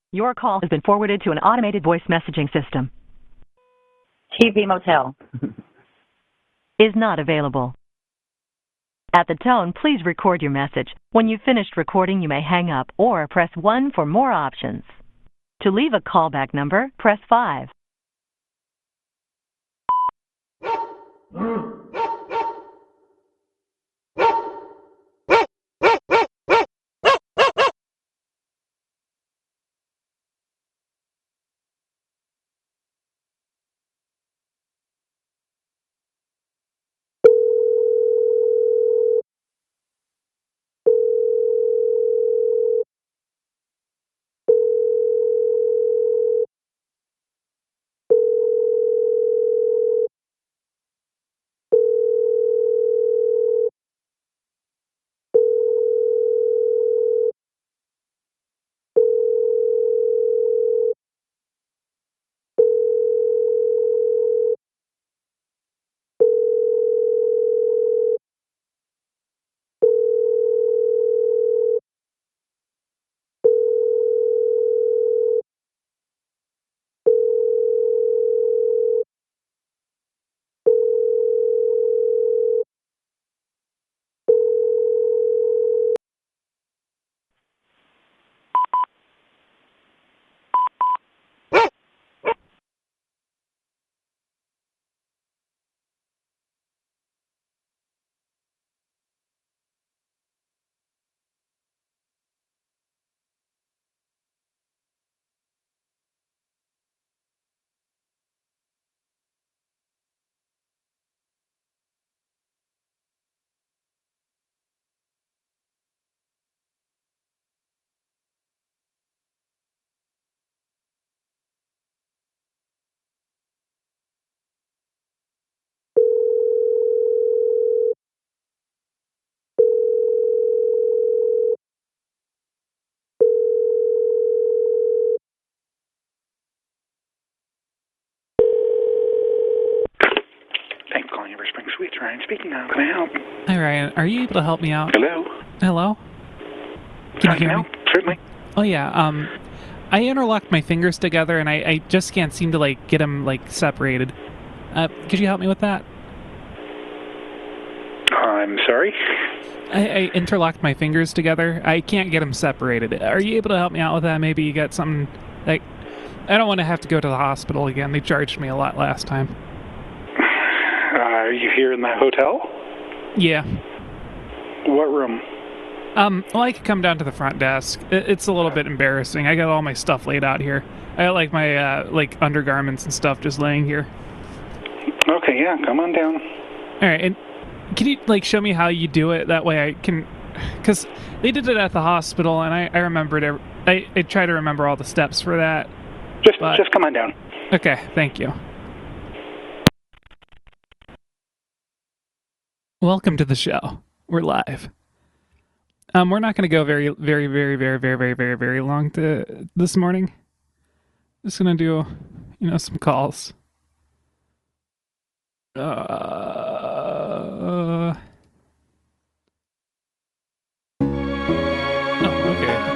Your call has been forwarded to an automated voice messaging system. TV Motel. Is not available. At the tone, please record your message. When you've finished recording, you may hang up or press 1 for more options. To leave a callback number, press 5. Thanks for calling Everspring Suites. Ryan speaking. How can I help? Hi, Ryan. Are you able to help me out? Hello? Hello? Can you hear me? Certainly. Oh, yeah. I interlocked my fingers together, and I just can't seem to, get them, separated. Could you help me with that? I'm sorry? I interlocked my fingers together. I can't get them separated. Are you able to help me out with that? Maybe you got something, I don't want to have to go to the hospital again. They charged me a lot last time. Are you here in the hotel? Yeah. What room? Well, I could come down to the front desk. It's a little bit embarrassing. I got all my stuff laid out here. I got, my, undergarments and stuff just laying here. Okay, yeah, come on down. All right, and can you, show me how you do it? That way I can... Because they did it at the hospital, and I remembered... I try to remember all the steps for that. Just come on down. Okay, thank you. Welcome to the show. We're live. We're not going to go very, very, very, very, very, very, very, very long this morning. Just going to do, some calls. Oh, okay.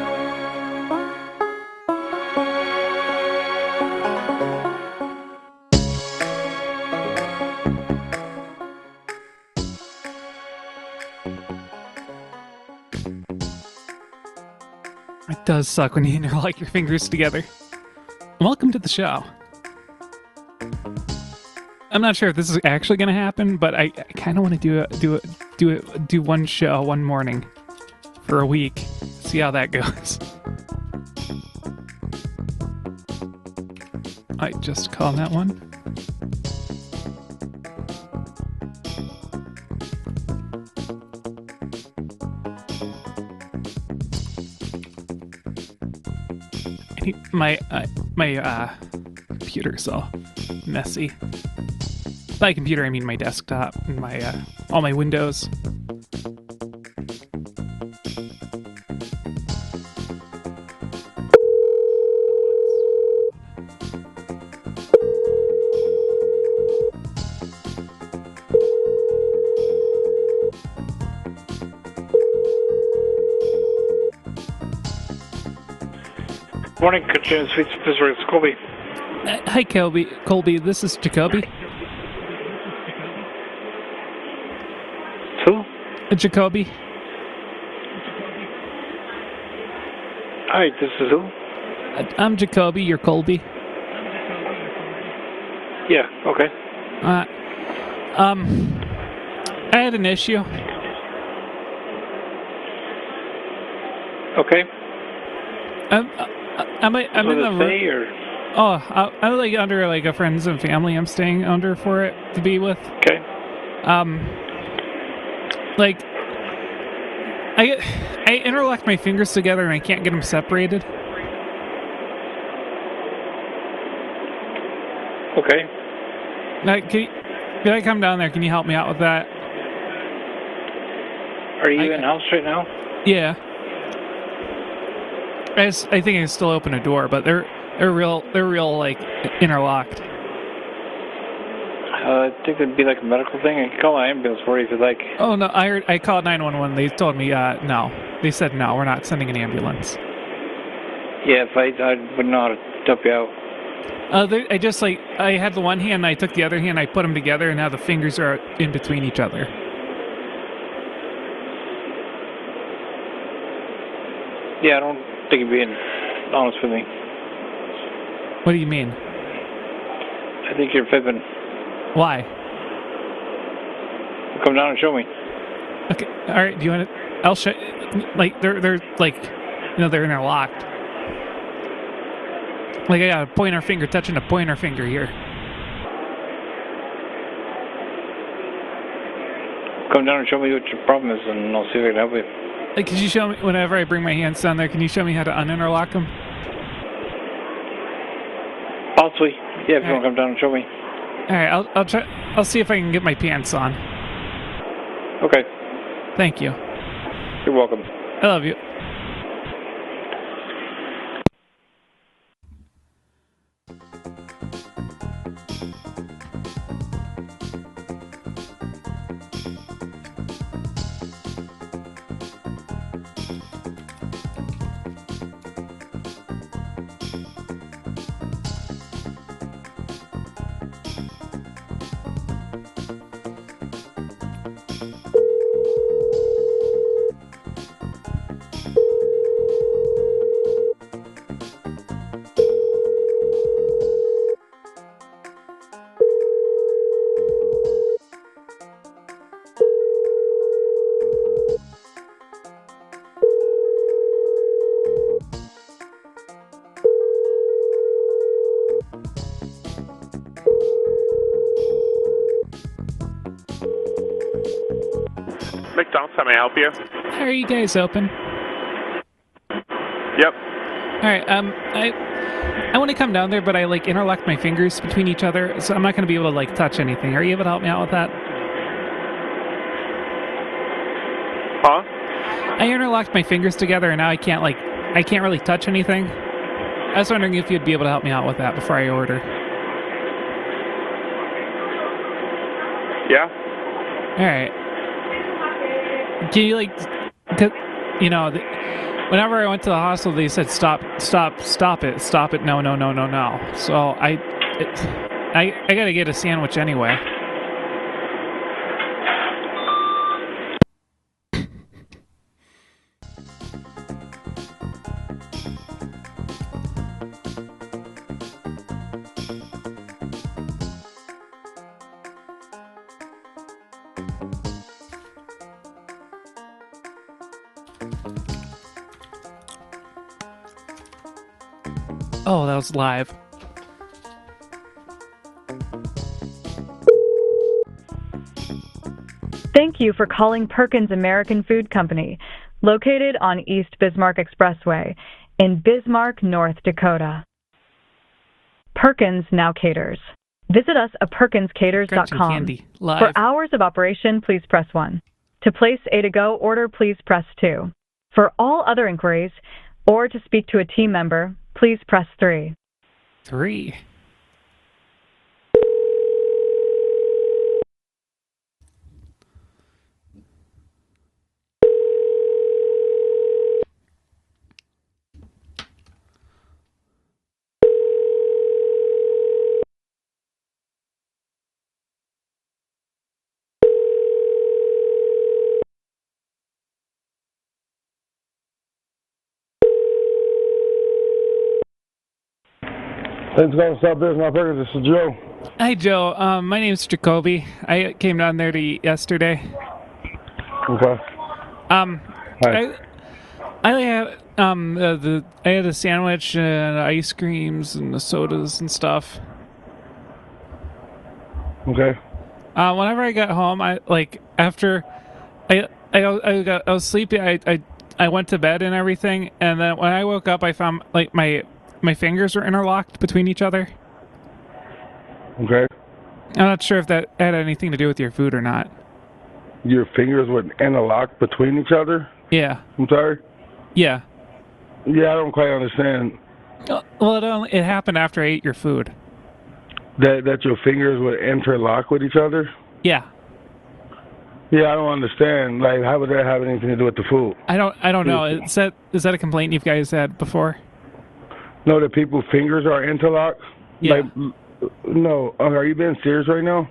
It does suck when you interlock your fingers together. Welcome to the show. I'm not sure if this is actually going to happen, but I kind of want to do one show one morning for a week. See how that goes. I just called that one. My computer's all messy. By computer, I mean my desktop and my all my windows. Morning, Katrina Suites. This is Colby. Hi, Colby. Colby, this is Jacoby. Who? Jacoby. Hi, this is who? I'm Jacoby. You're Colby. Yeah, okay. I had an issue. Okay. I'm in the say, or? I'm like under like a friends and family I'm staying under for it to be with. Okay. Like I interlock my fingers together and I can't get them separated. Okay. Like, can I come down there? Can you help me out with that? Are you in-house right now? Yeah. I think I can still open a door, but they're real like interlocked. I think it'd be like a medical thing. I can call an ambulance for you if you'd like. Oh no, I called 911. They told me no. They said no, we're not sending an ambulance. Yeah, if I would know how to help you out. I just like I had the one hand, I took the other hand, I put them together, and now the fingers are in between each other. Yeah, I don't think you're being honest with me. What do you mean? I think you're fibbing. Why? Come down and show me. Okay, all right. Do you want to? I'll show. Like they're like, they're interlocked. Like I got a pointer finger touching a pointer finger here. Come down and show me what your problem is, and I'll see if I can help you. Like, could you show me whenever I bring my hands down there? Can you show me how to uninterlock them? Possibly. Yeah, if you want to come down and show me. All right, I'll try. I'll see if I can get my pants on. Okay. Thank you. You're welcome. I love you. McDonald's, how may I help you? How are you guys open? Yep. All right. I want to come down there, but I like interlocked my fingers between each other, so I'm not going to be able to like touch anything. Are you able to help me out with that? Huh? I interlocked my fingers together, and now I can't really touch anything. I was wondering if you'd be able to help me out with that before I order. Yeah. All right. Can you whenever I went to the hospital, they said stop it, no. So I gotta get a sandwich anyway. Oh, that was live. Thank you for calling Perkins American Food Company, located on East Bismarck Expressway in Bismarck, North Dakota. Perkins now caters. Visit us at perkinscaters.com. For hours of operation, please press 1. To place a to-go order, please press 2. For all other inquiries, or to speak to a team member, please press 3. 3. Thanks for calling South Bismarck Perkins. This is Joe. Hi, Joe. My name's Jacoby. I came down there to eat yesterday. Okay. Hi. I had I had a sandwich and ice creams and the sodas and stuff. Okay. Whenever I got home, I was sleepy. I went to bed and everything, and then when I woke up, I found like my fingers were interlocked between each other. Okay. I'm not sure if that had anything to do with your food or not. Your fingers were interlocked between each other? Yeah. I'm sorry? Yeah. Yeah, I don't quite understand. Well, it happened after I ate your food. That your fingers would interlock with each other? Yeah. Yeah, I don't understand. Like, how would that have anything to do with the food? I don't know. Is that a complaint you guys had before? No, that people's fingers are interlocked? Yeah. Like, no. Are you being serious right now?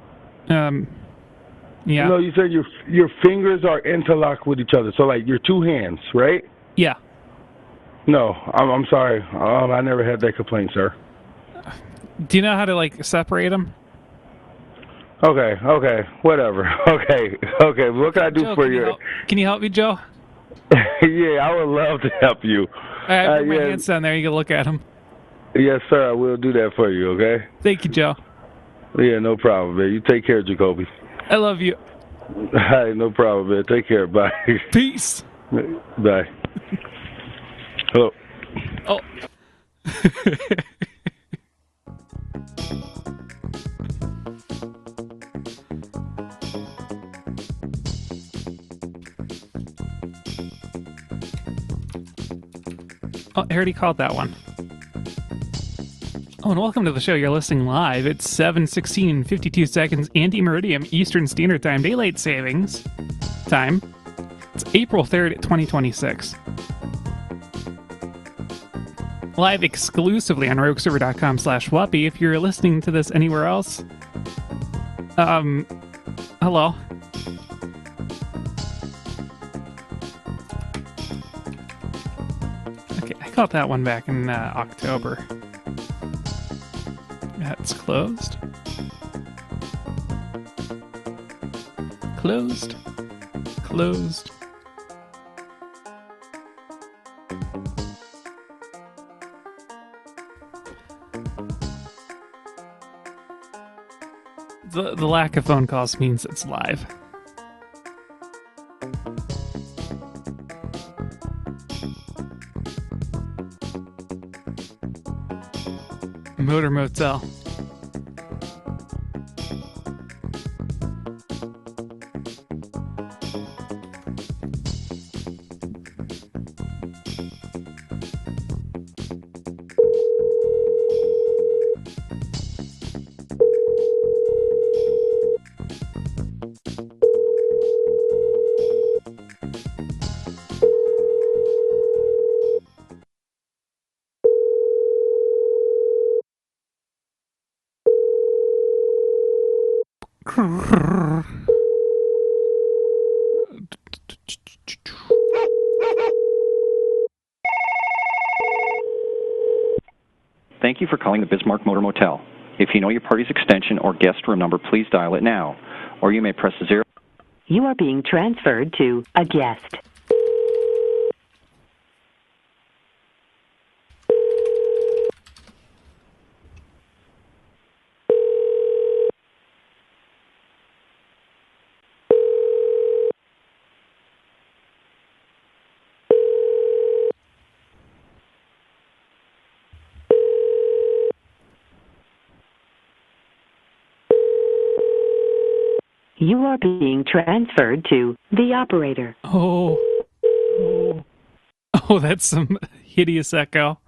Yeah. No, you said your fingers are interlocked with each other. So, like, your two hands, right? Yeah. No, I'm sorry. I never had that complaint, sir. Do you know how to, like, separate them? Okay, whatever. Okay. What can I do Joe, for you? Can you help me, Joe? Yeah, I would love to help you. I put my hands down there. You can look at them. Yes, sir. I will do that for you, okay? Thank you, Joe. Yeah, no problem, man. You take care, Jacoby. I love you. All right, no problem, man. Take care. Bye. Peace. Bye. Hello. Oh. Oh, I already called that one. Oh, and welcome to the show. You're listening live. It's 7:16:52 seconds, anti-meridian Eastern Standard Time, daylight savings time. It's April 3rd, 2026. Live exclusively on rogueserver.com/whoppy. If you're listening to this anywhere else, hello. Okay, I got that one back in October. That's closed. Closed. Closed. The lack of phone calls means it's live. Motor Motel. Thank you for calling the Bismarck Motor Motel. If you know your party's extension or guest room number, please dial it now. Or you may press 0. You are being transferred to a guest. You are being transferred to the operator. Oh, that's some hideous echo.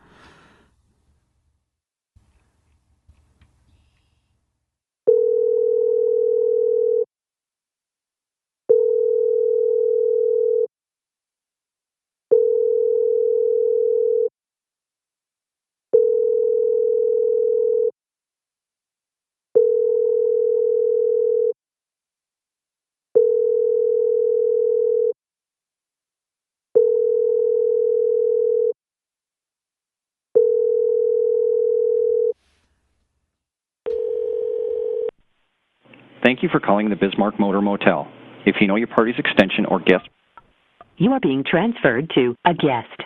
Thank you for calling the Bismarck Motor Motel. If you know your party's extension or guest... You are being transferred to a guest.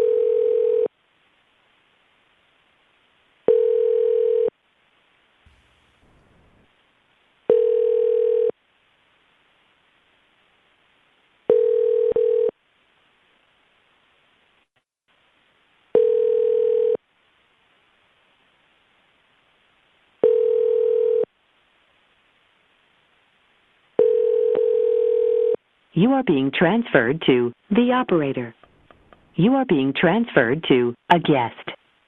You are being transferred to the operator. You are being transferred to a guest.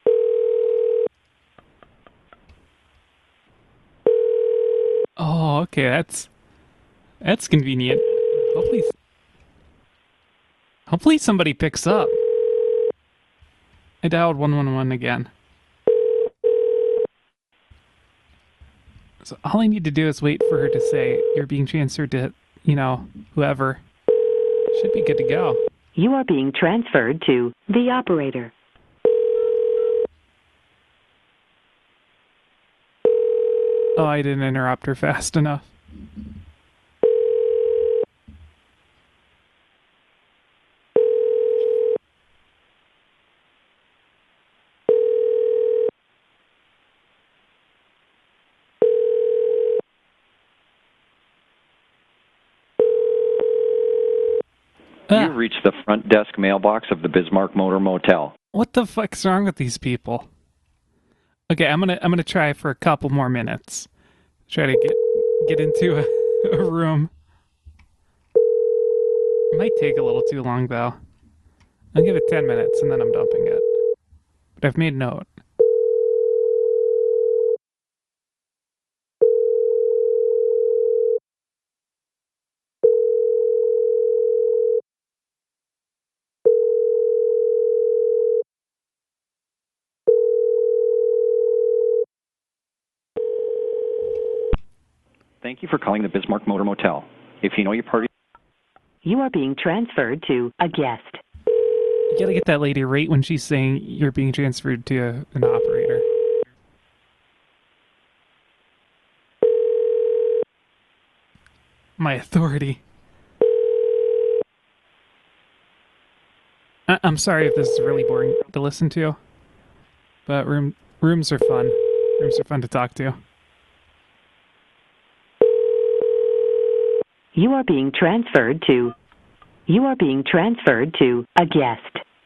Oh, okay, that's convenient. Hopefully somebody picks up. I dialed 111 again. So all I need to do is wait for her to say, you're being transferred to, whoever. Should be good to go. You are being transferred to the operator. Oh, I didn't interrupt her fast enough. You've reached the front desk mailbox of the Bismarck Motor Motel. What the fuck's wrong with these people? Okay, I'm gonna try for a couple more minutes. Try to get into a room. It might take a little too long though. I'll give it 10 minutes and then I'm dumping it. But I've made note. Thank you for calling the Bismarck Motor Motel. If you know your party... You are being transferred to a guest. You gotta get that lady right when she's saying you're being transferred to an operator. My authority. I'm sorry if this is really boring to listen to, but rooms are fun. Rooms are fun to talk to. You are being transferred to a guest.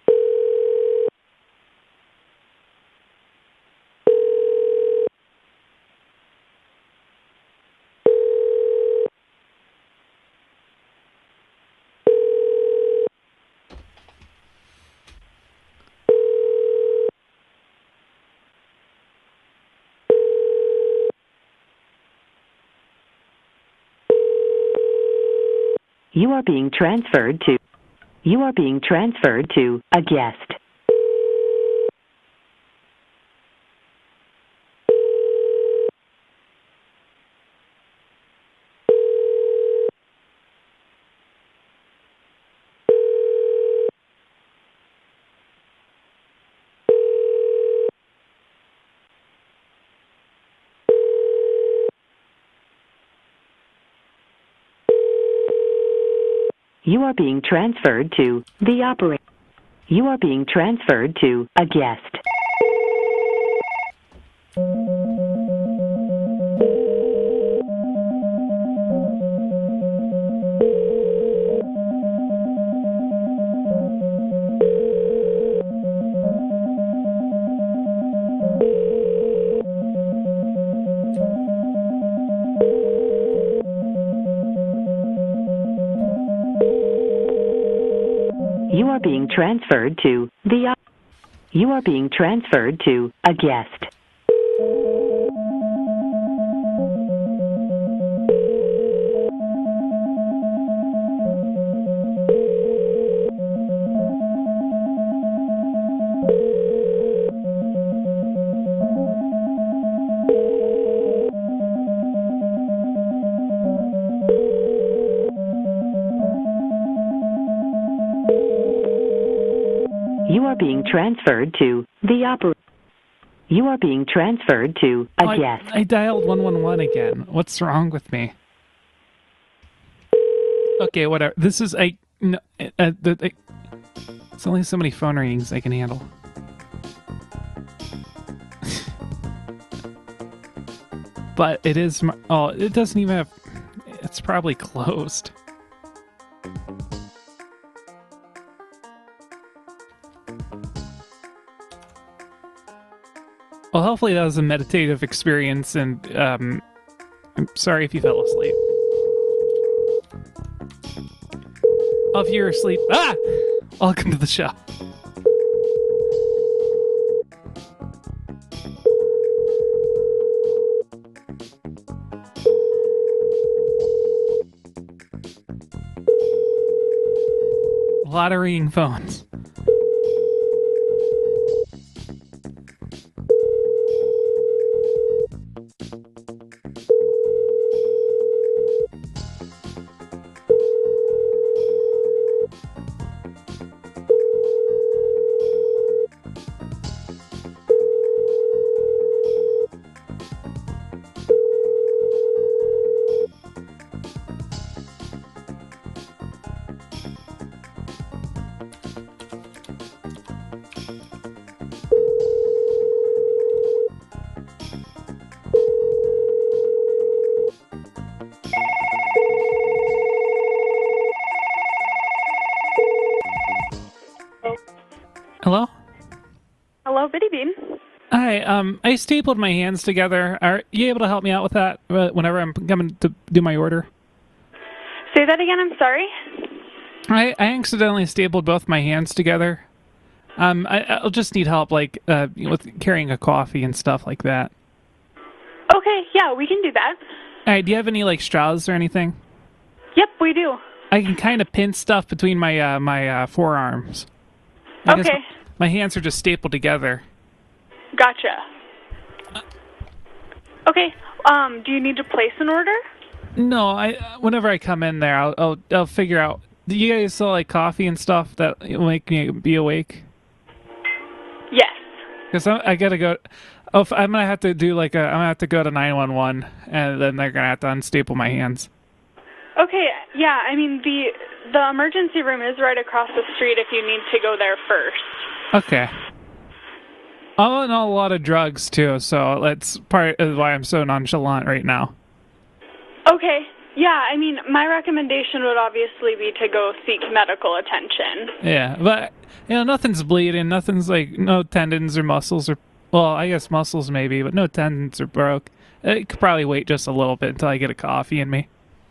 You are being transferred to a guest. You are being transferred to the operator. You are being transferred to a guest. You are being transferred to the You are being transferred to a guest. You are being transferred to the operator. You are being transferred to a guest. I dialed 111 again. What's wrong with me? Okay, whatever. This is it's only so many phone ringings I can handle. But it is. It doesn't even have. It's probably closed. Well, hopefully that was a meditative experience, and I'm sorry if you fell asleep. Oh, if you're asleep, welcome to the show. A lot of ringing phones. Hello? Hello, Biddy Bean. Hi, I stapled my hands together. Are you able to help me out with that whenever I'm coming to do my order? Say that again, I'm sorry. I accidentally stapled both my hands together. I'll just need help, like, with carrying a coffee and stuff like that. Okay, yeah, we can do that. Alright, do you have any, like, straws or anything? Yep, we do. I can kind of pin stuff between my, my forearms. I guess my hands are just stapled together. Gotcha. Okay, do you need to place an order? No, whenever I come in there, I'll figure out. Do you guys sell like coffee and stuff that will make me be awake? Yes. Because I gotta go. Oh, I'm gonna have to do I'm gonna have to go to 911, and then they're gonna have to unstaple my hands. Okay, yeah, I mean the emergency room is right across the street if you need to go there first. Okay. I'm on a lot of drugs too, so that's part of why I'm so nonchalant right now. Okay, yeah, I mean, my recommendation would obviously be to go seek medical attention. Yeah, but, nothing's bleeding, nothing's no tendons or muscles or, well, I guess muscles maybe, but no tendons are broke. It could probably wait just a little bit until I get a coffee in me.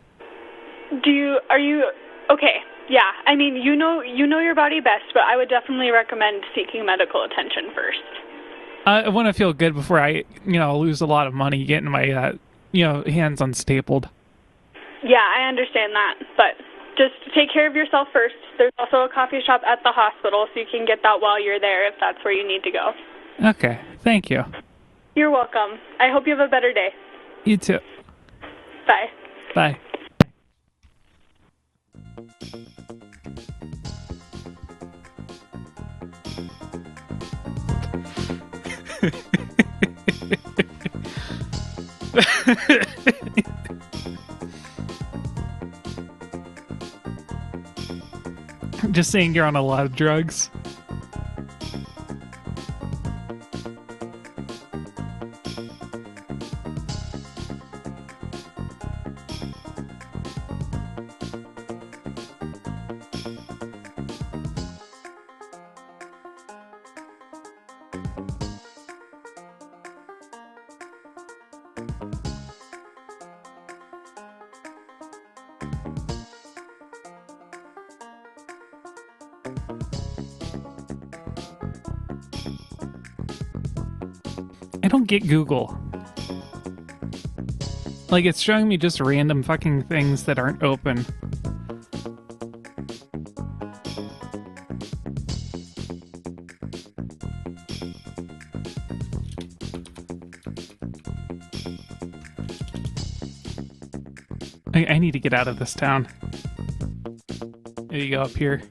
Okay, yeah, I mean, you know your body best, but I would definitely recommend seeking medical attention first. I want to feel good before I, lose a lot of money getting my, hands unstapled. Yeah, I understand that, but just take care of yourself first. There's also a coffee shop at the hospital, so you can get that while you're there if that's where you need to go. Okay, thank you. You're welcome. I hope you have a better day. You too. Bye. Bye. Just saying you're on a lot of drugs. I don't get Google. It's showing me just random fucking things that aren't open. I need to get out of this town. There you go, up here.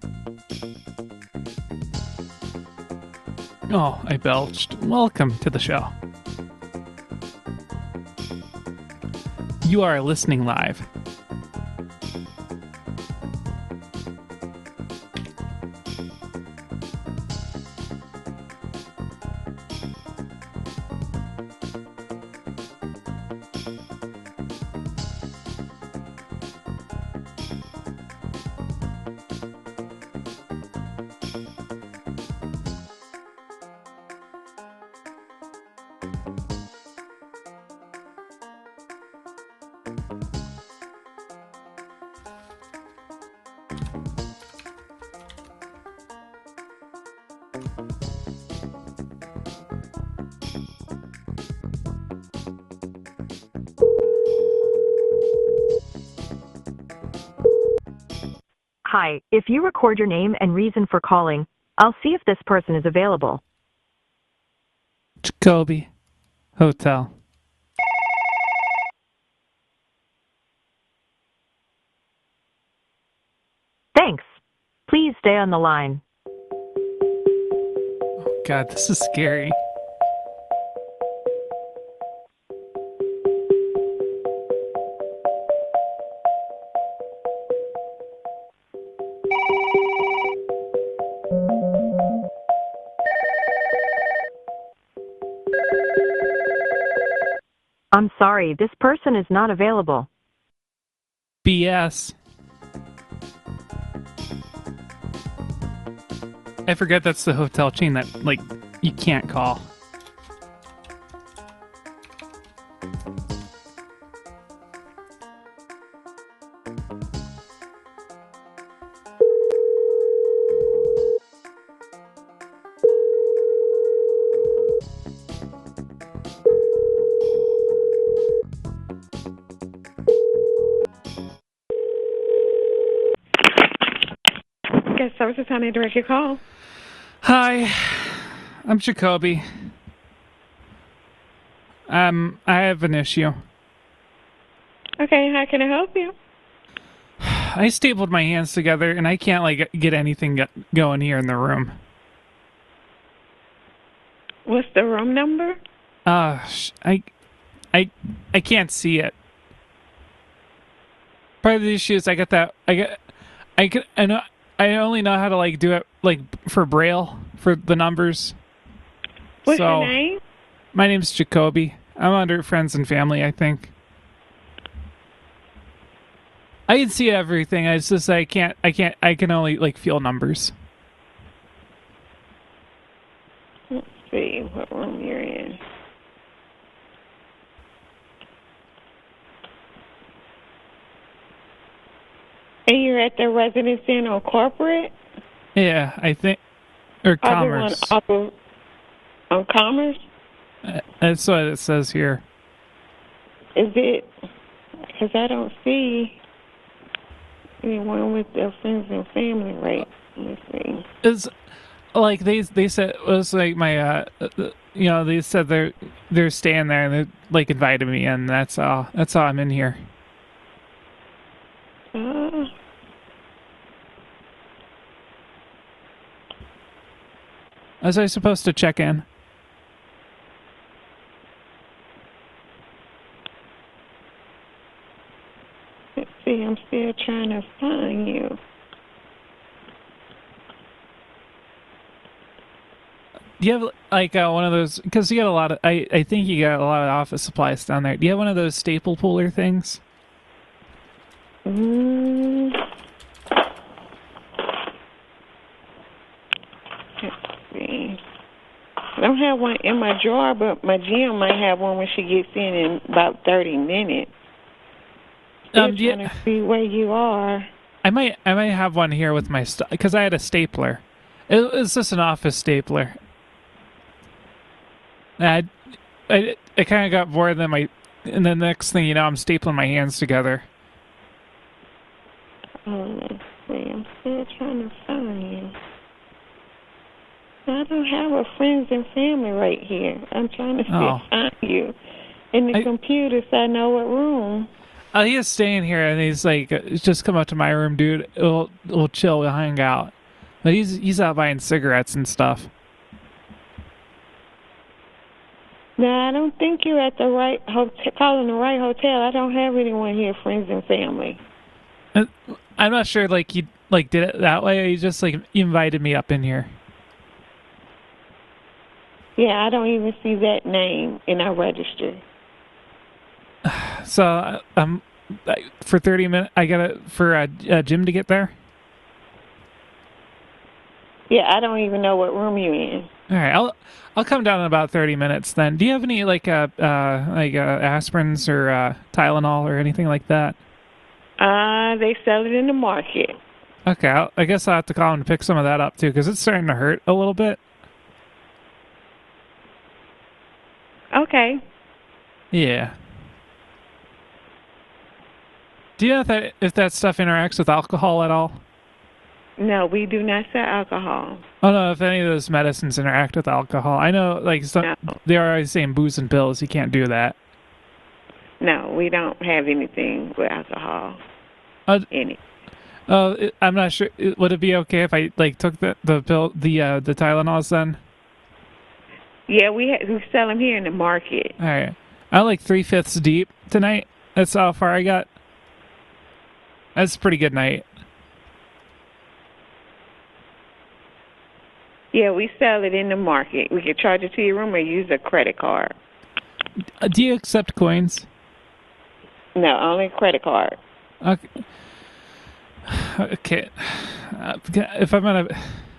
Oh, I belched. Welcome to the show. You are listening live. Hi, if you record your name and reason for calling, I'll see if this person is available. Jacoby Hotel. Thanks. Please stay on the line. Oh, God, this is scary. I'm sorry, this person is not available. BS. I forget that's the hotel chain that, like, you can't call. Guest services, how may I direct your call? Hi, I'm Jacoby. I have an issue. Okay, how can I help you? I stapled my hands together and I can't, like, get anything going here in the room. What's the room number? I can't see it. Part of the issue is I only know how to, like, do it, like, for Braille, for the numbers. What's your name? My name's Jacoby. I'm under friends and family, I think. I can see everything. It's just I can only, like, feel numbers. Let's see what room you're in. And you're at the Residence Inn or Corporate? Yeah, I think. Or Commerce. On Commerce? That's what it says here. Is it? Because I don't see anyone with their friends and family, right? Let me see. It's like they said it was like my they said they're staying there and they, like, invited me in. That's all I'm in here. Was I supposed to check in? Let's see, I'm still trying to find you. Do you have, like, one of those, because you got a lot of, I think you got a lot of office supplies down there. Do you have one of those staple puller things? Let's see. I don't have one in my drawer, but my GM might have one when she gets in about 30 minutes. Trying to see where you are. I might have one here with my stuff, because I had a stapler. It's just an office stapler. I kind of got bored, and the next thing you know, I'm stapling my hands together. Let's see. I'm still trying to find you. I don't have a friends and family right here. I'm trying to still find you. In the computer, so I know what room. He is staying here, and he's like, just come up to my room, dude. We'll chill, we'll hang out. But he's out buying cigarettes and stuff. No, I don't think you're at the right hotel. Calling the right hotel. I don't have anyone here, friends and family. I'm not sure, like, you, like, did it that way, or you just, like, invited me up in here. Yeah, I don't even see that name in our register. So, for 30 minutes, I gotta, for Jim to get there? Yeah, I don't even know what room you're in. All right, I'll come down in about 30 minutes then. Do you have any, like, aspirins or Tylenol or anything like that? They sell it in the market. Okay, I guess I'll have to call him to pick some of that up, too, because it's starting to hurt a little bit. Okay. Yeah. Do you know if that stuff interacts with alcohol at all? No, we do not sell alcohol. I don't know if any of those medicines interact with alcohol. I know, like, they're always saying booze and pills. You can't do that. No, we don't have anything with alcohol. Any. I'm not sure. Would it be okay if I like took the pill, the Tylenols then? Yeah, we sell them here in the market. All right. I'm like 3/5 deep tonight. That's how far I got. That's a pretty good night. Yeah, we sell it in the market. We can charge it to your room or use a credit card. Do you accept coins? No, only credit card. Okay. Okay. If I'm gonna,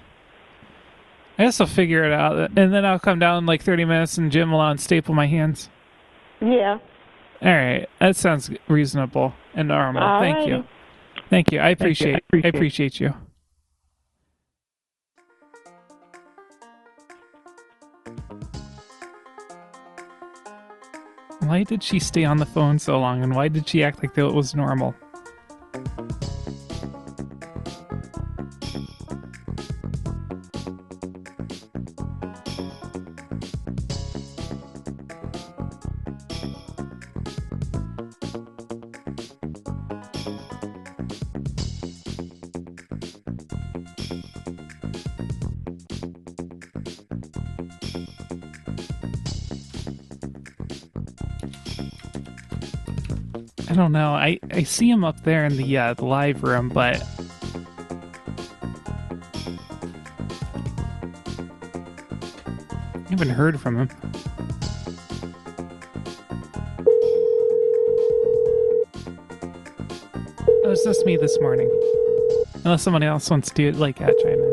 I guess I'll figure it out, and then I'll come down in like 30 minutes, and Jim will unstaple my hands. Yeah. All right, that sounds reasonable and normal. All Thank righty. you. Thank you. I appreciate you. Why did she stay on the phone so long, and why did she act like that it was normal? I don't know. I see him up there in the live room, but I haven't heard from him. Oh, it's just me this morning. Unless someone else wants to chime in.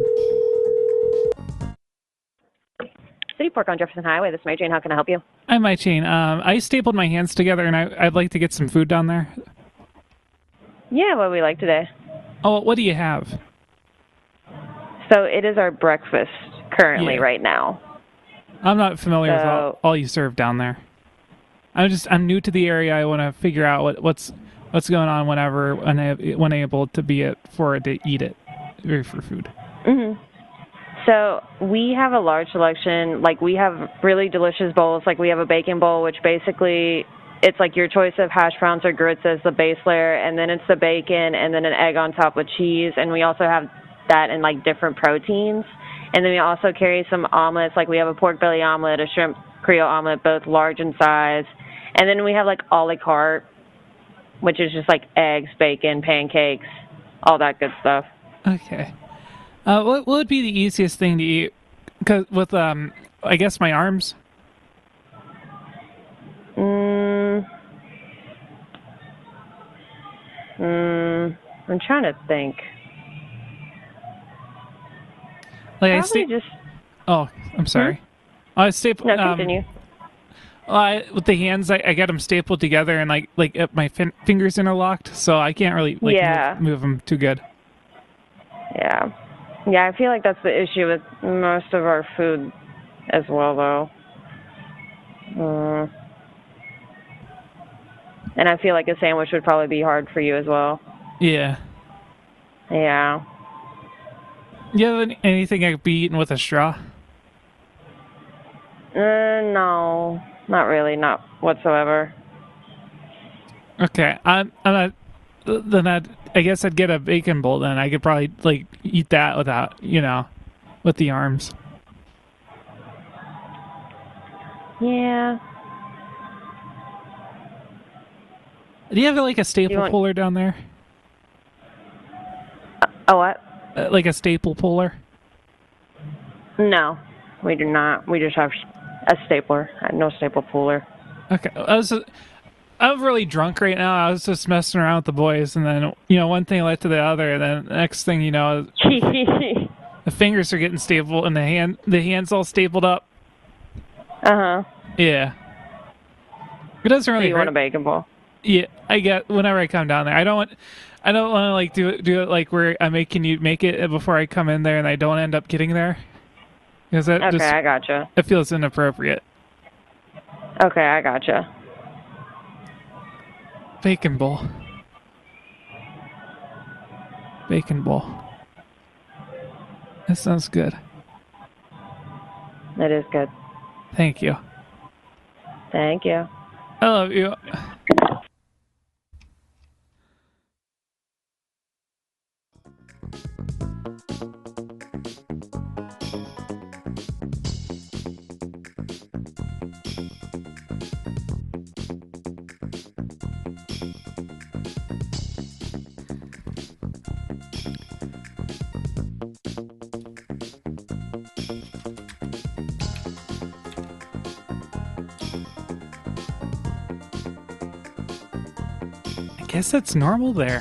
City Park on Jefferson Highway. This is Mary Jane. How can I help you? Hi, my chain. I stapled my hands together, and I'd like to get some food down there. Yeah, what would we like today? Oh, what do you have? So it is our breakfast currently right now. I'm not familiar with all you serve down there. I'm new to the area. I want to figure out what's going on when able to be to eat it or for food. Mm-hmm. So we have a large selection. Like, we have really delicious bowls. Like, we have a bacon bowl, which basically it's like your choice of hash browns or grits as the base layer, and then it's the bacon and then an egg on top with cheese. And we also have that in like different proteins. And then we also carry some omelets. Like, we have a pork belly omelet, a shrimp Creole omelet, both large in size. And then we have like a la carte, which is just like eggs, bacon, pancakes, all that good stuff. Okay. What would be the easiest thing to eat? Cause with I guess my arms. I'm trying to think. Like Probably Oh, I'm sorry. I staple. No, continue. With the hands, I got them stapled together, and like my fingers interlocked, so I can't really move them too good. Yeah. Yeah, I feel like that's the issue with most of our food as well, though. And I feel like a sandwich would probably be hard for you as well. Yeah. Yeah. You have anything I could be eating with a straw? No, not really, not whatsoever. Okay, I'm not. Then I guess I'd get a bacon bowl. Then I could probably eat that without, with the arms. Yeah. Do you have a staple puller down there? A what? Like a staple puller? No, we do not. We just have a stapler, no staple puller. Okay, I'm really drunk right now. I was just messing around with the boys, and then one thing led to the other, and then the next thing you know, the fingers are getting stapled, and the hands all stapled up. Yeah. It doesn't really. So you want a bacon bowl? Yeah, I get whenever I come down there. I don't want to do it like where I'm making you make it before I come in there, and I don't end up getting there. Because that I gotcha. It feels inappropriate. Okay, I gotcha. Bacon bowl. Bacon bowl. That sounds good. That is good. Thank you. Thank you. I love you. I guess that's normal there.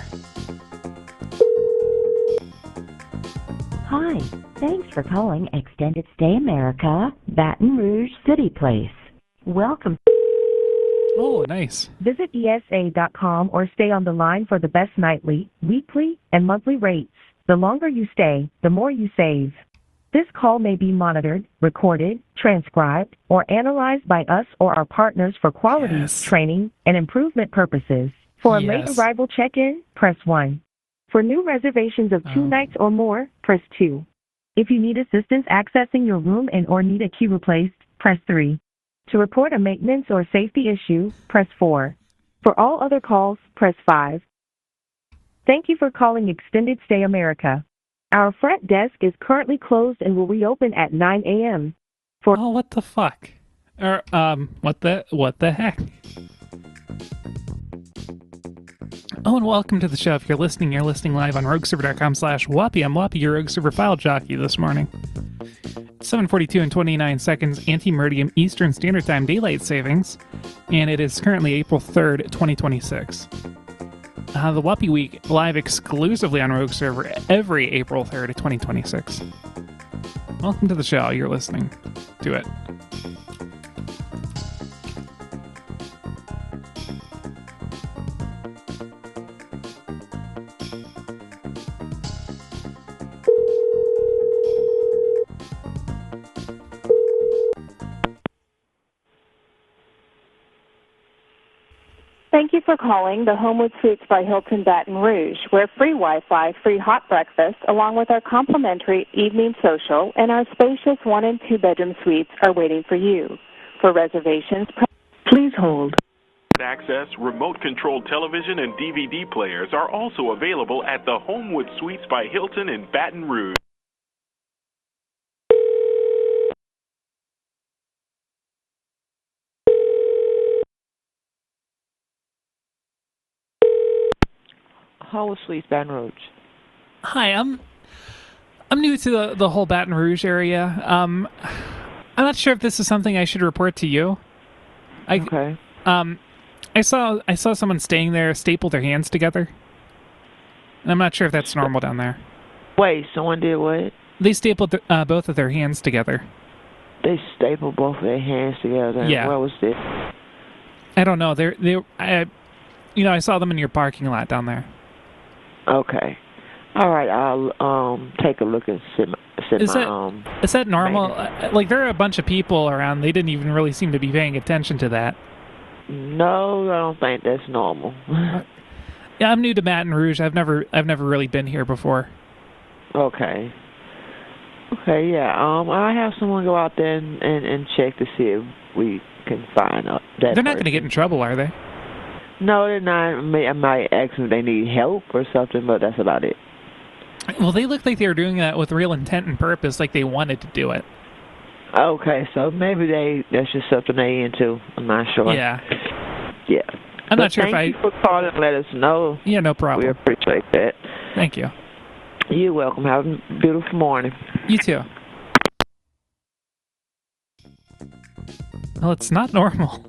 Hi, thanks for calling Extended Stay America, Baton Rouge City Place. Welcome. Oh, nice. Visit ESA.com or stay on the line for the best nightly, weekly, and monthly rates. The longer you stay, the more you save. This call may be monitored, recorded, transcribed, or analyzed by us or our partners for quality, training, and improvement purposes. For a late arrival check-in, press 1. For new reservations of 2 nights or more, press 2. If you need assistance accessing your room and or need a key replaced, press 3. To report a maintenance or safety issue, press 4. For all other calls, press 5. Thank you for calling Extended Stay America. Our front desk is currently closed and will reopen at 9 a.m. Oh, what the fuck? Or, what the heck? Oh, and welcome to the show. If you're listening live on rogueserver.com/Whoppy. I'm Whoppy, your Rogue Server file jockey this morning. 7:42 and 29 seconds, ante-meridium Eastern Standard Time daylight savings, and it is currently April 3rd, 2026. The Whoppy Week live exclusively on Rogue Server every April 3rd, 2026. Welcome to the show. You're listening to it. Thank you for calling the Homewood Suites by Hilton Baton Rouge, where free Wi-Fi, free hot breakfast, along with our complimentary evening social and our spacious 1- and 2-bedroom suites are waiting for you. For reservations, please hold. Access, remote-controlled television, and DVD players are also available at the Homewood Suites by Hilton in Baton Rouge. Homewood Suites, Baton Rouge. Hi, I'm new to the whole Baton Rouge area. I'm not sure if this is something I should report to you. Okay. I saw someone staying there staple their hands together, and I'm not sure if that's normal down there. Wait, someone did what? They stapled both of their hands together. They stapled both of their hands together. Yeah. Where was this? I don't know. I saw them in your parking lot down there. Okay. All right. I'll take a look and Is that normal? Like, there are a bunch of people around. They didn't even really seem to be paying attention to that. No, I don't think that's normal. Yeah, I'm new to Baton Rouge. I've never really been here before. Okay. Okay, yeah. I'll have someone go out there and check to see if we can find that They're not going to get in trouble, are they? No, they're not. I might ask them if they need help or something, but that's about it. Well, they looked like they were doing that with real intent and purpose, like they wanted to do it. Okay, so maybe that's just something they into. I'm not sure. Yeah. Yeah. I'm not sure if Thank you for calling and let us know. Yeah, no problem. We appreciate that. Thank you. You're welcome. Have a beautiful morning. You too. Well, it's not normal.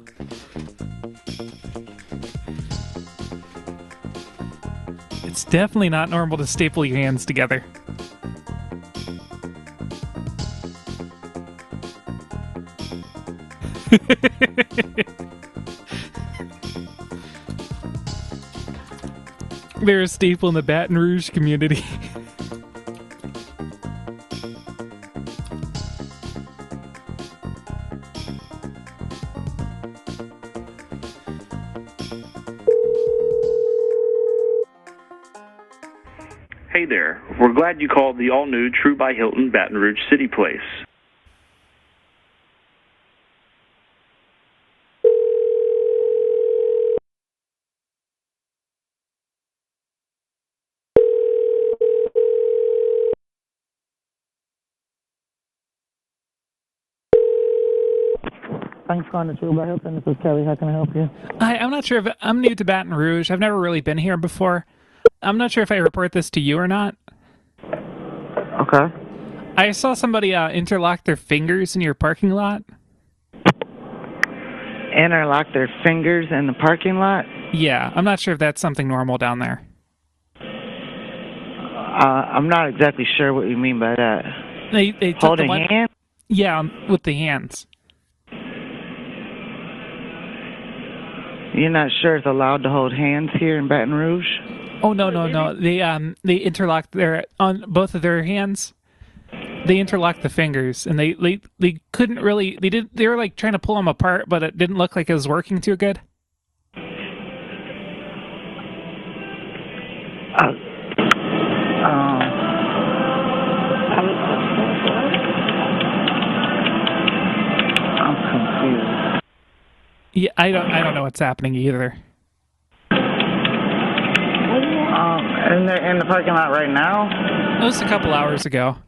It's definitely not normal to staple your hands together. They're a staple in the Baton Rouge community. Hey there, We're glad you called the all-new True by Hilton Baton Rouge City Place. Thanks for calling the True by Hilton. This is Kelly. How can I help you? Hi, I'm not sure if I'm new to Baton Rouge. I've never really been here before. I'm not sure if I report this to you or not. Okay. I saw somebody interlock their fingers in your parking lot. Interlock their fingers in the parking lot? Yeah, I'm not sure if that's something normal down there. I'm not exactly sure what you mean by that. They took holding hands? Yeah, with the hands. You're not sure it's allowed to hold hands here in Baton Rouge? Oh no. They interlocked on both of their hands. They interlocked the fingers, and they couldn't really. They were like trying to pull them apart, but it didn't look like it was working too good. I'm confused. Yeah, I don't know what's happening either. In the parking lot right now? It was a couple hours ago.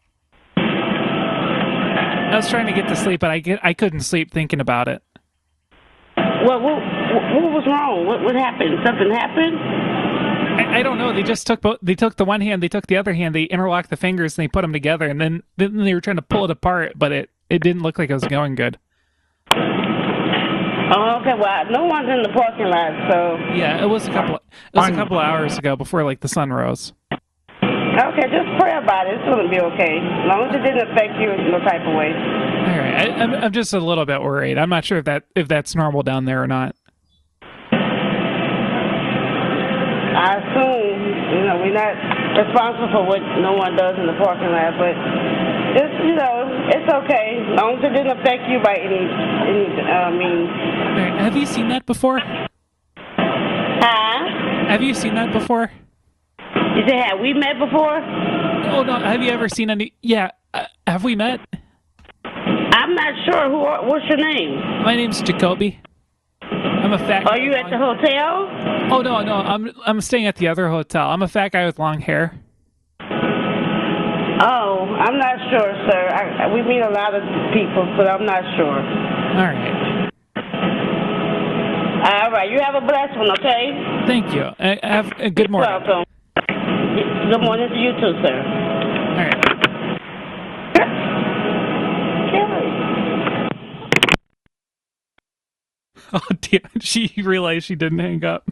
I was trying to get to sleep, but I couldn't sleep thinking about it. Well, what was wrong? What happened? Something happened? I don't know. They just took they took the one hand, they took the other hand, they interlocked the fingers, and they put them together, and then they were trying to pull it apart, but it didn't look like it was going good. Oh, okay. Well, no one's in the parking lot, so. Yeah, it was a couple hours ago before like the sun rose. Okay, just pray about it. It's gonna be okay. As long as it didn't affect you in no type of way. All right, I'm just a little bit worried. I'm not sure if that's normal down there or not. I assume we're not responsible for what no one does in the parking lot, but just it's okay. As long as it didn't affect you by any means. Right, have you seen that before? Huh? Have you seen that before? You said, have we met before? Oh, no. Have you ever seen any... Yeah. Have we met? I'm not sure. What's your name? My name's Jacoby. I'm a fat guy. Are you at the hotel? Oh, no. I'm staying at the other hotel. I'm a fat guy with long hair. Oh, I'm not sure, sir. We meet a lot of people, but I'm not sure. All right. All right. You have a blessed one, okay? Thank you. Have a good morning. You're welcome. Good morning to you too, sir. All right. Oh, dear. She realized she didn't hang up.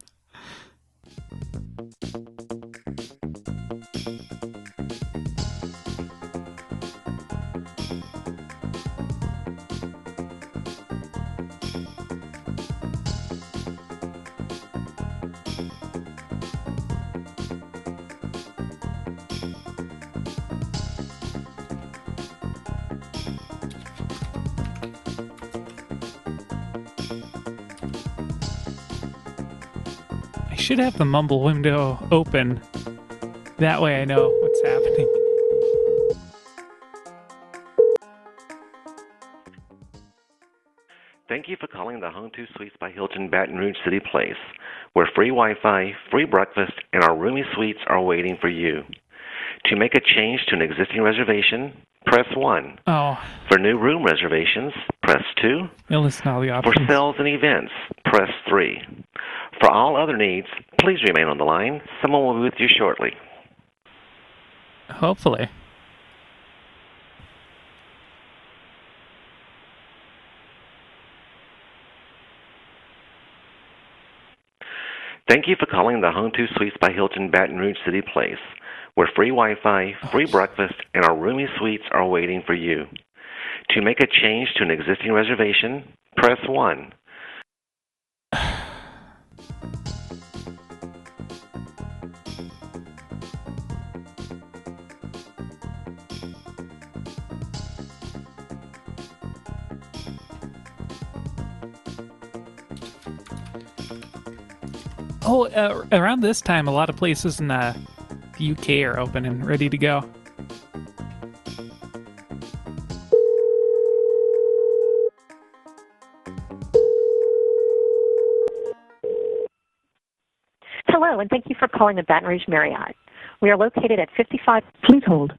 I should have the mumble window open. That way I know what's happening. Thank you for calling the Home2 Suites by Hilton Baton Rouge City Place, where free Wi-Fi, free breakfast, and our roomy suites are waiting for you. To make a change to an existing reservation, press 1. Oh. For new room reservations, press 2. You'll listen to all the options. For sales and events, press 3. For all other needs, please remain on the line. Someone will be with you shortly. Hopefully. Thank you for calling the Home2 Suites by Hilton Baton Rouge City Place, where free Wi-Fi, free breakfast, and our roomy suites are waiting for you. To make a change to an existing reservation, press 1. Oh, around this time, a lot of places in the UK are open and ready to go. Hello, and thank you for calling the Baton Rouge Marriott. We are located at 55... Please hold.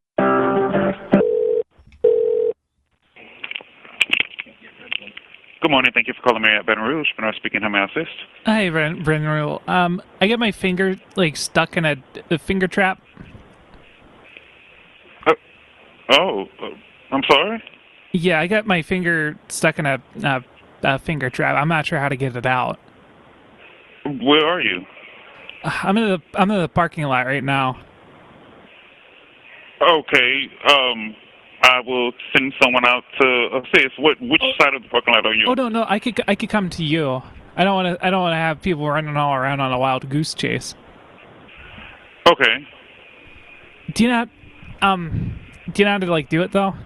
Good morning. Thank you for calling Marriott Baton Rouge. Bernard speaking. How may I assist? Hi, Brendan. I got my finger stuck in a finger trap. I'm sorry? Yeah, I got my finger stuck in a finger trap. I'm not sure how to get it out. Where are you? I'm in the parking lot right now. Okay. I will send someone out to assist. Which side of the parking lot are you? Oh no, I could come to you. I don't want to have people running all around on a wild goose chase. Okay. Do you know how to do it though?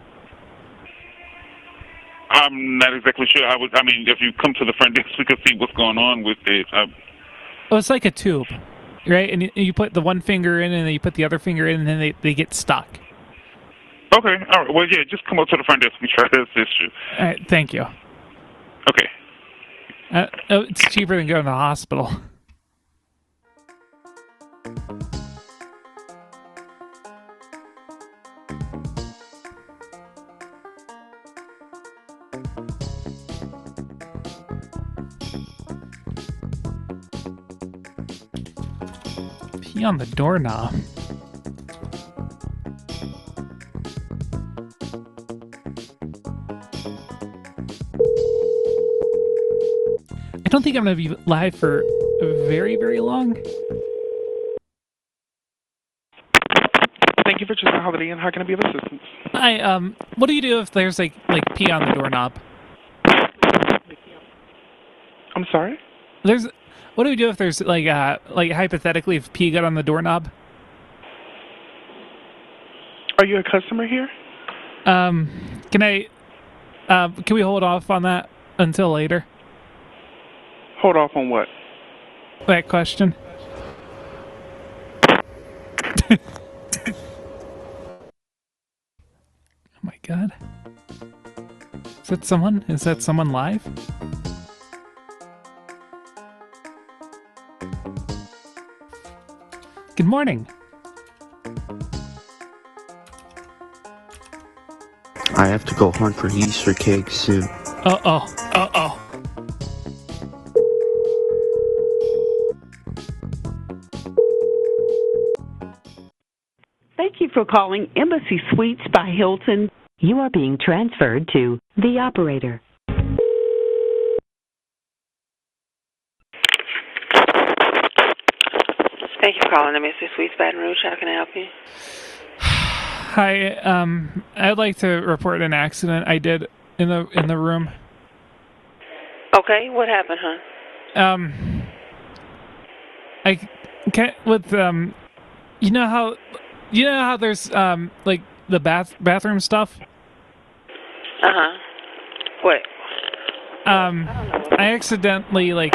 I'm not exactly sure. I mean, if you come to the front desk, we can see what's going on with it. It's like a tube, right? And you put the one finger in, and then you put the other finger in, and then they get stuck. Okay. All right. Well, yeah, just come up to the front desk and try to assist you. All right. Thank you. Okay. It's cheaper than going to the hospital. Pee on the doorknob. I don't think I'm going to be live for very, very long. Thank you for choosing Holiday Inn. How can I be of assistance? Hi, what do you do if there's like pee on the doorknob? I'm sorry? What do we do if there's like hypothetically if pee got on the doorknob? Are you a customer here? Can we hold off on that until later? Hold off on what? That question. Oh my god. Is that someone? Is that someone live? Good morning. I have to go hunt for Easter cakes soon. Uh-oh. Thank you for calling Embassy Suites by Hilton. You are being transferred to the operator. Thank you for calling Embassy Suites Baton Rouge. How can I help you? Hi, I'd like to report an accident I did in the room. Okay, what happened, hon? I can't you know how there's like the bathroom stuff? Uh-huh. What? I accidentally like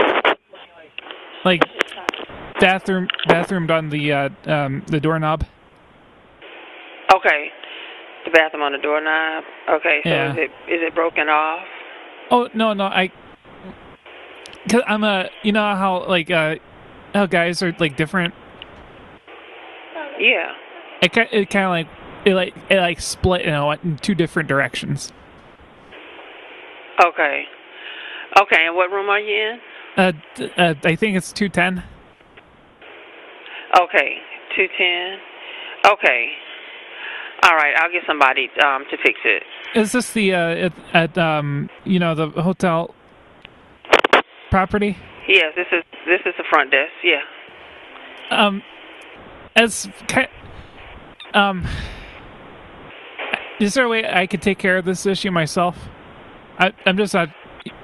bathroomed on the doorknob. Okay. The bathroom on the doorknob. Okay, so yeah. is it broken off? Oh no, cause I'm you know how like how guys are like different. Yeah. It kind of like split in two different directions. Okay. Okay, and what room are you in? I think it's 210. Okay, 210. Okay. All right, I'll get somebody to fix it. Is this the at the hotel property? Yes, this is the front desk. Yeah. Is there a way I could take care of this issue myself? I'm just not.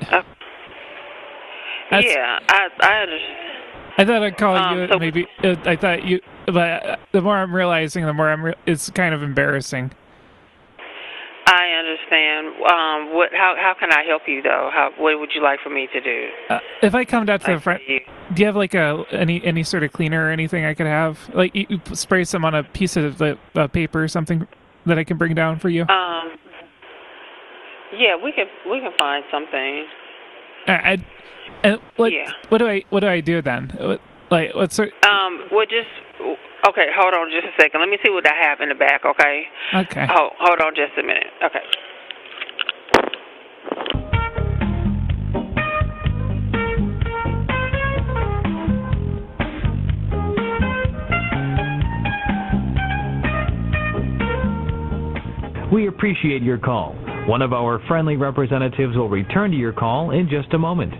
Yeah, I understand. I thought I'd call you. So maybe I thought you, but the more I'm realizing, the more it's kind of embarrassing. I understand. understand. How can I help you though? What would you like for me to do? If I come down to the front, do you have like any sort of cleaner or anything I could have? Like you spray some on a piece of the paper or something that I can bring down for you? Yeah, we can find something. What do I do then? Like what's sort? Okay, hold on just a second. Let me see what I have in the back. Okay. Okay. Hold on just a minute. Okay. We appreciate your call. One of our friendly representatives will return to your call in just a moment.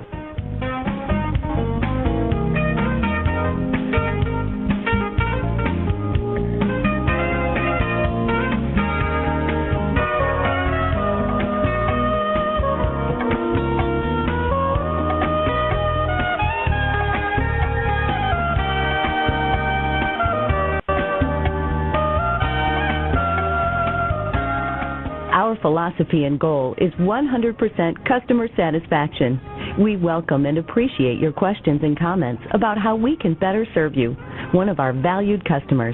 Our philosophy and goal is 100% customer satisfaction. We welcome and appreciate your questions and comments about how we can better serve you, one of our valued customers.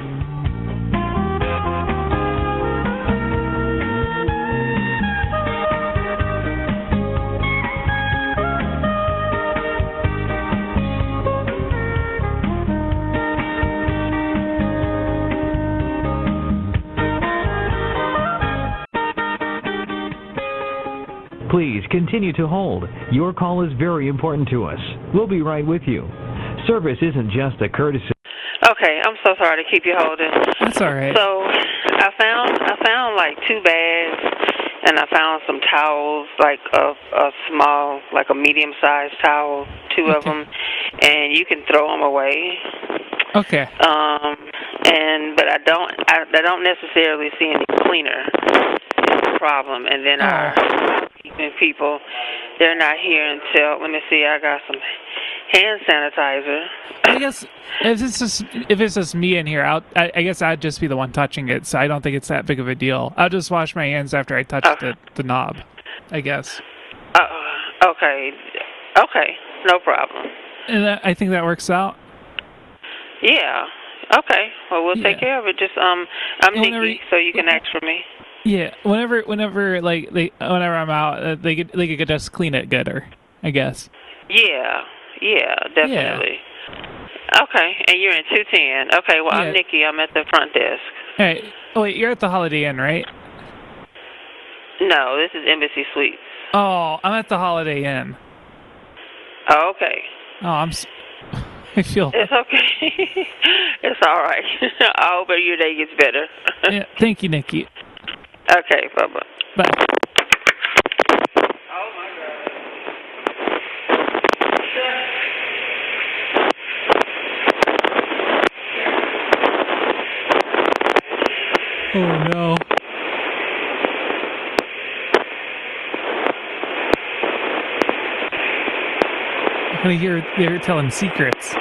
Please continue to hold. Your call is very important to us. We'll be right with you. Service isn't just a courtesy. Okay, I'm so sorry to keep you holding. That's all right. So I found like 2 bags, and I found some towels, like a small, like a medium-sized towel, 2 of them, and you can throw them away. Okay. But I don't necessarily see any cleaner problem, and then our housekeeping people, they're not here until, let me see, I got some hand sanitizer. I guess if it's just me in here, I guess I'd just be the one touching it, so I don't think it's that big of a deal. I'll just wash my hands after I touch the knob, I guess. Okay, no problem. And I think that works out. Yeah. Okay. Well, we'll take care of it. Just I'm Nikki, so you can ask for me. Yeah. Whenever I'm out, they could just clean it gooder, I guess. Yeah, definitely. Yeah. Okay, and you're in 210. Okay, well, I'm Nikki. I'm at the front desk. Hey, wait, you're at the Holiday Inn, right? No, this is Embassy Suites. Oh, I'm at the Holiday Inn. Oh, okay. Oh, I feel... It's okay. It's all right. I hope your day gets better. Yeah, thank you, Nikki. Okay, bye-bye. Bye. Oh, my God. Oh, no. I'm going to hear they're telling secrets.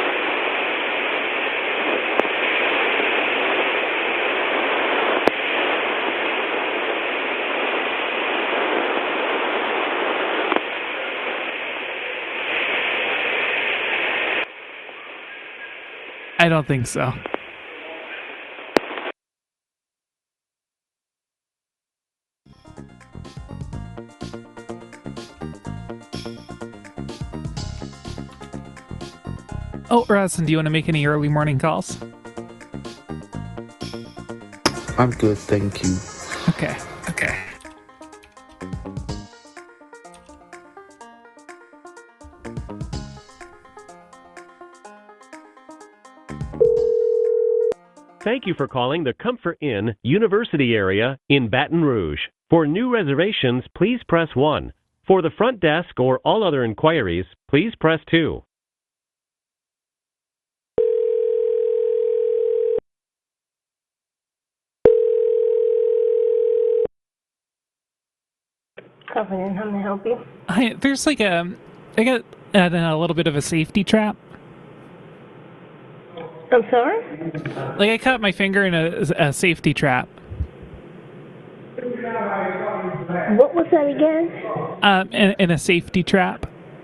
I don't think so. Oh, Rosin, do you want to make any early morning calls? I'm good, thank you. Okay. Thank you for calling the Comfort Inn University area in Baton Rouge. For new reservations, please press 1. For the front desk or all other inquiries, please press 2. Comfort Inn, how may I help you? Hi, there's like I got a little bit of a safety trap. I'm sorry? Like I caught my finger in a safety trap. What was that again? In a safety trap.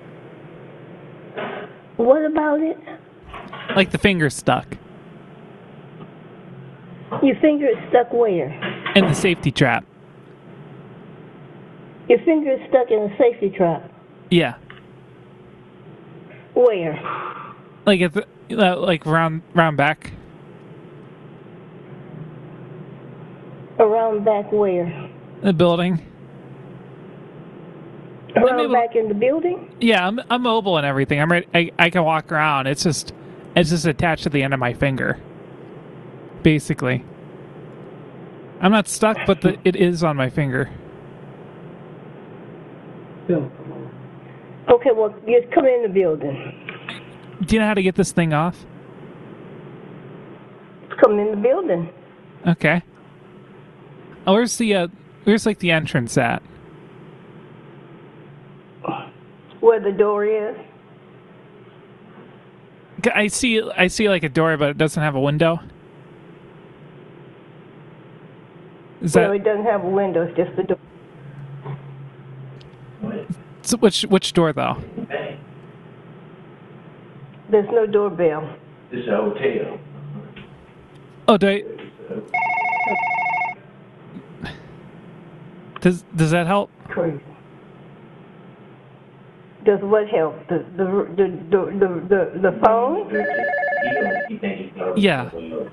What about it? Like the finger's stuck. Your finger is stuck where? In the safety trap. Your finger is stuck in a safety trap. Yeah. Where? Like at the, like round back. Around back where? The building. Around back in the building? Yeah, I'm mobile and everything. I'm ready. I can walk around. It's just attached to the end of my finger. Basically. I'm not stuck, but it is on my finger. Okay, well, you come in the building. Do you know how to get this thing off? Come in the building. Okay. Oh, where's like the entrance at? Where the door is? I see like a door, but it doesn't have a window. No, it doesn't have a window. It's just a door. So which door though? There's no doorbell. It's a hotel. Oh, does that help? Crazy. Does what help? The phone? Yeah.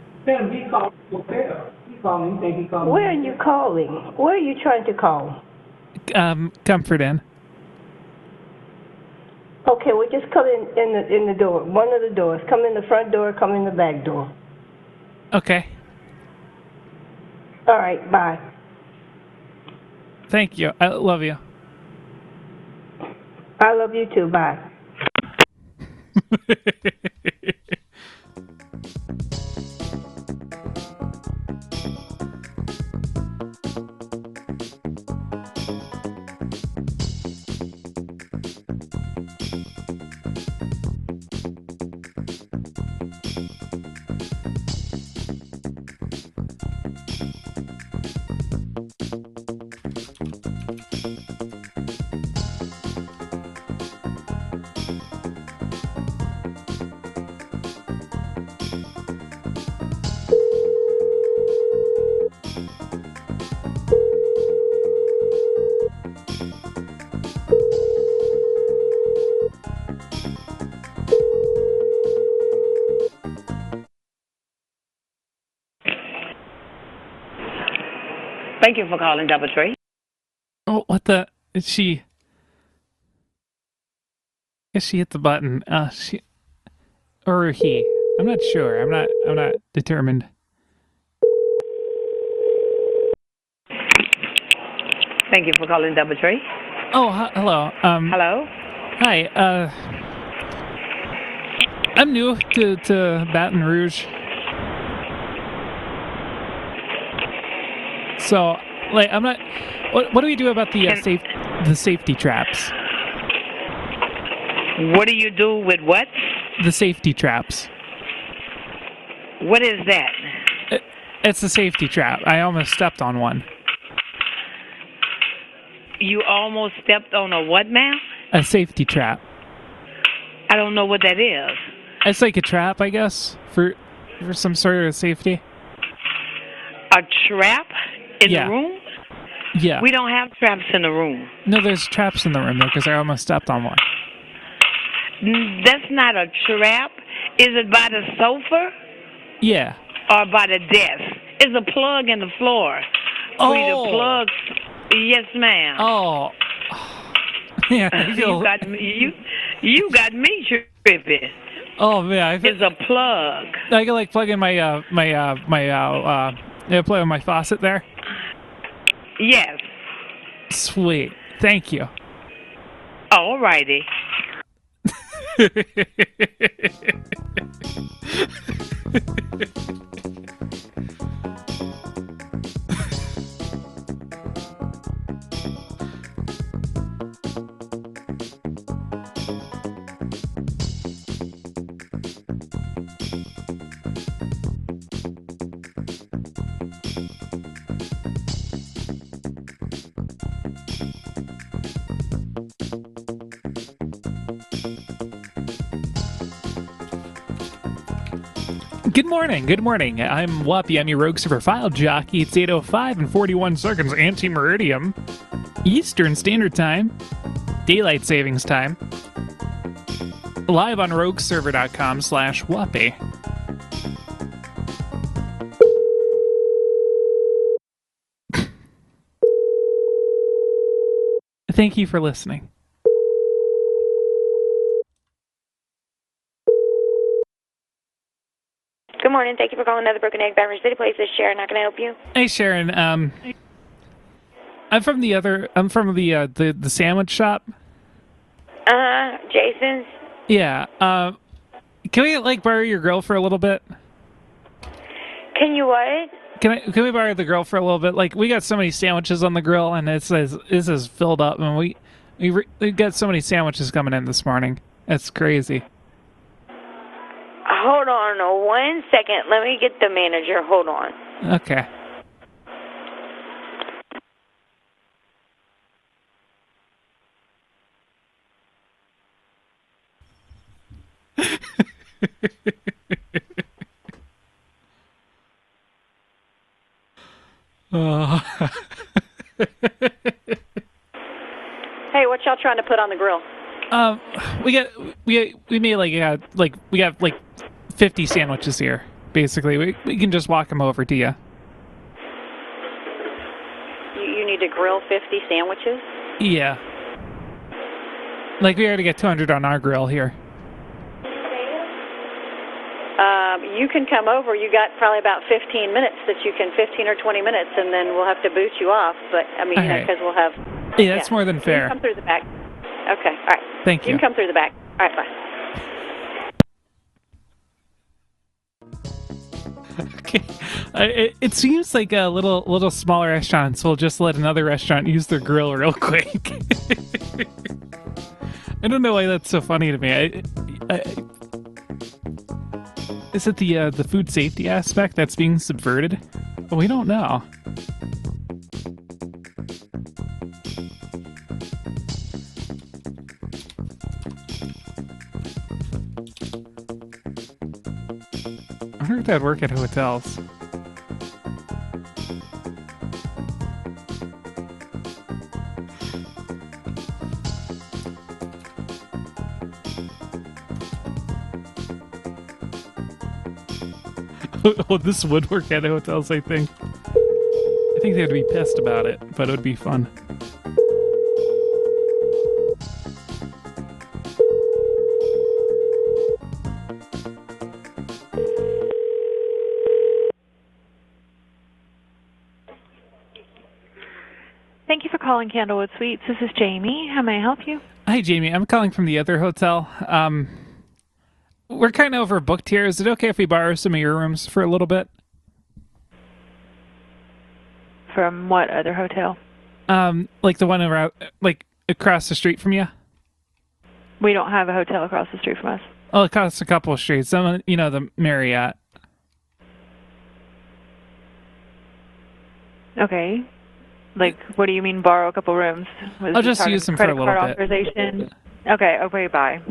Where are you calling? Where are you trying to call? Comfort Inn. Okay, well just come in the door. One of the doors. Come in the front door, come in the back door. Okay. All right, bye. Thank you. I love you. I love you too. Bye. Thank you for calling DoubleTree. Oh, what the? She hit the button. She or he. I'm not sure. I'm not determined. Thank you for calling DoubleTree. Oh, hello. Hello. Hi. I'm new to Baton Rouge. So, like, I'm not. What do we do about the safety traps? What do you do with what? The safety traps. What is that? It's a safety trap. I almost stepped on one. You almost stepped on a what, ma'am? A safety trap. I don't know what that is. It's like a trap, I guess, for some sort of safety. A trap in the room? Yeah. We don't have traps in the room. No, there's traps in the room, though, because I almost stepped on one. That's not a trap. Is it by the sofa? Yeah. Or by the desk? It's a plug in the floor. Oh. Where the plug... Yes, ma'am. Oh. Yeah. You got me. You got me tripping. Oh man, it's a plug. I can like plug in my plug in my faucet there. Yes. Sweet. Thank you. All righty. Good morning. Good morning. I'm Whoppy. I'm your Rogue Super File Jockey. It's 8:05 and 41 seconds anti-meridium. Eastern Standard Time. Daylight Savings Time. Live on rogueserver.com/Whoppy. Thank you for listening. Good morning. Thank you for calling another Broken Egg Baton Rouge City Place. This is Sharon. How can I help you? Hey, Sharon. I'm from the sandwich shop. Jason's. Yeah. Can we borrow your grill for a little bit? Can you what? Can we borrow the grill for a little bit? We got so many sandwiches on the grill, and this is filled up, and we got so many sandwiches coming in this morning. It's crazy. Hold on 1 second. Let me get the manager. Hold on. Okay. Hey, what y'all trying to put on the grill? We got 50 sandwiches here. Basically, we can just walk them over to you. You need to grill 50 sandwiches? Yeah. We already got 200 on our grill here. You can come over. You got probably about 15 minutes 15 or 20 minutes, and then we'll have to boot you off. But, because we'll have... Yeah, that's more than fair. You can come through the back. Okay, all right. Thank you. You can come through the back. All right, bye. Okay. It seems like a little smaller restaurants will just let another restaurant use their grill real quick. I don't know why that's so funny to me. Is it the food safety aspect that's being subverted? Well, we don't know. I heard that'd work at hotels. Oh, this would work at hotels, I think. I think they'd be pissed about it, but it would be fun. Thank you for calling Candlewood Suites. This is Jamie. How may I help you? Hi, Jamie. I'm calling from the other hotel. We're kind of overbooked here. Is it okay if we borrow some of your rooms for a little bit? From what other hotel? The one around, across the street from you? We don't have a hotel across the street from us. Oh, across a couple of streets. The Marriott. Okay. What do you mean borrow a couple rooms? I'll just use them for a little bit. Authorization? Okay, bye.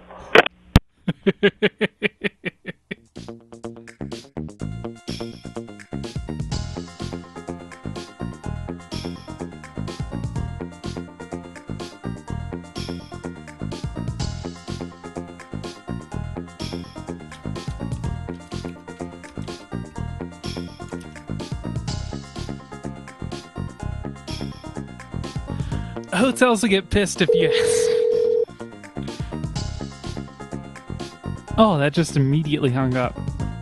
Hotels will get pissed if you... Oh, that just immediately hung up.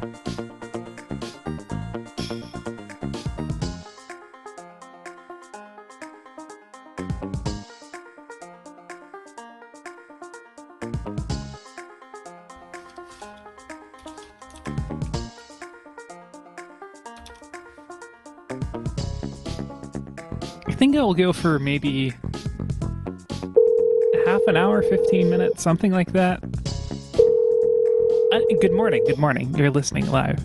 I think I'll go for maybe half an hour, 15 minutes, something like that. Good morning. You're listening live.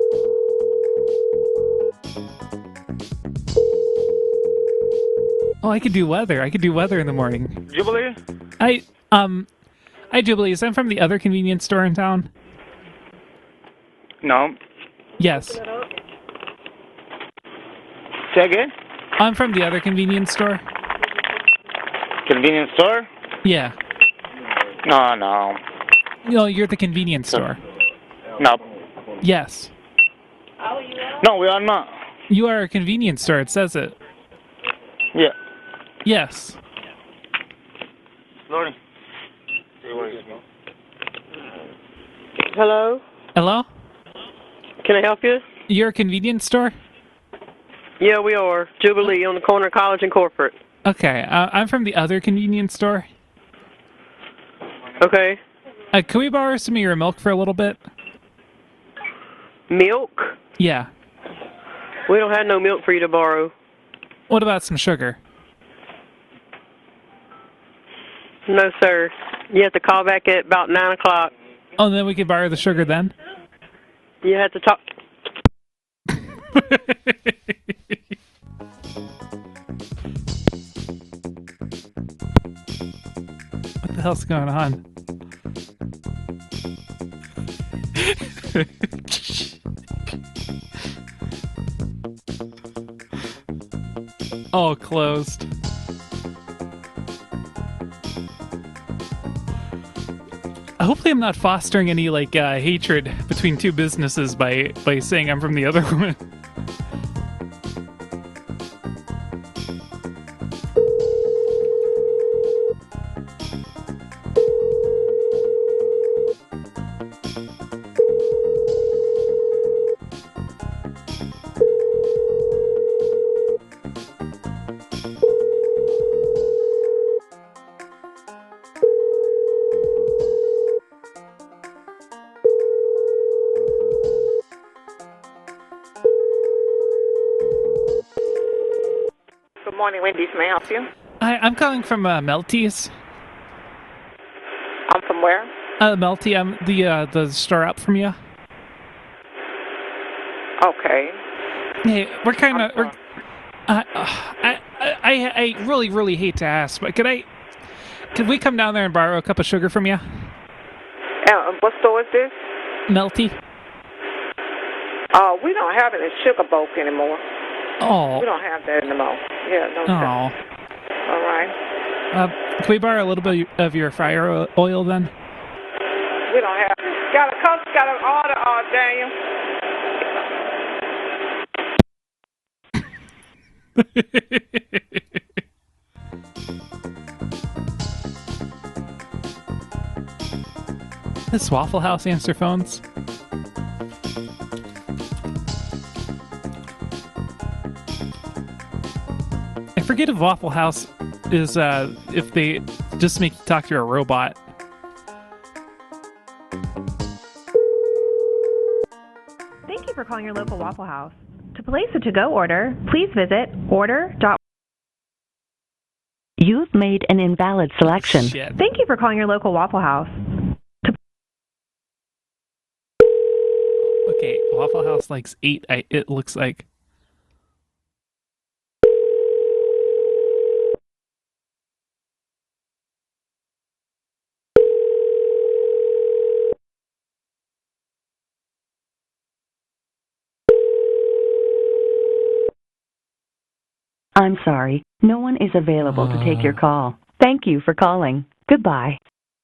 Oh, I could do weather in the morning. Jubilee? Hi, Jubilee. I'm from the other convenience store in town. No. Yes. Say again? I'm from the other convenience store. Convenience store? Yeah. No, no. No, you're the convenience store. No. Yes. No, we are not. You are a convenience store. It says it. Yeah. Yes. Lordy. Hello? Hello? Can I help you? You're a convenience store? Yeah, we are. Jubilee on the corner of College and Corporate. Okay. I'm from the other convenience store. Okay. Can we borrow some of your milk for a little bit? Milk? Yeah. We don't have no milk for you to borrow. What about some sugar? No, sir. You have to call back at about 9 o'clock. Oh, then we can borrow the sugar then? You have to talk... What the hell's going on? Oh, closed. Hopefully I'm not fostering any, hatred between two businesses by saying I'm from the other one. Good morning, Wendy's. May I help you? Hi, I'm calling from Melty's. I'm from where? Melty, I'm the store up from you. Okay. Hey, we're kind of... I really, really hate to ask, but could we come down there and borrow a cup of sugar from you? What store is this? Melty. We don't have any sugar bulk anymore. Oh. We don't have that anymore. Yeah, no. Oh. All right. Can we borrow a little bit of your fryer oil then? We don't have. Got an order, Daniel. Does Waffle House answer phones? I forget if Waffle House is if they just make you talk to a robot. Thank you for calling your local Waffle House. To place a to-go order, please visit order. You've made an invalid selection. Shit. Thank you for calling your local Waffle House. Okay, Waffle House likes 8, it looks like. I'm sorry, no one is available to take your call. Thank you for calling. Goodbye.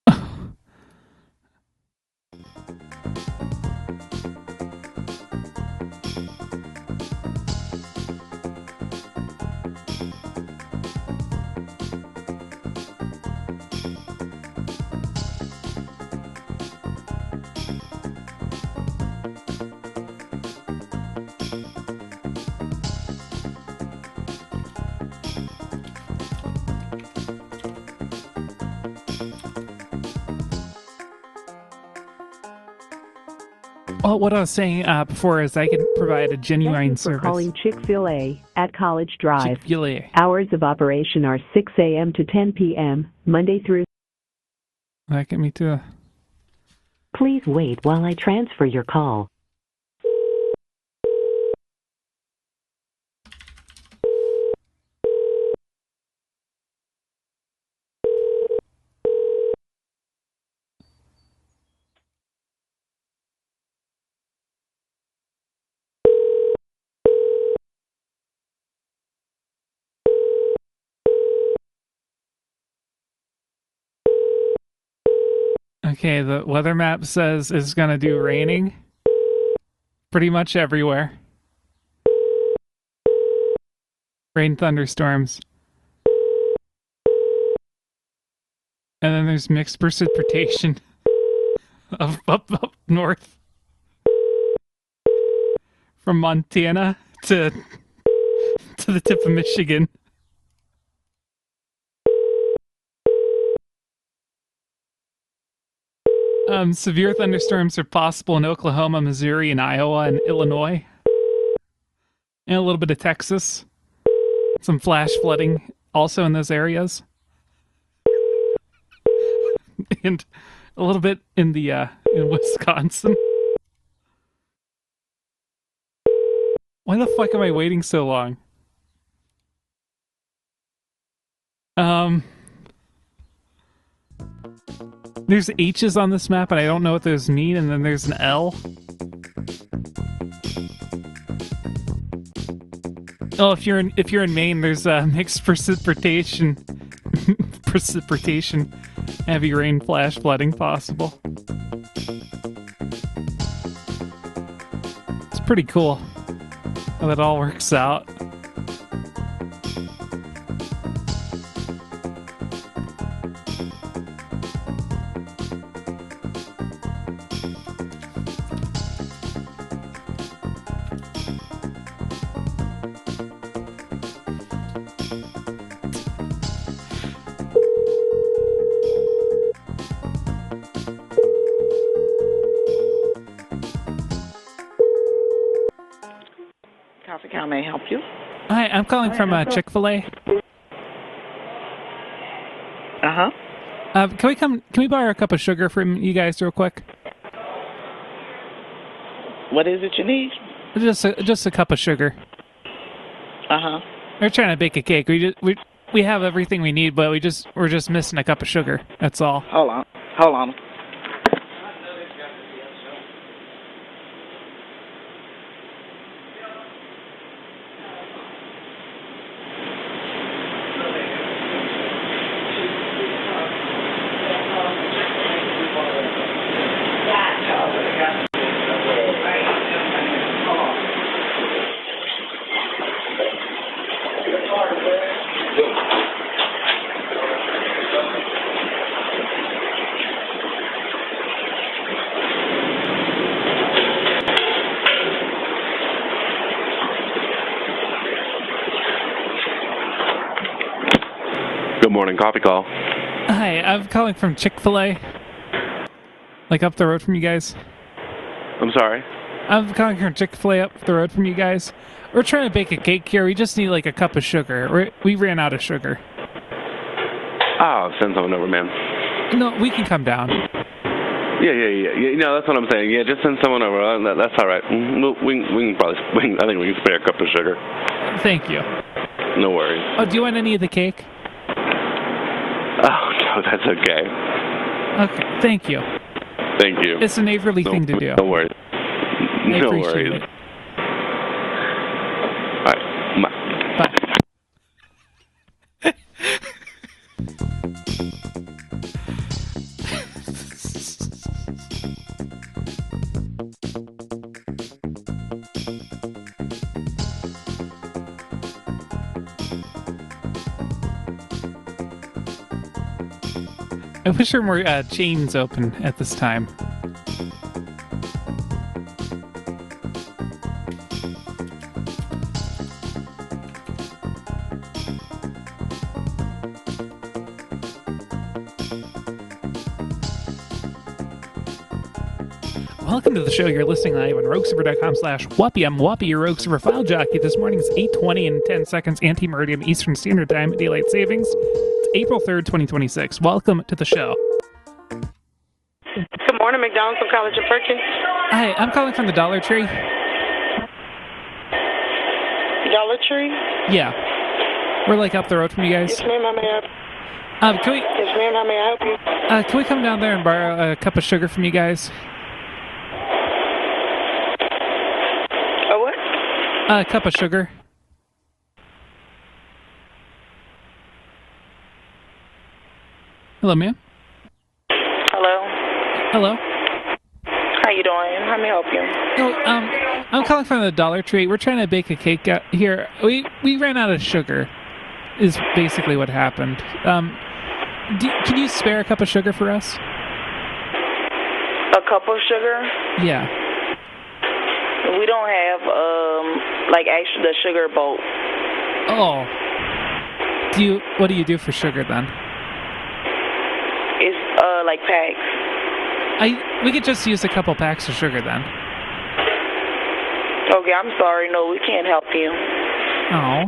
Well, what I was saying before is I can provide a genuine service. Thank you for calling Chick-fil-A at College Drive. Chick-fil-A. Hours of operation are 6 a.m. to 10 p.m., Monday through... That get me to... Please wait while I transfer your call. Okay, the weather map says it's going to do raining pretty much everywhere. Rain, thunderstorms. And then there's mixed precipitation up north. From Montana to the tip of Michigan. Severe thunderstorms are possible in Oklahoma, Missouri, and Iowa, and Illinois. And a little bit of Texas. Some flash flooding also in those areas. And a little bit in in Wisconsin. Why the fuck am I waiting so long? There's H's on this map, and I don't know what those mean, and then there's an L. Oh, if you're in Maine, there's mixed precipitation, heavy rain, flash flooding possible. It's pretty cool how that all works out. How may I help you? Hi, I'm calling from Chick-fil-A. Can we borrow a cup of sugar from you guys real quick? What is it you need? Just a cup of sugar. We're trying to bake a cake. We have everything we need, but we're just missing a cup of sugar. That's all. Hold on. Good morning, coffee call. Hi, I'm calling from Chick-fil-A. Like up the road from you guys. I'm sorry? I'm calling from Chick-fil-A up the road from you guys. We're trying to bake a cake here. We just need like a cup of sugar. We ran out of sugar. Oh, send someone over, man. No, we can come down. Yeah. No, that's what I'm saying. Yeah, just send someone over. That's all right. We can probably. I think we can spare a cup of sugar. Thank you. No worries. Oh, do you want any of the cake? Oh no, that's okay. Okay, thank you. Thank you. It's a neighborly thing to do. No worries. No appreciate worries. it. All right. Bye. I wish there were more chains open at this time. Welcome to the show. You're listening live on RogueServer.com/Whoppy. I'm Whoppy, your Rogue Server file jockey. This morning is 8:20 and 10 seconds anti-meridian Eastern Standard Time, Daylight Savings. It's April 3rd, 2026. Welcome to the show. Good morning, McDonald's from College of Perkins. Hi, I'm calling from the Dollar Tree. Dollar Tree? Yeah. We're like up the road from you guys. Yes, ma'am, how may I help you? Yes, ma'am, how may I help you? Can we come down there and borrow a cup of sugar from you guys? A what? A cup of sugar. Hello, ma'am. Hello? Hello. How you doing? How may I help you? Oh, I'm calling from the Dollar Tree. We're trying to bake a cake out here. We ran out of sugar, is basically what happened. Can you spare a cup of sugar for us? A cup of sugar? Yeah. We don't have like actually the sugar boat. Oh. What do you do for sugar then? It's like packs. We could just use a couple packs of sugar then. Okay, I'm sorry. No, we can't help you. Oh.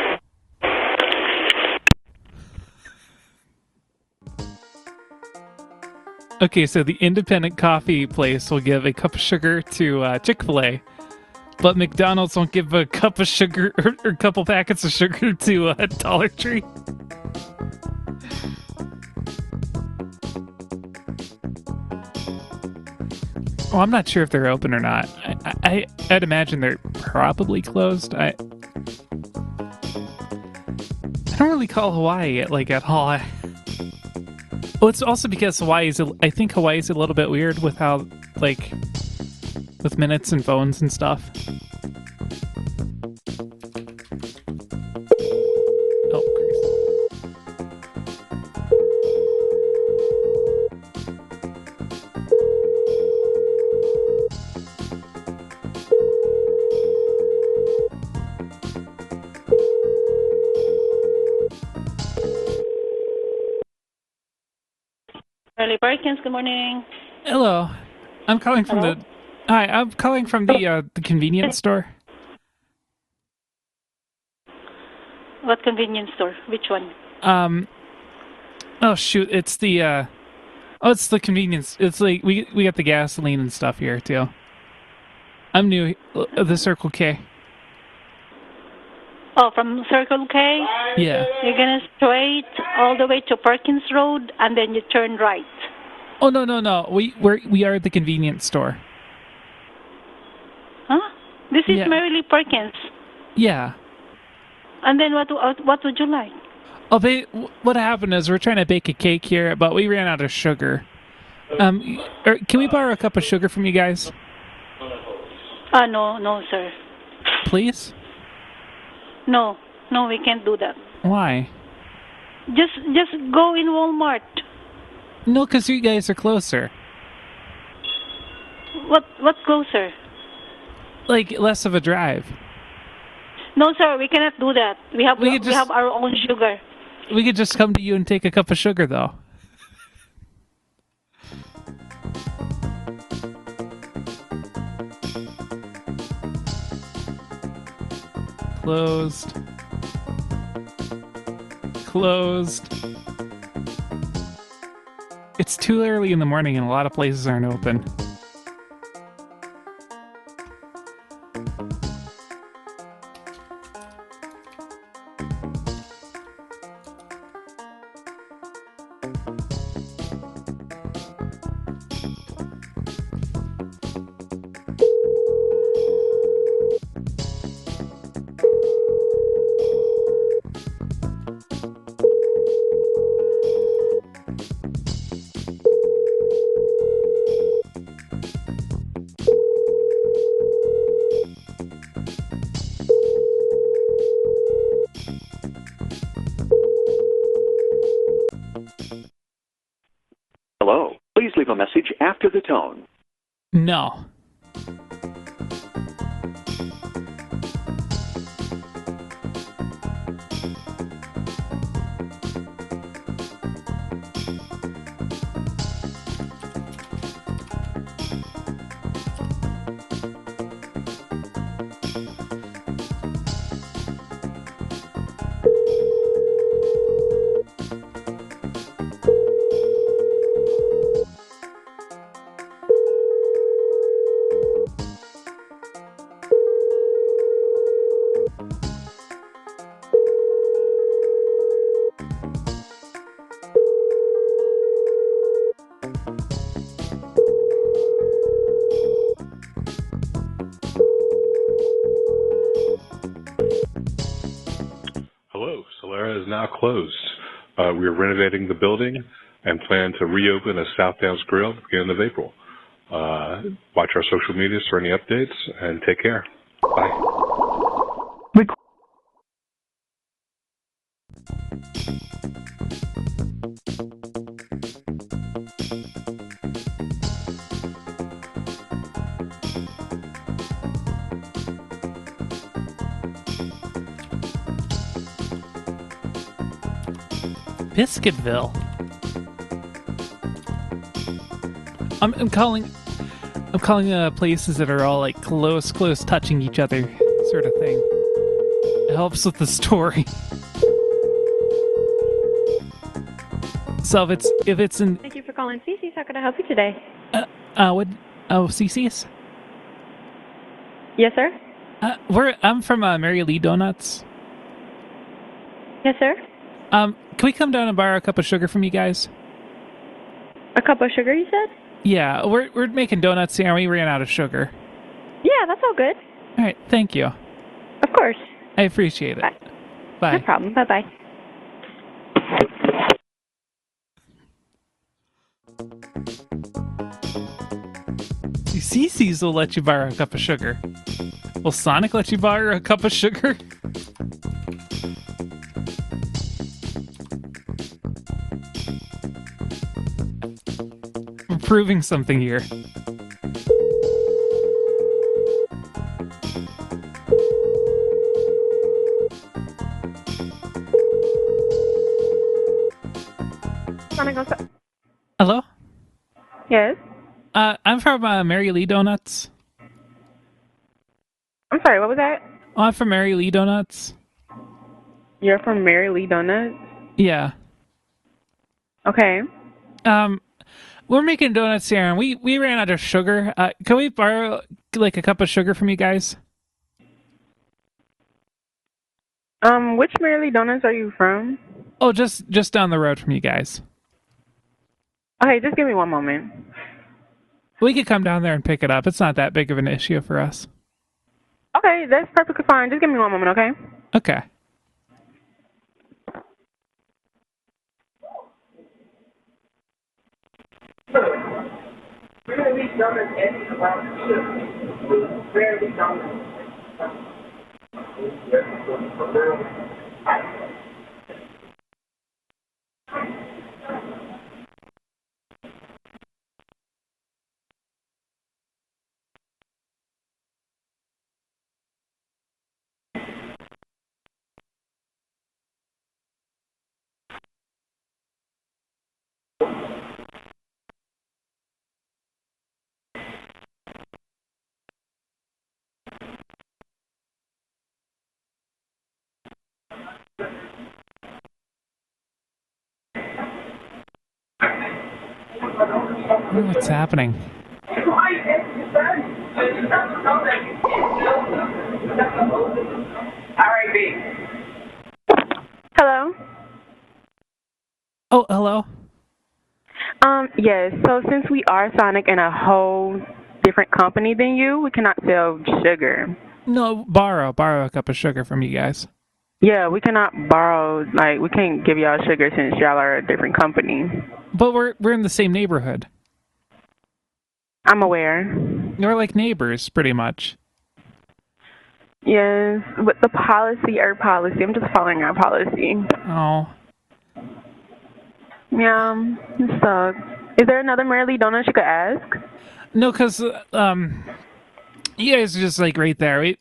Okay, so the independent coffee place will give a cup of sugar to Chick-fil-A, but McDonald's won't give a cup of sugar or a couple packets of sugar to Dollar Tree. Well, I'm not sure if they're open or not. I'd imagine they're probably closed. I don't really call Hawaii at all. Well, it's also because I think Hawaii's a little bit weird with how, with minutes and phones and stuff. Oh, Christ. Early Perkins, good morning. Hello. I'm calling from Hello? I'm calling from the convenience store. What convenience store? Which one? Oh shoot, it's the it's the convenience. It's like we got the gasoline and stuff here too. I'm new. The Circle K. Oh, from Circle K? Yeah. You're gonna straight all the way to Perkins Road, and then you turn right. Oh no. We are at the convenience store. Huh? This is Merrily Perkins. Yeah. And then what would you like? Oh, what happened is we're trying to bake a cake here, but we ran out of sugar. Can we borrow a cup of sugar from you guys? No, sir. Please? No, we can't do that. Why? Just go in Walmart. No, because you guys are closer. What closer? Like less of a drive. No, sir, we cannot do that. We have our own sugar. We could just come to you and take a cup of sugar, though. Closed. It's too early in the morning and a lot of places aren't open. Hello. Please leave a message after the tone. No. Hello, Solera is now closed. We are renovating the building, and plan to reopen a South Downs Grill at the beginning of April. Watch our social medias for any updates, and take care. Bye. Biscuitville. I'm calling places that are all like close touching each other sort of thing. It helps with the story. So if it's in. Thank you for calling CC's. How can I help you today? CC's? Yes, sir. I'm from Mary Lee Donuts. Yes, sir. Can we come down and borrow a cup of sugar from you guys? A cup of sugar, you said? Yeah, we're making donuts here and we ran out of sugar. Yeah, that's all good. All right, thank you. Of course. I appreciate it. Bye. Bye. No problem. Bye-bye. CC's will let you borrow a cup of sugar. Will Sonic let you borrow a cup of sugar? We're proving something here. Hello? Yes? I'm from Mary Lee Donuts. I'm sorry, what was that? Oh, I'm from Mary Lee Donuts. You're from Mary Lee Donuts? Yeah. Okay. We're making donuts here, and we ran out of sugar. Can we borrow, like, a cup of sugar from you guys? Which Mary Lee Donuts are you from? Oh, just down the road from you guys. Okay, just give me one moment. We could come down there and pick it up. It's not that big of an issue for us. Okay, that's perfectly fine. Just give me one moment, okay? Okay. I wonder what's happening. Hello? Oh, hello? Yes, so since we are Sonic and a whole different company than you, we cannot sell sugar. No, borrow a cup of sugar from you guys. Yeah, we cannot borrow, like, we can't give y'all sugar since y'all are a different company. But we're in the same neighborhood. I'm aware. We're like neighbors, pretty much. Yes, with the policy, our policy. I'm just following our policy. Oh. Yeah, it sucks. Is there another Mary Lee Donuts you could ask? No, because, you guys are just, like, right there. We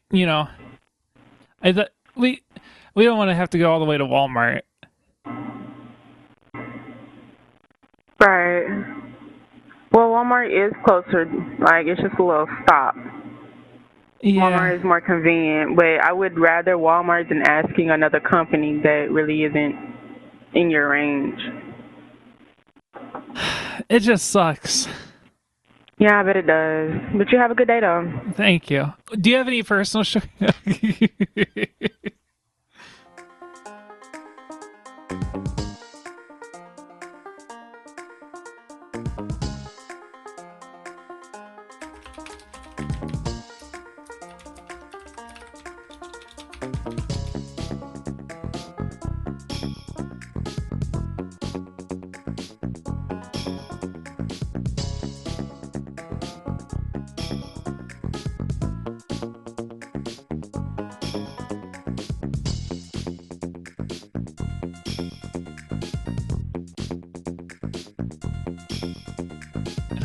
don't want to have to go all the way to Walmart. Right. Well, Walmart is closer. Like, it's just a little stop. Yeah. Walmart is more convenient, but I would rather Walmart than asking another company that really isn't in your range. It just sucks. Yeah, I bet it does. But you have a good day, though. Thank you. Do you have any personal sugar?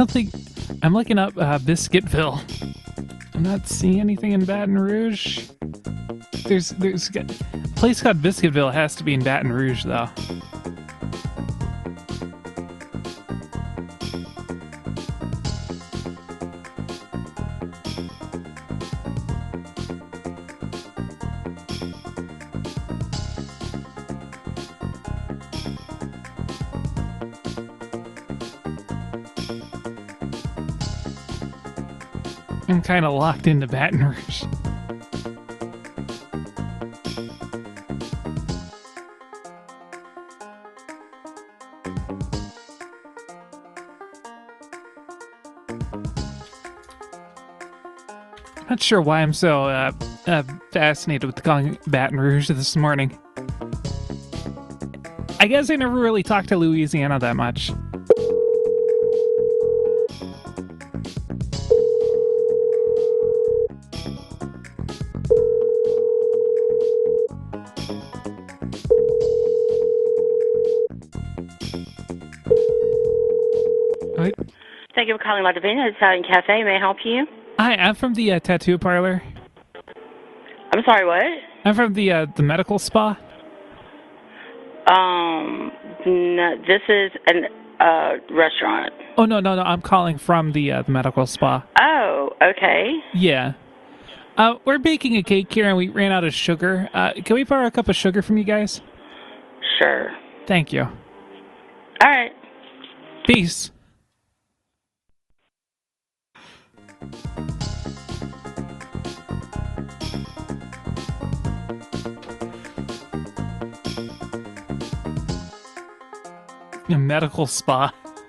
don't think... I'm looking up Biscuitville. I'm not seeing anything in Baton Rouge. There's a place called Biscuitville. It has to be in Baton Rouge, though. I'm kind of locked into Baton Rouge. Not sure why I'm so fascinated with calling Baton Rouge this morning. I guess I never really talked to Louisiana that much. Thank you for calling La Divina Italian Cafe. May I help you? Hi, I'm from the tattoo parlor. I'm sorry, what? I'm from the medical spa. No, this is a restaurant. Oh, no. I'm calling from the medical spa. Oh, okay. Yeah. We're baking a cake here and we ran out of sugar. Can we borrow a cup of sugar from you guys? Sure. Thank you. All right. Peace. A medical spa.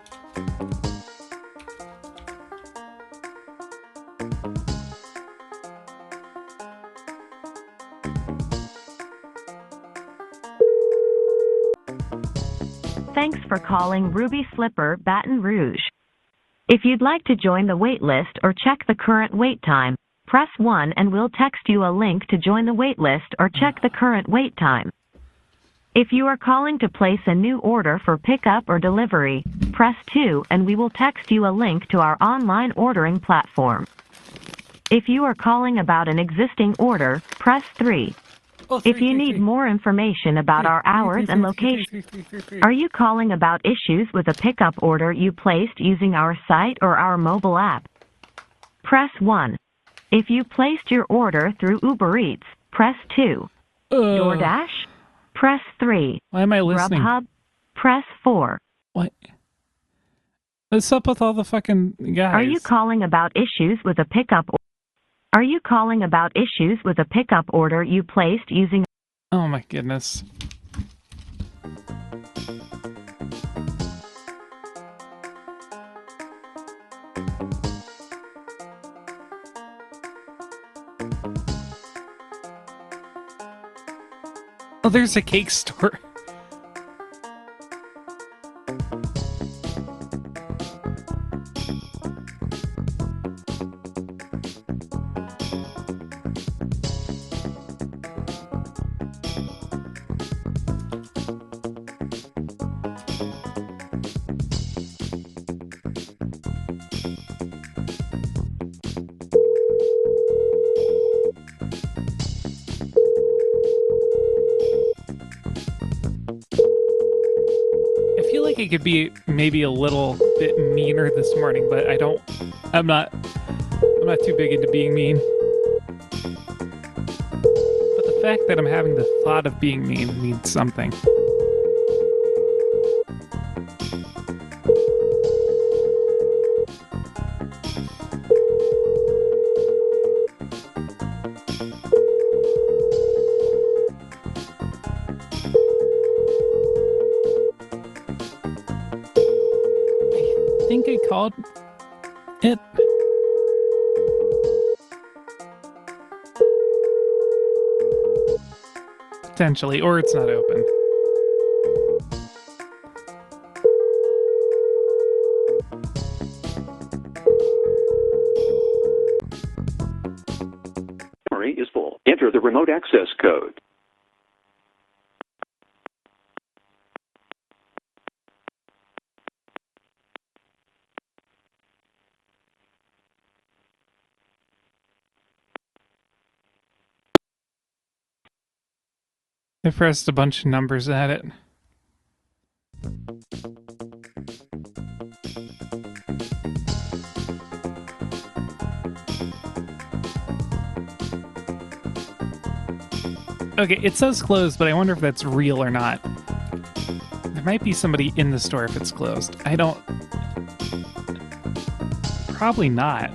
Thanks for calling Ruby Slipper, Baton Rouge. If you'd like to join the wait list or check the current wait time, press 1 and we'll text you a link to join the wait list or check the current wait time. If you are calling to place a new order for pickup or delivery, press 2 and we will text you a link to our online ordering platform. If you are calling about an existing order, press 3. If you need more information about our hours and location, are you calling about issues with a pickup order you placed using our site or our mobile app? Press 1. If you placed your order through Uber Eats, press 2. DoorDash? Press 3. Why am I listening? Grubhub? Press 4. What? What's up with all the fucking guys? Are you calling about issues with a pickup order? Are you calling about issues with a pickup order you placed using... Oh my goodness. Oh, there's a cake store. I could be maybe a little bit meaner this morning, but I'm not too big into being mean. But the fact that I'm having the thought of being mean means something. Called it. Potentially, or it's not open. Memory is full. Enter the remote access code. I pressed a bunch of numbers at it. Okay, it says closed, but I wonder if that's real or not. There might be somebody in the store if it's closed. I don't... Probably not.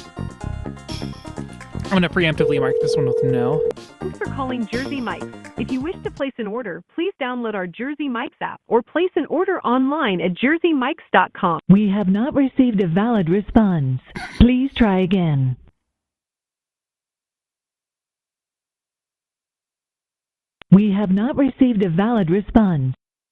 I'm going to preemptively mark this one with no. Thanks for calling Jersey Mike's. If you wish to place an order, please download our Jersey Mike's app or place an order online at jerseymikes.com. We have not received a valid response. Please try again. We have not received a valid response.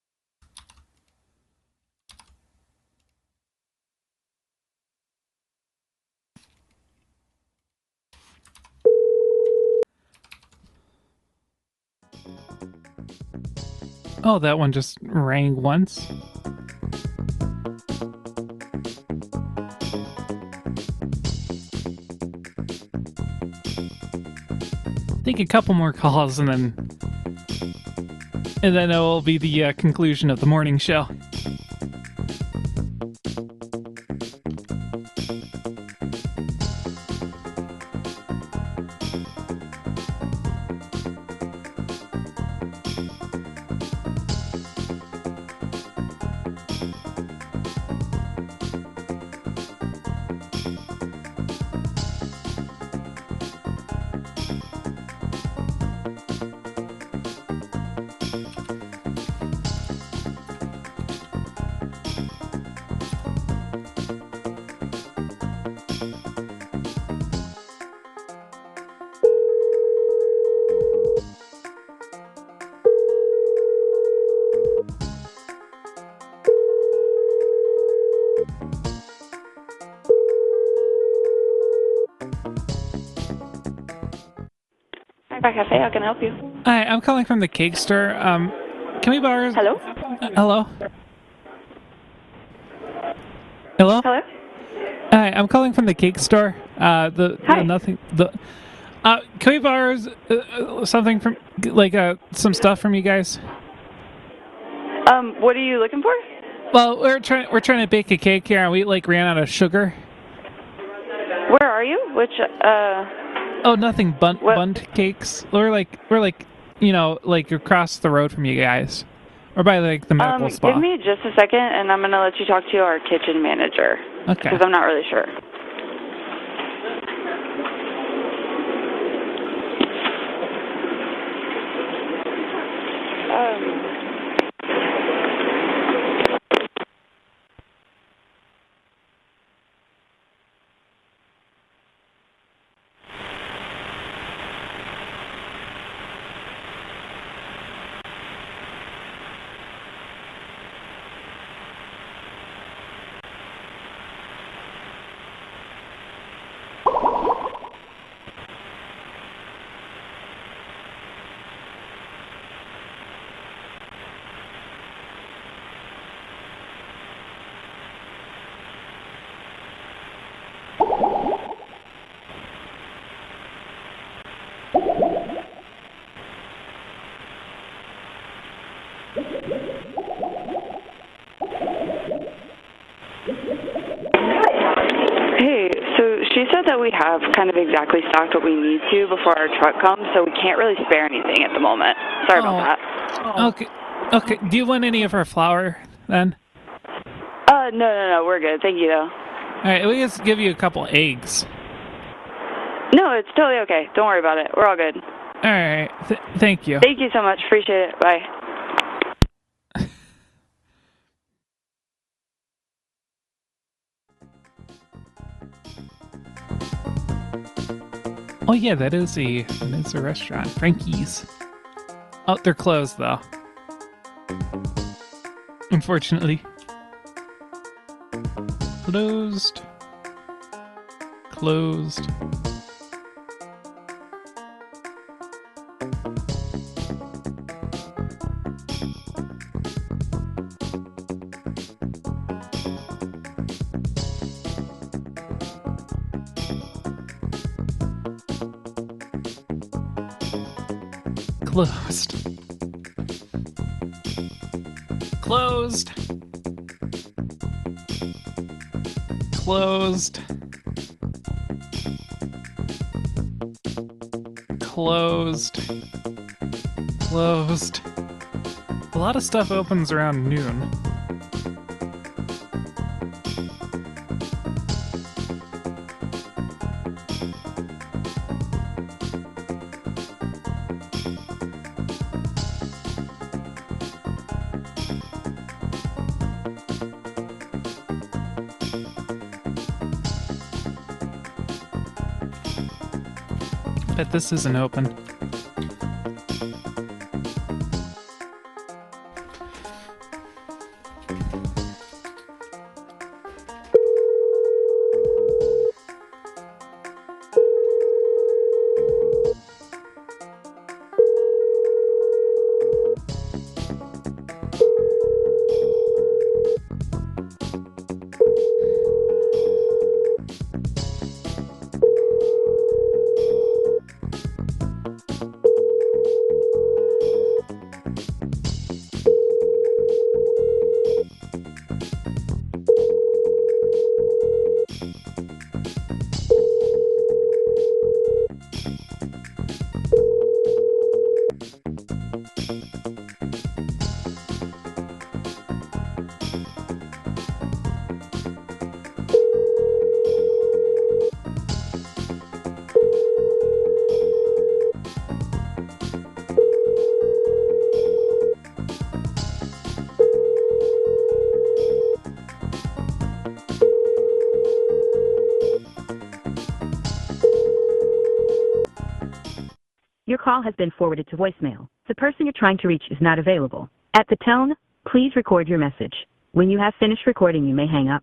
Oh, that one just rang once. Take a couple more calls and then it will be the conclusion of the morning show. Cafe, how can I help you? Hi, I'm calling from the cake store. Can we borrow... Hello? Hello? Hello? Hello? Hi, I'm calling from the cake store. Can we borrow something from, some stuff from you guys? What are you looking for? Well, we're trying to bake a cake here, and we ran out of sugar. Where are you? Which Oh, nothing. Bunt cakes. We're across the road from you guys. Or by the medical spa. Give me just a second, and I'm gonna let you talk to our kitchen manager. Okay. Because I'm not really sure. Hey, so she said that we have kind of exactly stocked what we need to before our truck comes, so we can't really spare anything at the moment. Sorry about that. Okay. Do you want any of our flour, then? No, we're good. Thank you, though. All right, we just give you a couple eggs. No, it's totally okay. Don't worry about it. We're all good. All right. Thank you. Thank you so much. Appreciate it. Bye. Oh yeah, that is a restaurant. Frankie's. Oh, they're closed though. Unfortunately. Closed. Closed. Closed. Closed. Closed. Closed. A lot of stuff opens around noon. Bet this isn't open. Your call has been forwarded to voicemail. The person you're trying to reach is not available. At the tone, please record your message. When you have finished recording, you may hang up.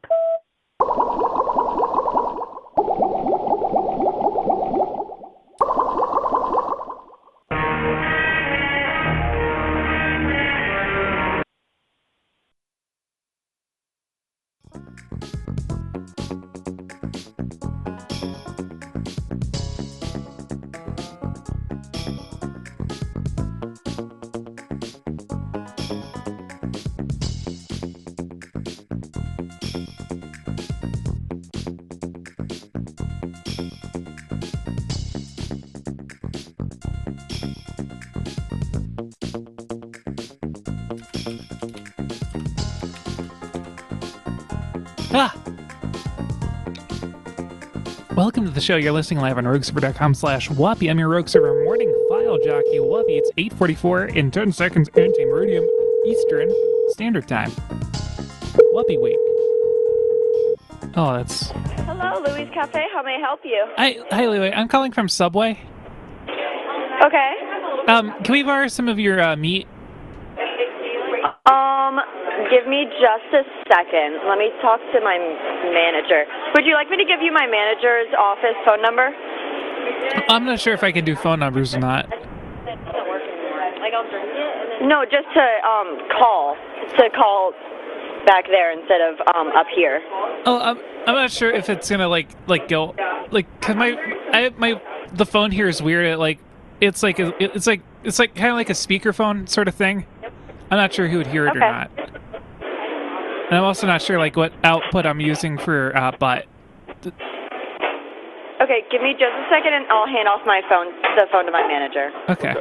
Welcome to the show. You're listening live on RogueServer.com/Whoppy. I'm your Rogue Server morning file jockey, Whoppy. It's 8:44 in 10 seconds anti-meridian Eastern Standard Time. Whoppy week. Oh, that's... Hello, Louis Cafe. How may I help you? Hi, Louis. I'm calling from Subway. Okay. Can we borrow some of your meat? Give me just a second. Let me talk to my manager. Would you like me to give you my manager's office phone number? I'm not sure if I can do phone numbers or not. No, just to call back there instead of up here. Oh, I'm not sure if it's gonna go cause the phone here is weird. It's kind of like a speakerphone sort of thing. I'm not sure who would hear it or not. And I'm also not sure what output I'm using for but. Okay, give me just a second and I'll hand off the phone to my manager. Okay.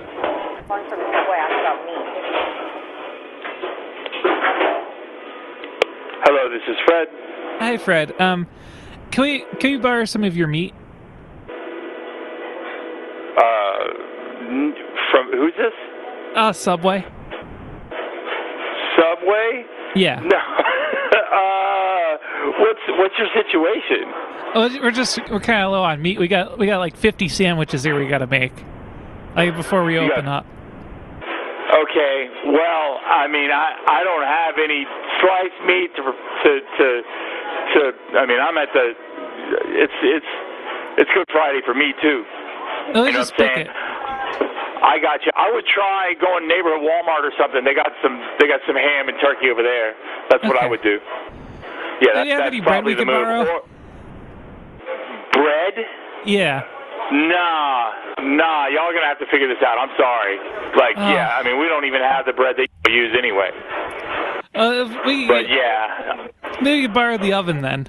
Hello, this is Fred. Hi, Fred. Can we borrow some of your meat? From who's this? Subway. Subway? Yeah. No. What's your situation? Oh, we're kind of low on meat. We got like 50 sandwiches here we got to make, before we open up. Okay. Well, I mean, I don't have any sliced meat to. I mean, I'm at the. It's Good Friday for me too. Oh, you know just pick it. I got you. I would try going neighborhood Walmart or something. They got some ham and turkey over there. That's what I would do. Yeah, that's probably the move. Bread? Yeah. Nah. Y'all are gonna have to figure this out. I'm sorry. Yeah, I mean, we don't even have the bread they use anyway. But yeah. Maybe you borrow the oven then.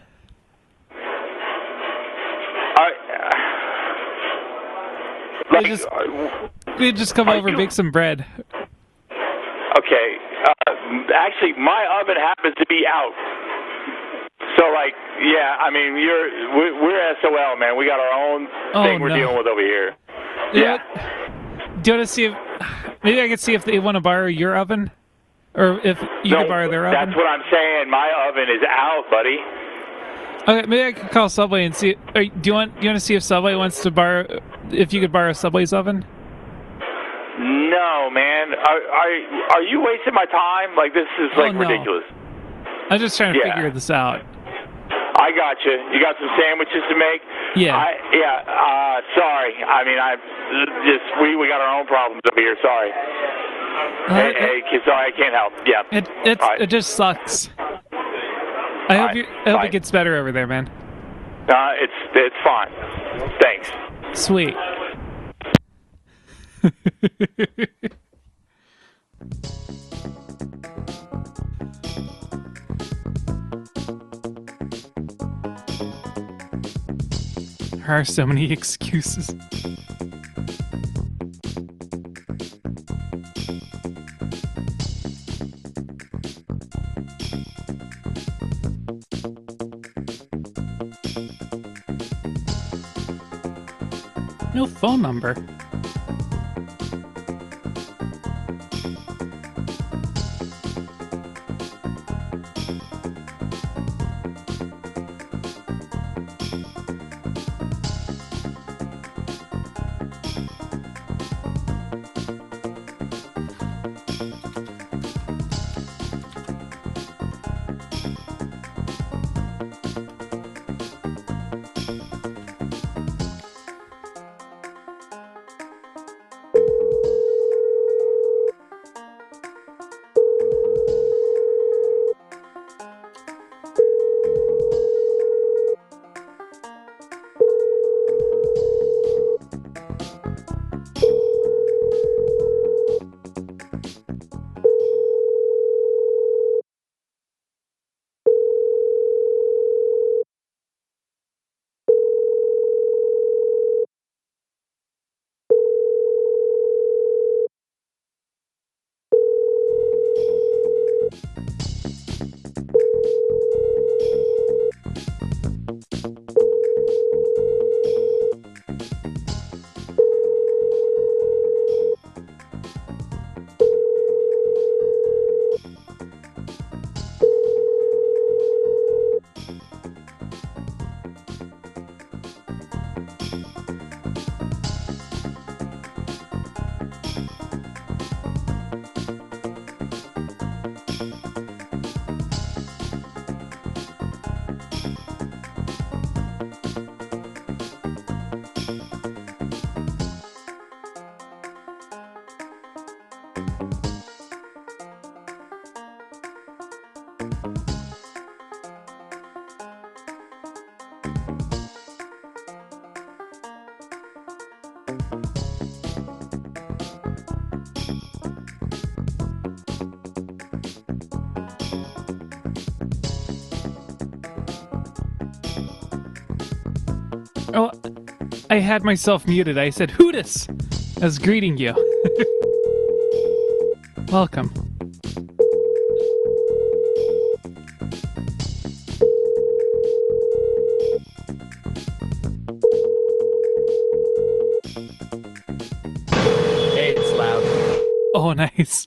We just come over, bake some bread. Okay. Actually, my oven happens to be out. So, like, yeah, I mean, we're SOL, man. We got our own thing we're dealing with over here. Yeah. Do you want to see if... Maybe I could see if they want to borrow your oven? Or if you could borrow their oven? That's what I'm saying. My oven is out, buddy. Okay, maybe I could call Subway and see... do you want to see if Subway wants to borrow... If you could borrow Subway's oven? No, man. Are you wasting my time? Like, this is, ridiculous. I'm just trying to figure this out. I got you. You got some sandwiches to make? Yeah. Sorry. I mean, we got our own problems over here. Sorry. Sorry, I can't help. Yeah. It just sucks. I hope it gets better over there, man. It's fine. Thanks. Sweet. There are so many excuses. No phone number. Oh, I had myself muted. I said, Hootis! I was greeting you. Welcome. Hey, it's loud. Oh, nice.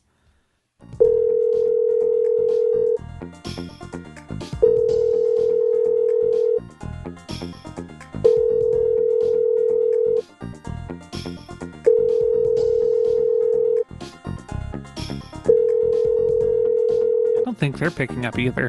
I don't think they're picking up either.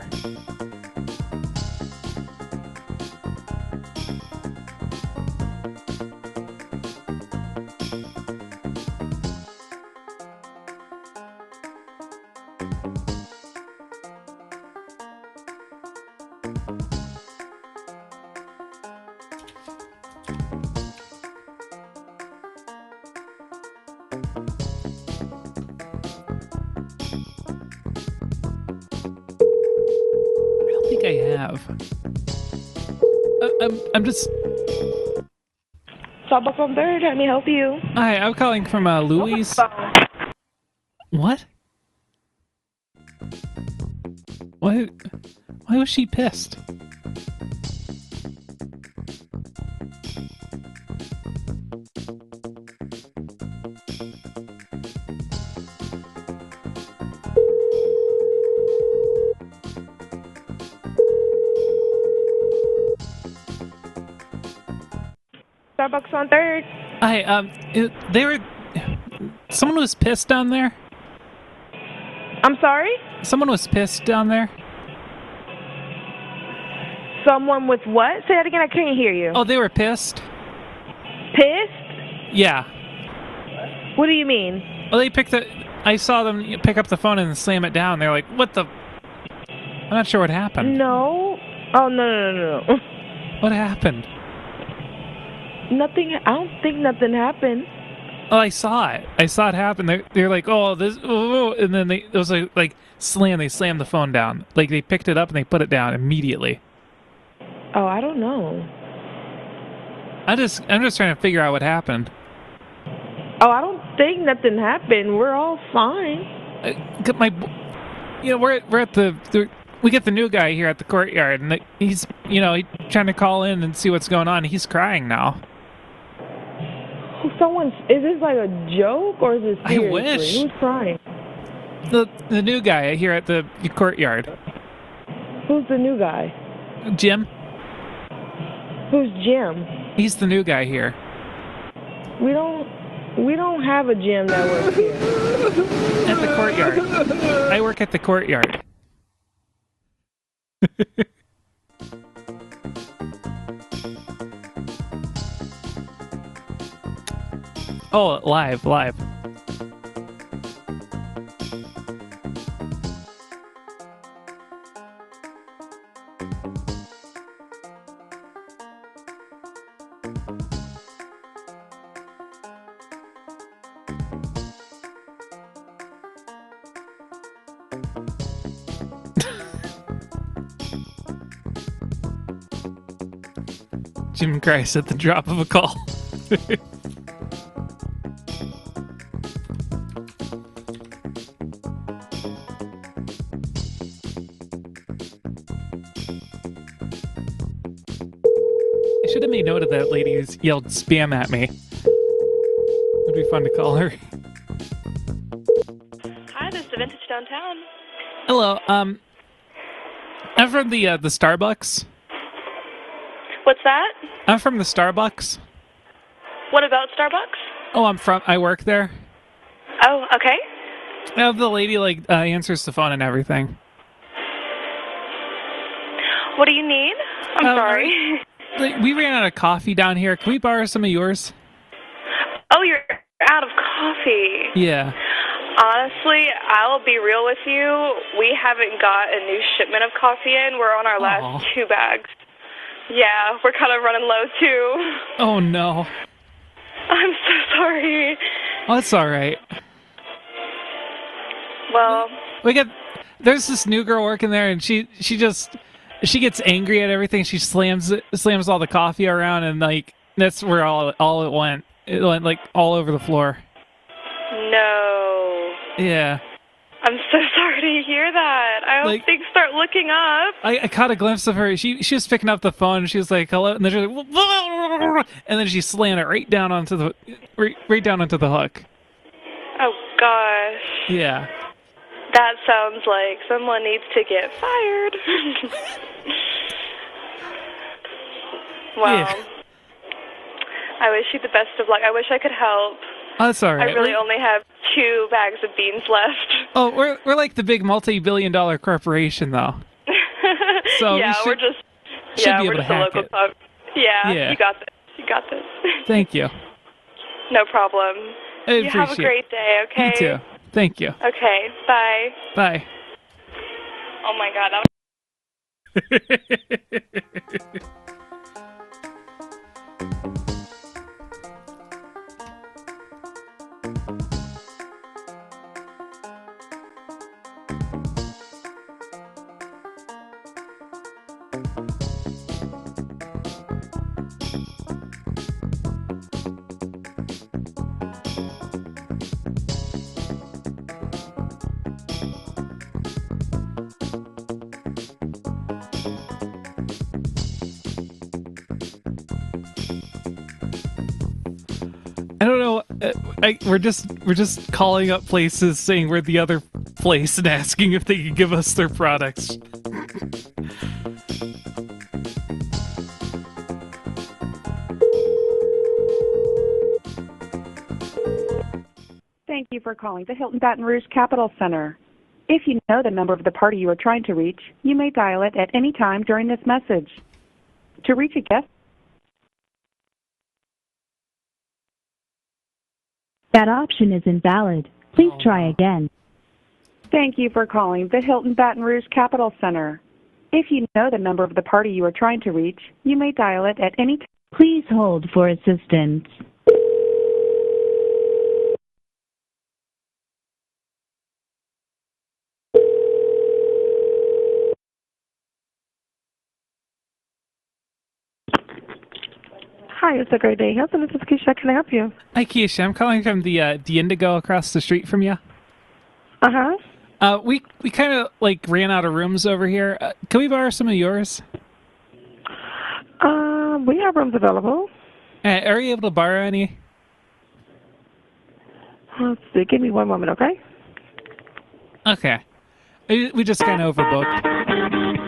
have. I'm just... Starbucks on 3rd, let me help you. Hi, I'm calling from Louis. What? Why was she pissed? Starbucks on 3rd. Hi, they were... Someone was pissed down there? I'm sorry? Someone was pissed down there? Someone with what? Say that again, I couldn't hear you. Oh, they were pissed? Pissed? Yeah. What do you mean? Well, I saw them pick up the phone and slam it down. They're like, what the... I'm not sure what happened. No. Oh, no. What happened? Nothing. I don't think nothing happened. Oh, I saw it. I saw it happen. They're like, oh, this, oh, and then it was like slam. They slammed the phone down. Like they picked it up and they put it down immediately. Oh, I don't know. I'm just trying to figure out what happened. Oh, I don't think nothing happened. We're all fine. We're at we get the new guy here at the courtyard, and he's he's trying to call in and see what's going on. He's crying now. Is this like a joke or is this seriously? I wish. Who's crying? The new guy here at the courtyard. Who's the new guy? Jim. Who's Jim? He's the new guy here. We don't have a Jim that works here. At the courtyard. I work at the courtyard. Oh, live. Jim cries at the drop of a call. I should have made note of that lady who yelled spam at me. It'd be fun to call her. Hi, this is the Vintage Downtown. Hello, I'm from the Starbucks. What's that? I'm from the Starbucks. What about Starbucks? Oh, I work there. Oh, okay. The lady answers the phone and everything. What do you need? I'm sorry. We ran out of coffee down here. Can we borrow some of yours? Oh, you're out of coffee. Yeah. Honestly, I'll be real with you. We haven't got a new shipment of coffee in. We're on our last 2 bags. Yeah, we're kind of running low, too. Oh, no. I'm so sorry. Oh, that's all right. Well... There's this new girl working there, and she gets angry at everything. She slams all the coffee around, and, that's where all it went. It went, all over the floor. No. Yeah. I'm so sorry to hear that. I hope things start looking up. I caught a glimpse of her. She was picking up the phone. She was like, "Hello," and then she was like, and then she slammed it right down onto the hook. Oh gosh. Yeah. That sounds like someone needs to get fired. Well, yeah. I wish you the best of luck. I wish I could help. Oh, that's all right. I really only have 2 bags of beans left. Oh, we're like the big multi-billion-dollar corporation, though. So yeah, we're just a local pub. Yeah, you got this. Thank you. No problem. You have a great day, okay? You too. Thank you. Okay, bye. Bye. Oh my God, we're just calling up places saying we're the other place and asking if they can give us their products. Thank you for calling the Hilton Baton Rouge Capital Center. If you know the number of the party you are trying to reach, you may dial it at any time during this message. To reach a guest, that option is invalid. Please try again. Thank you for calling the Hilton Baton Rouge Capital Center. If you know the number of the party you are trying to reach, you may dial it at any time. Please hold for assistance. Hi, it's a great day. Hilton, this is Keisha. Can I help you? Hi, Keisha. I'm calling from the Indigo across the street from you. Uh-huh. We kind of, ran out of rooms over here. Can we borrow some of yours? We have rooms available. Are you able to borrow any? Let's see. Give me one moment, okay? Okay. We just kind of overbooked.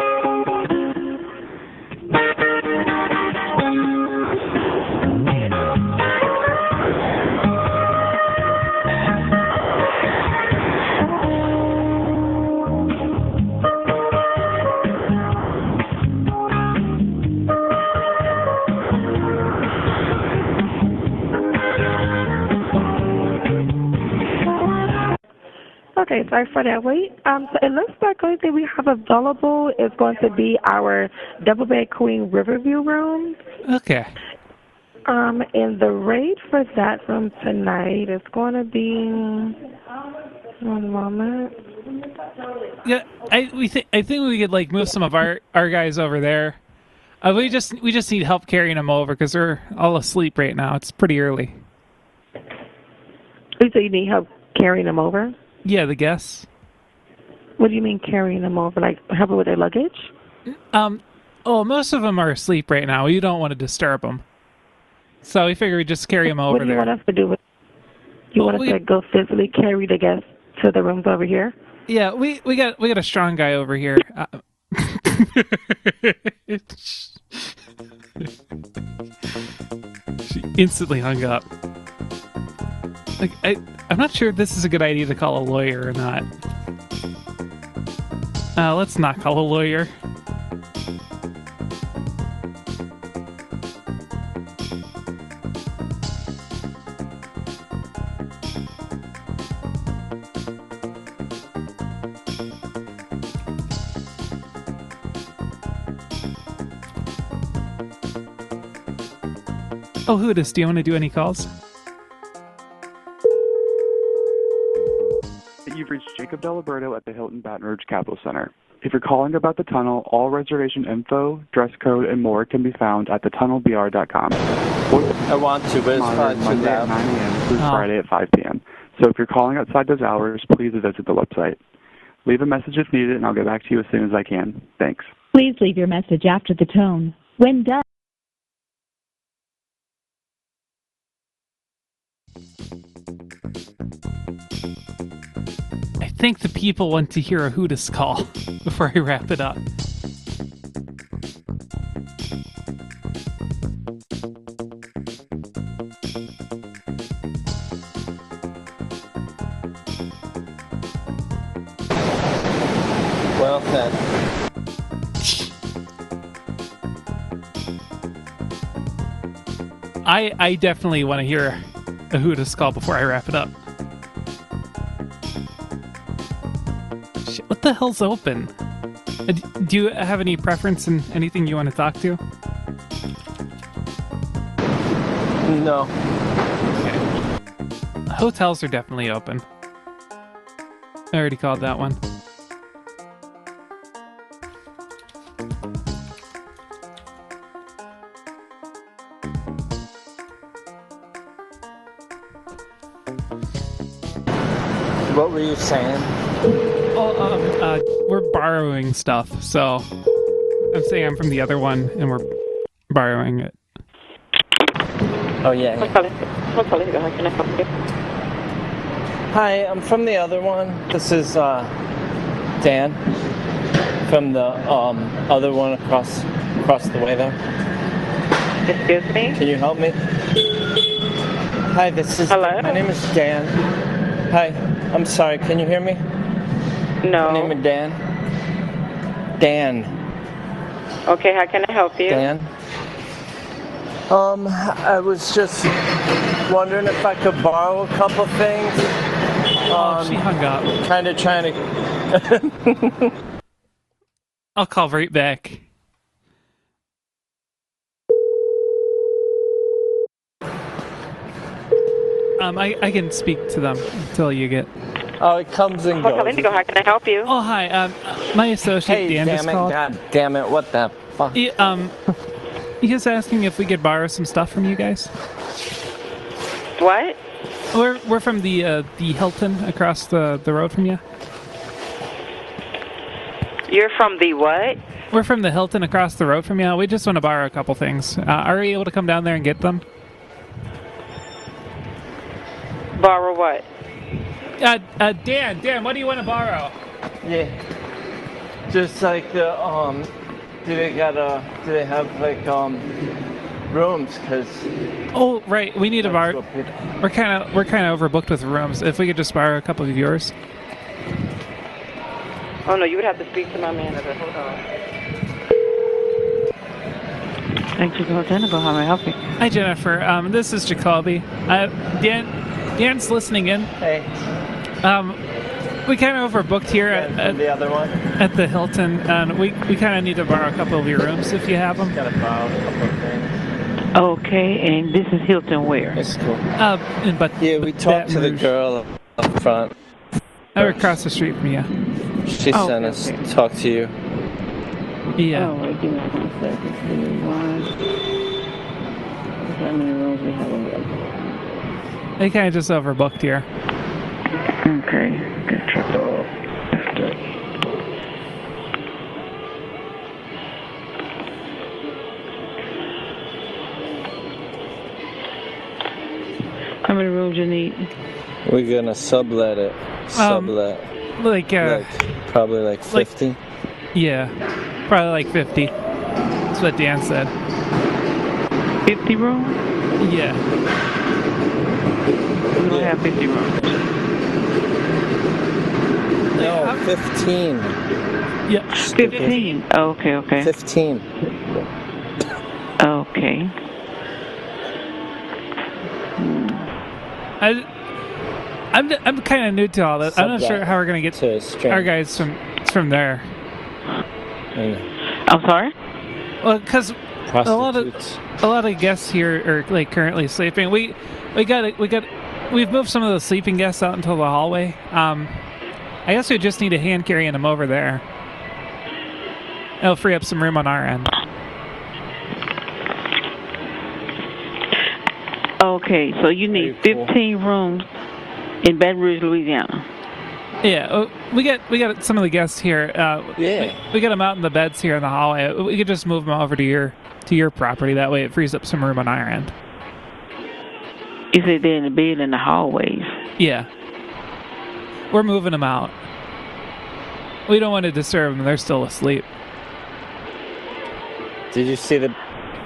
Okay, sorry for that wait. So it looks like the only thing we have available is going to be our double bed queen Riverview room. Okay. And the rate for that room tonight is going to be 1 moment. Yeah, I think we could move some of our guys over there. We just need help carrying them over because they're all asleep right now. It's pretty early. So you need help carrying them over? Yeah, the guests. What do you mean carrying them over? Helping with their luggage? Most of them are asleep right now. You don't want to disturb them. So we figure we just carry them over there. What do you want us to do? You want us to go physically carry the guests to the rooms over here? Yeah, we got a strong guy over here. She instantly hung up. I'm not sure if this is a good idea to call a lawyer or not. Let's not call a lawyer. Oh, Hoodis, do you want to do any calls? You've reached Jacob Deliberto at the Hilton Baton Rouge Capital Center. If you're calling about the tunnel, all reservation info, dress code, and more can be found at thetunnelbr.com. I want to, but it's far too Monday loud. at 9 a.m. through Friday at 5 p.m. So if you're calling outside those hours, please visit the website. Leave a message if needed, and I'll get back to you as soon as I can. Thanks. Please leave your message after the tone. When done, I think the people want to hear a Hoodis call before I wrap it up. Well said. I definitely want to hear a Hoodis call before I wrap it up. Shit, what the hell's open? Do you have any preference in anything you want to talk to? No. Okay. Hotels are definitely open. I already called that one. What were you saying? We're borrowing stuff, so I'm saying I'm from the other one, and we're borrowing it. Oh, yeah. Hotel Indigo, how can I help you? Hi, I'm from the other one. This is Dan from the other one across the way there. Excuse me? Can you help me? Hi, this is. Hello? My name is Dan. Hi, I'm sorry. Can you hear me? No. My name is Dan. Dan. Okay, how can I help you? Dan. I was just wondering if I could borrow a couple things. She hung up. Kind of trying to. I'll call right back. I can speak to them until you get. Oh, it comes and goes. Hotel Indigo, how can I help you? Oh, hi. My associate Dan just called. God damn it! What the fuck? He was asking if we could borrow some stuff from you guys. What? We're from the Hilton across the road from you. You're from the what? We're from the Hilton across the road from you. We just want to borrow a couple things. Are we able to come down there and get them? Borrow what? Dan, what do you want to borrow? Yeah. Just like the do they have like rooms? Cause oh right, we need a bar. We're kind of overbooked with rooms. If we could just borrow a couple of yours. Oh no, you would have to speak to my manager. Hold on. Thank you for Hotel Indigo. How may I help you? Hi Jennifer. This is Jacoby. Dan's listening in. Hey. We kind of overbooked here at the other one at the Hilton, and we kind of need to borrow a couple of your rooms if you have them. Gotta borrow a couple of things. Okay, and this is Hilton where? It's cool. But yeah, we talked to the girl up front. Across the street from you. She sent us to talk to you. Yeah. Oh, wait, give me 1 second. Give me one. How many rooms we have available? They kind of just overbooked here. Okay. Good trouble. That's good. How many rooms you need? We're gonna sublet it. Sublet. Like probably like 50. Yeah. Probably like 50. That's what Dan said. 50 rooms? Yeah. We don't have 50 rooms. No, 15. Yeah. 15. Oh, okay. 15. Okay. I'm kind of new to all this. I'm not sure how we're gonna get our guys from there. I'm sorry. Well, because a lot of guests here are like currently sleeping. We've moved some of the sleeping guests out into the hallway. I guess we just need a hand carrying them over there. It'll free up some room on our end. Okay, so you need 15 rooms in Baton Rouge, Louisiana. Yeah, we got some of the guests here. We got them out in the beds here in the hallway. We could just move them over to your property. That way, it frees up some room on our end. You said they're in the bed in the hallways. Yeah, we're moving them out. We don't want to disturb them. They're still asleep. Did you see the?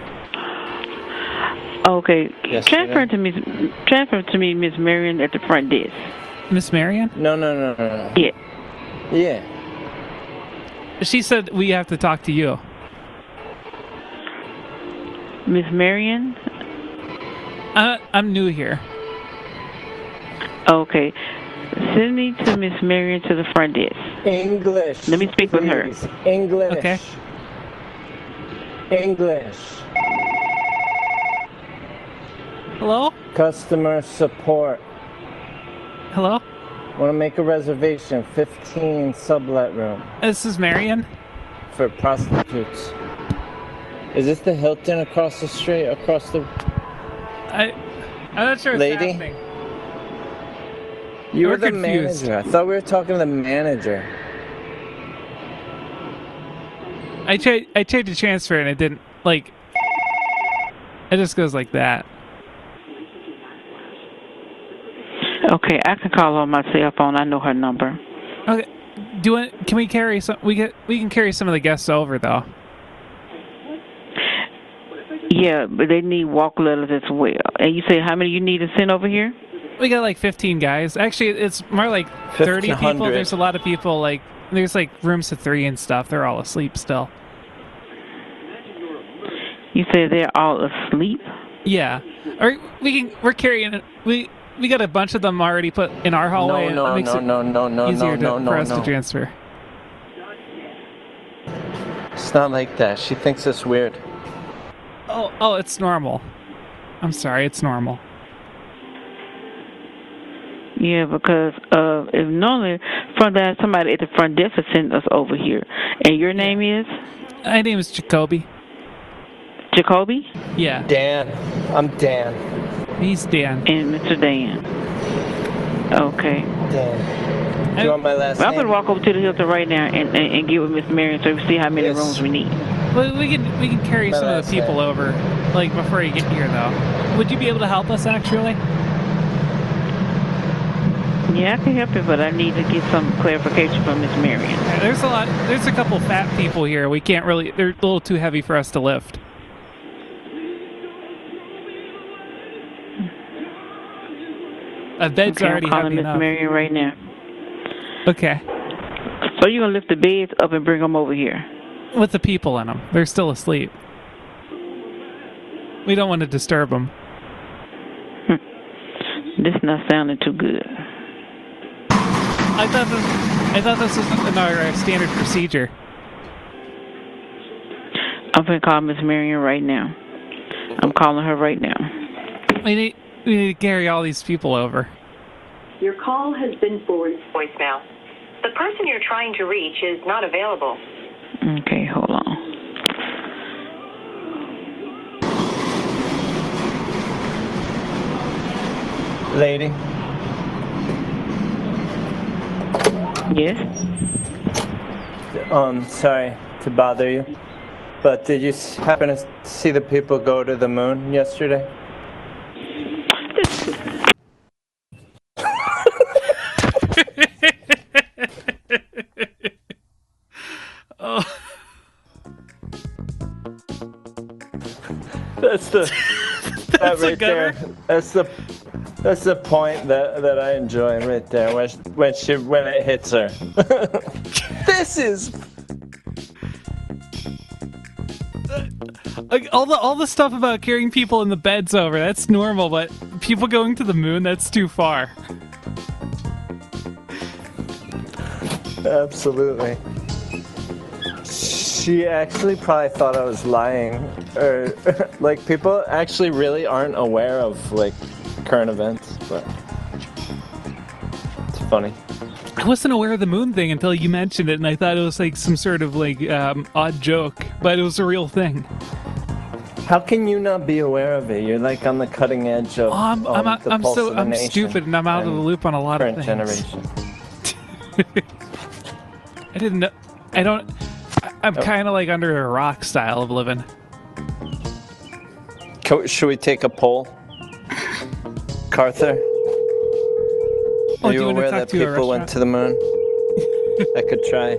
Okay, transfer to me, Miss Marion at the front desk. Miss Marion? No. Yeah. Yeah. She said we have to talk to you. Miss Marion? I'm new here. Okay. Send me to Miss Marion to the front desk. English. Let me speak with her. English. Okay. English. Hello? Customer support. Hello? Want to make a reservation, 15 sublet room. This is Marion? For prostitutes. Is this the Hilton across the street? I'm not sure what's happening. You were We're the confused. manager. I thought we were talking to the manager. I tried to transfer and it didn't, it just goes like that. Okay, I can call her on my cell phone. I know her number. Okay. Can we carry some? We can carry some of the guests over though. Yeah, but they need walk letters as well. And you say how many you need to send over here? We got like 15 guys. Actually, it's more like 30 people. There's a lot of people. Like there's like rooms of 3 and stuff. They're all asleep still. You say they're all asleep? Yeah. Or we're carrying it. We got a bunch of them already put in our hallway. No, and it makes it easier for us to transfer. It's not like that. She thinks it's weird. Oh, it's normal. I'm sorry, it's normal. Yeah, because if normally somebody at the front desk would send us over here. And your name is? My name is Jacoby. Jacoby? Yeah. Dan. I'm Dan. He's Dan. And Mr. Dan. Okay. Dan. Do you want my last name? I'm going to walk over to the Hilton right now and get with Miss Marion so we see how many rooms we need. Well, we can carry some of the people over, like before you get here, though. Would you be able to help us, actually? Yeah, I can help you, but I need to get some clarification from Miss Marion. Yeah, there's a couple fat people here. We can't really. They're a little too heavy for us to lift. A bed's already I'm calling heavy Miss enough. Marion right now. Okay. So you're gonna lift the beds up and bring them over here? With the people in them. They're still asleep. We don't want to disturb them. This is not sounding too good. I thought this was our standard procedure. I'm gonna call Miss Marion right now. I'm calling her right now. We need to carry all these people over. Your call has been forwarded to voicemail. The person you're trying to reach is not available. Okay, hold on. Lady? Yes? Sorry to bother you, but did you happen to see the people go to the moon yesterday? Oh. That's the that right there. That's the point that I enjoy right there when it hits her. This is like all the stuff about carrying people in the beds over. That's normal, but people going to the moon, that's too far. Absolutely. She actually probably thought I was lying, or like people actually really aren't aware of like current events, but it's funny. I wasn't aware of the moon thing until you mentioned it, and I thought it was like some sort of like odd joke, but it was a real thing. How can you not be aware of it? You're like on the cutting edge of the pulse of the nation stupid, and I'm out of the loop on a lot of things. Current generation. I didn't know. I'm kind of like under a rock style of living. Should we take a poll? Carther? Are you aware that people went to the moon? I could try.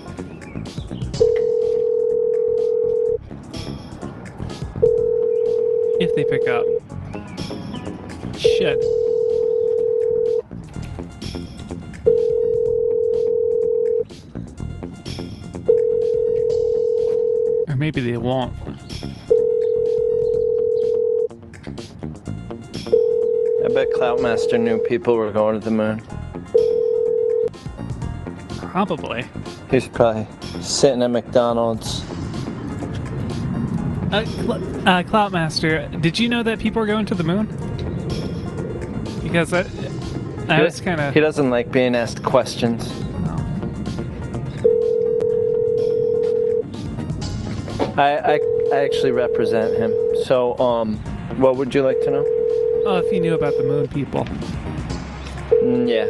If they pick up. Shit. Or maybe they won't. I bet Cloutmaster knew people were going to the moon. Probably. He's probably sitting at McDonald's. Cloutmaster, did you know that people are going to the moon? Because I was kind of... He doesn't like being asked questions. I actually represent him. So, what would you like to know? Oh, if you knew about the moon people. Yeah.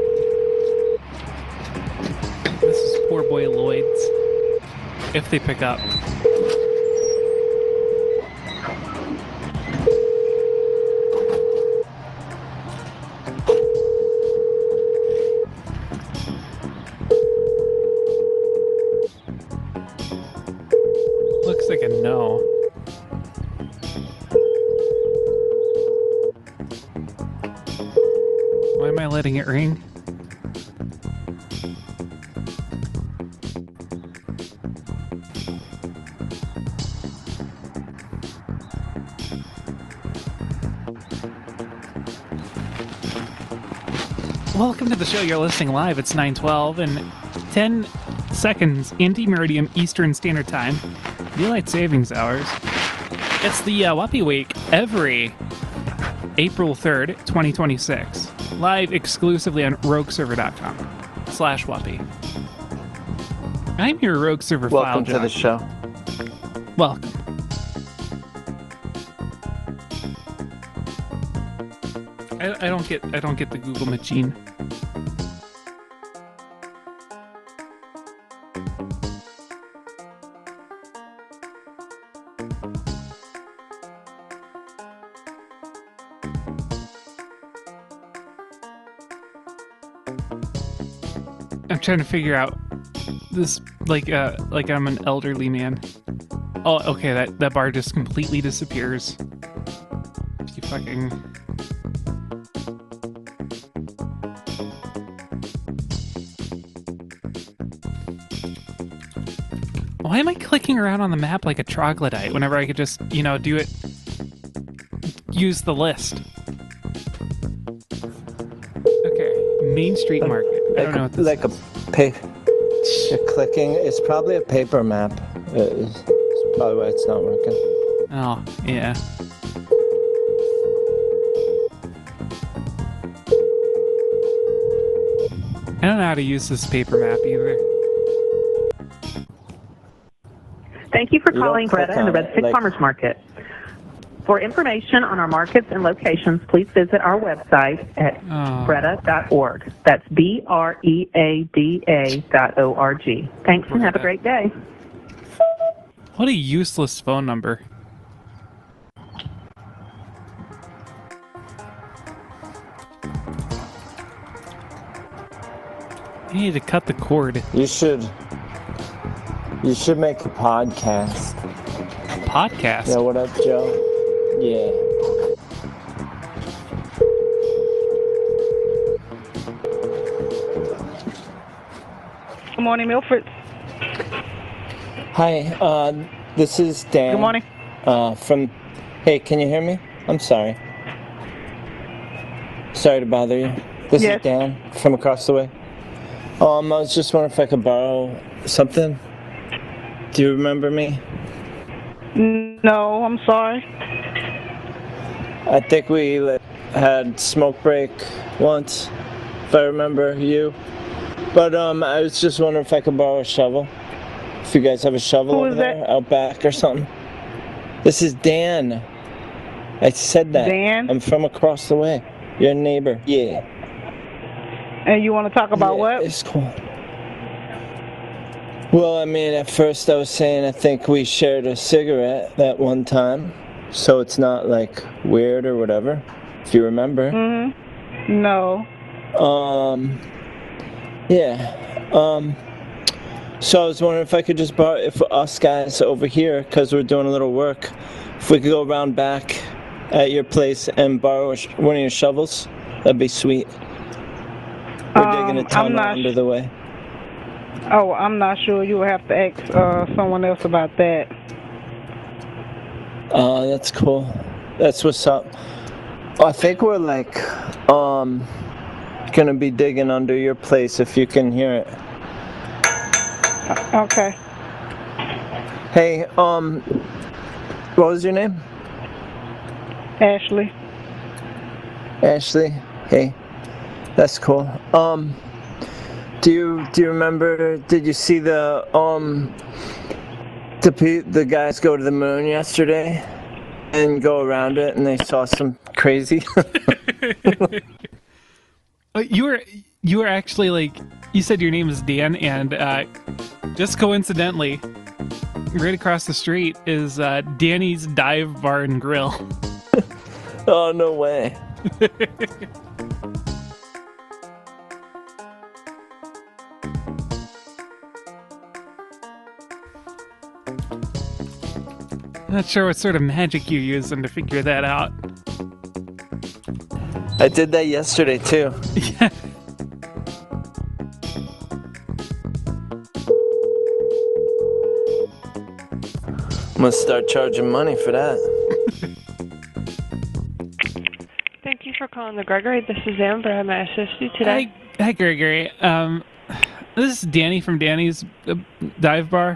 This is poor boy Lloyd's. If they pick up. no. Why am I letting it ring? Welcome to the show. You're listening live. It's 9:12 and 10 seconds anti-meridian Eastern Standard Time. Daylight savings hours. It's the Whoppy Week every April 3rd, 2026. Live exclusively on rogueserver.com/Whoppy. I'm your Rogue Server file Welcome to the show. Welcome. I don't get the Google machine. I'm trying to figure out this like I'm an elderly man. Oh, okay, that bar just completely disappears. You fucking... Why am I clicking around on the map like a troglodyte whenever I could just, do it... Use the list. Okay, Main Street Market. I don't know what this is. You're clicking. It's probably a paper map. It's probably why it's not working. Oh, yeah. I don't know how to use this paper map either. Thank you for calling Greta and the Red Stick Farmers Market. For information on our markets and locations, please visit our website at breda.org. That's BREADA.org. Thanks and have a great day. What a useless phone number. You need to cut the cord. You should make a podcast. Podcast? Yeah, what up, Joe? Yeah. Good morning, Milford. Hi, this is Dan. Good morning. Hey, can you hear me? I'm sorry. Sorry to bother you. This is Dan from across the way. I was just wondering if I could borrow something. Do you remember me? No, I'm sorry. I think we had smoke break once, if I remember you. But I was just wondering if I could borrow a shovel. If you guys have a shovel over there, out back or something. This is Dan. I said that. Dan? I'm from across the way. Your neighbor. Yeah. And you want to talk about what? It's cool. Well, I mean, at first I was saying I think we shared a cigarette that one time, so it's not like weird or whatever, if you remember. Mm-hmm. No. Yeah. So I was wondering if I could just borrow, if us guys over here, because we're doing a little work, if we could go around back at your place and borrow one of your shovels, that'd be sweet. We're digging a tunnel under the way. Oh, I'm not sure. You will have to ask someone else about that. That's cool. That's what's up. I think we're gonna be digging under your place if you can hear it. Okay. Hey, what was your name? Ashley. Ashley. Hey, that's cool. Do you remember? Did you see the guys go to the moon yesterday and go around it, and they saw some crazy? You were actually you said your name is Dan, and just coincidentally, right across the street is Danny's Dive Bar and Grill. Oh, no way. Not sure what sort of magic you're using to figure that out. I did that yesterday too. Yeah. I'm gonna start charging money for that. Thank you for calling the Gregory. This is Amber. How may I assist you today? Hi, Gregory. This is Danny from Danny's Dive Bar.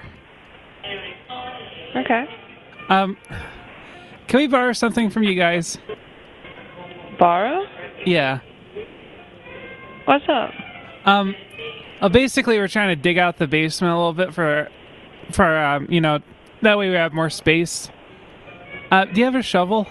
Okay. Can we borrow something from you guys? Borrow? Yeah. What's up? Basically, we're trying to dig out the basement a little bit for that way we have more space. Do you have a shovel?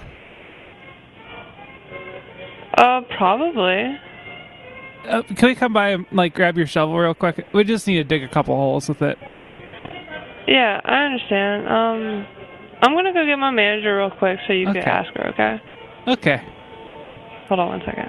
Probably. Can we come by and grab your shovel real quick? We just need to dig a couple holes with it. Yeah, I understand. I'm gonna go get my manager real quick so you can ask her, okay? Okay. Hold on one second.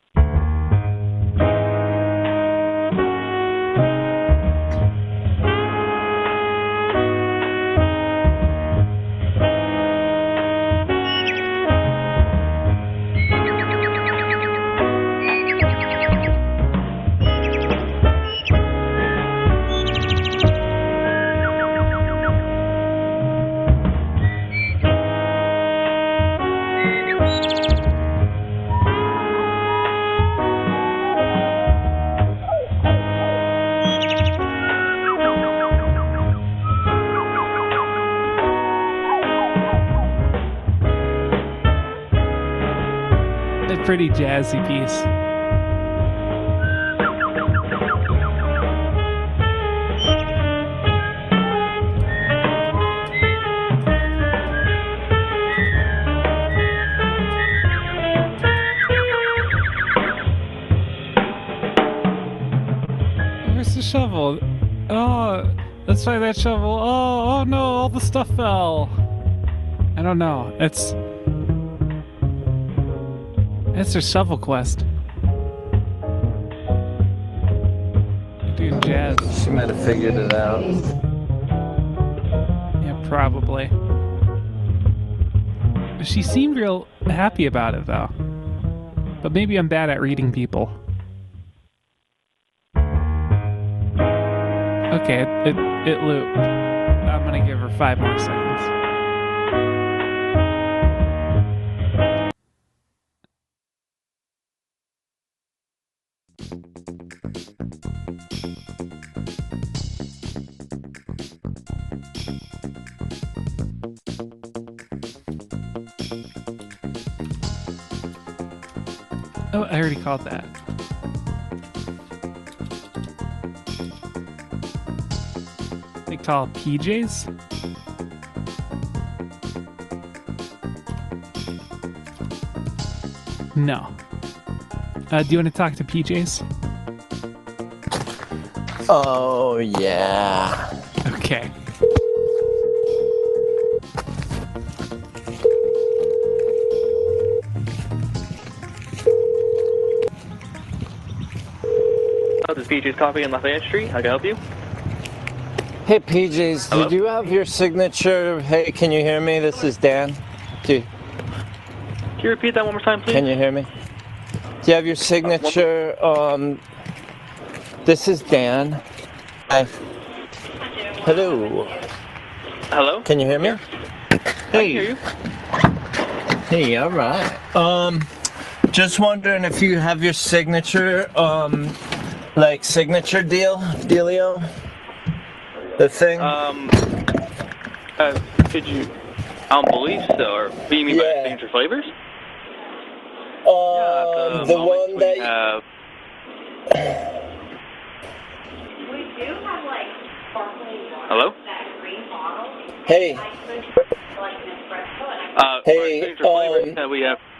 Pretty jazzy piece. Where's the shovel? Oh, let's find that shovel. Oh no, all the stuff fell. I don't know. It's her shovel quest. Doing jazz. She might have figured it out. Yeah, probably. She seemed real happy about it, though. But maybe I'm bad at reading people. Okay, it looped. I'm gonna give her 5 more seconds. Oh, I already called that. They call PJs? No. Do you want to talk to PJs? Oh, yeah. Okay. This is PJ's Coffee on Lafayette Street. How can I help you? Hey, PJs, Hello? did you have your signature? Hey, can you hear me? This is Dan. Can you repeat that one more time, please? Can you hear me? Do you have your signature? This is Dan. Hi. Hello. Hello? Can you hear me? Hey. I can hear you. Hey, all right. Just wondering if you have your signature, signature dealio? The thing? Could you... I don't believe so. Or what do you mean by signature flavors? The one that... have... We do have, sparkling water. Hello? That green bottle. Hey. Hey, signature flavors that we have...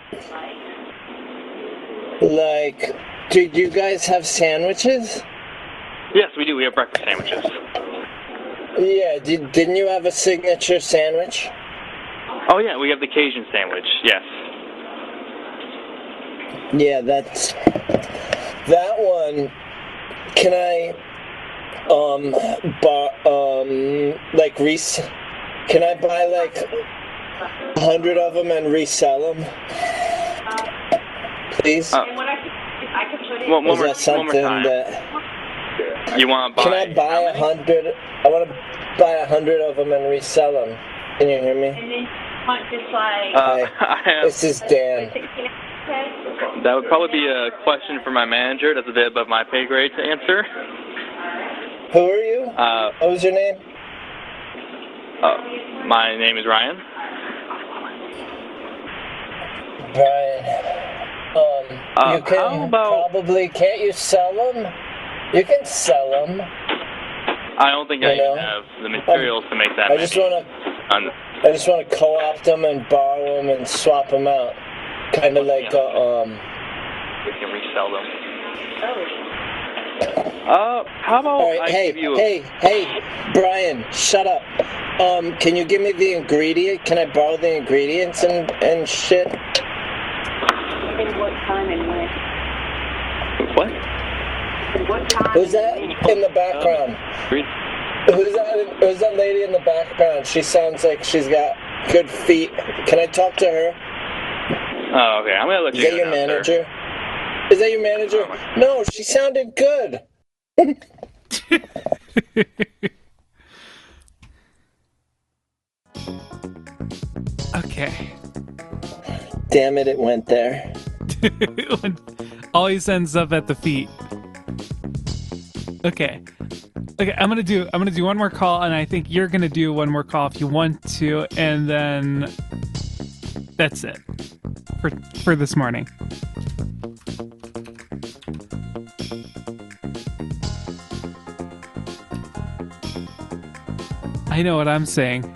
Did you guys have sandwiches? Yes, we do. We have breakfast sandwiches. Yeah, didn't you have a signature sandwich? Oh, yeah, we have the Cajun sandwich, yes. Yeah, that one. Can I, can I buy, 100 of them and resell them? Please? One Is more that something time. that... You want to buy? Can I buy 100? I want to buy 100 of them and resell them. Can you hear me? Hi, this is Dan. That would probably be a question for my manager. That's a bit above my pay grade to answer. Who are you? What was your name? My name is Ryan. Brian. You can probably... Can't you sell them? You can sell them. I don't think I even have the materials to make that. I just want to co-opt them and borrow them and swap them out. Kind of like We can resell them. How about Hey, Brian, shut up. Can you give me the ingredient? Can I borrow the ingredients and shit? In what time and when? What? In what time? Who's that in the background? Who's that lady in the background? She sounds like she's got good feet. Can I talk to her? Oh, okay. I'm gonna let you. Is that your manager? Is that your manager? No, she sounded good. Okay. Damn it, it went there. Always ends up at the feet. Okay. Okay, I'm gonna do one more call, and I think you're gonna do one more call if you want to, and then that's it for this morning. I know what I'm saying.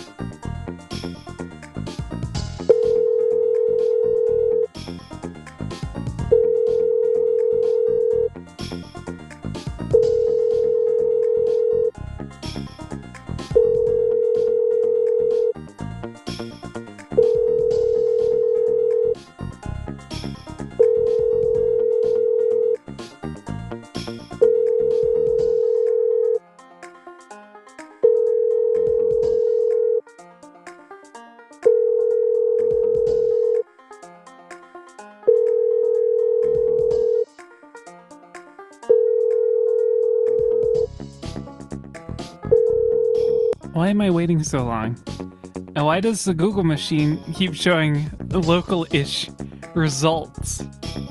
Why am I waiting so long? And why does the Google machine keep showing local-ish results?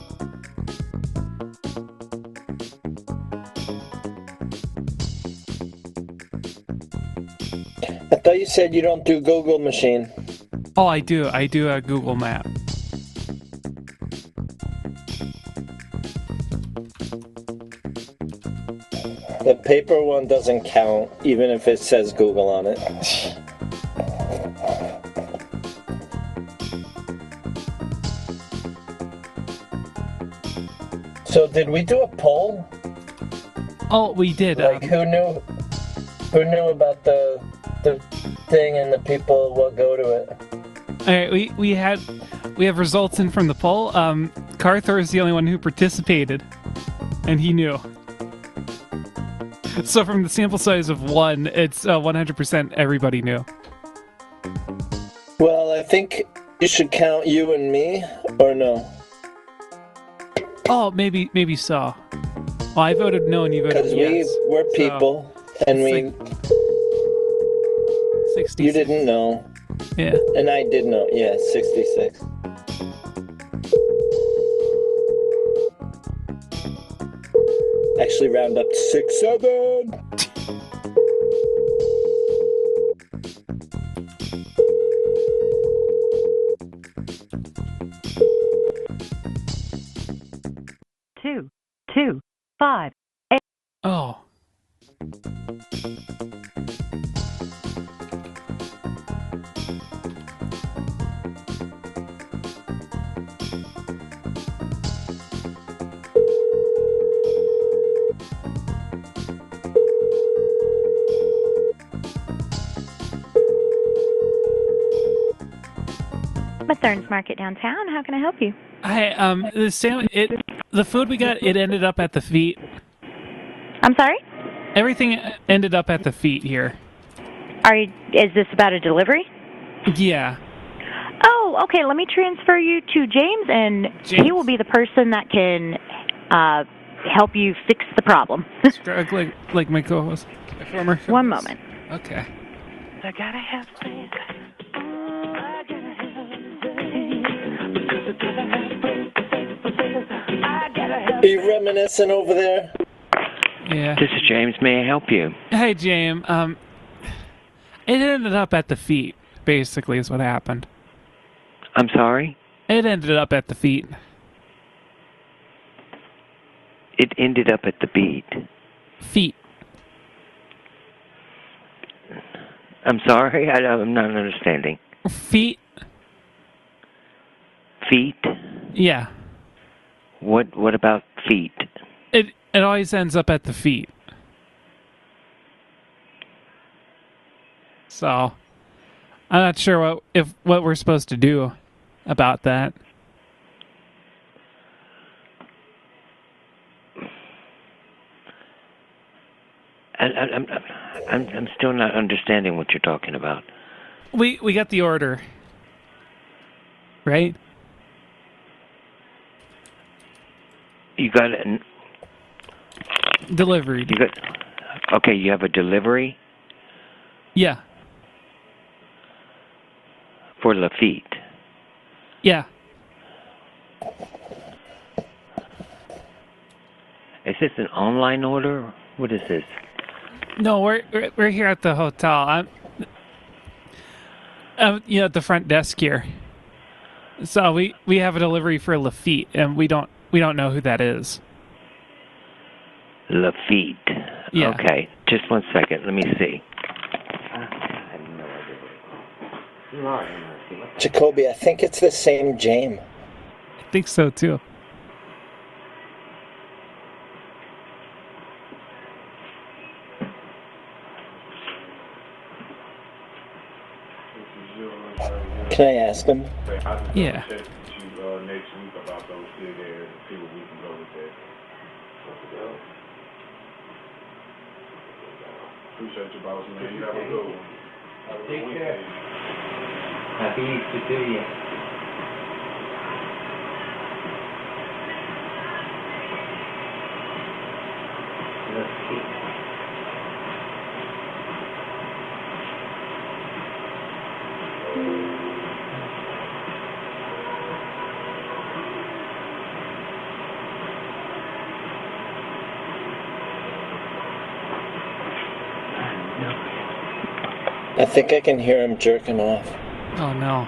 I thought you said you don't do Google machine. Oh, I do. I do a Google Map. The paper one doesn't count, even if it says Google on it. So did we do a poll? Oh, we did. Like who knew about the thing and the people will go to it? All right, we have results in from the poll. Carthor is the only one who participated, and he knew. So from the sample size of 1, it's 100% everybody knew. Well, I think you should count you and me, or no? Oh, maybe so. Well, I voted no, and you voted yes. Because we're people, so and we... Like 66. You didn't know. Yeah. And I did know. Yeah, 66. Actually, round up to 67. Two, 5, 8. Oh. Bethurns Market downtown. How can I help you? Hi, the food we got, it ended up at the feet. I'm sorry? Everything ended up at the feet here. Is this about a delivery? Yeah. Oh, okay. Let me transfer you to James, and he will be the person that can help you fix the problem. like my co-host, my former co-host. One moment. Okay. I gotta have faith. Are you reminiscing over there? Yeah. This is James. May I help you? Hey, James. It ended up at the feet, basically, is what happened. I'm sorry? It ended up at the feet. It ended up at the beat. Feet. I'm sorry? I'm not understanding. Feet? Feet? Yeah. What about feet? It always ends up at the feet. So, I'm not sure what we're supposed to do about that. I'm still not understanding what you're talking about. We got the order, right? You got an delivery. Okay, you have a delivery? Yeah. For Lafitte? Yeah. Is this an online order? What is this? No, we're here at the hotel. I'm at the front desk here. So we have a delivery for Lafitte, and we don't know who that is. Lafitte. Yeah. Okay, just 1 second. Let me see. Jacoby, I think it's the same James. I think so too. Can I ask him? Yeah. Next week about those big areas and see what we can go with that. Appreciate you, boss man. You have a good one. Have a good weekend. Happy Easter to you. I think I can hear him jerking off. Oh no.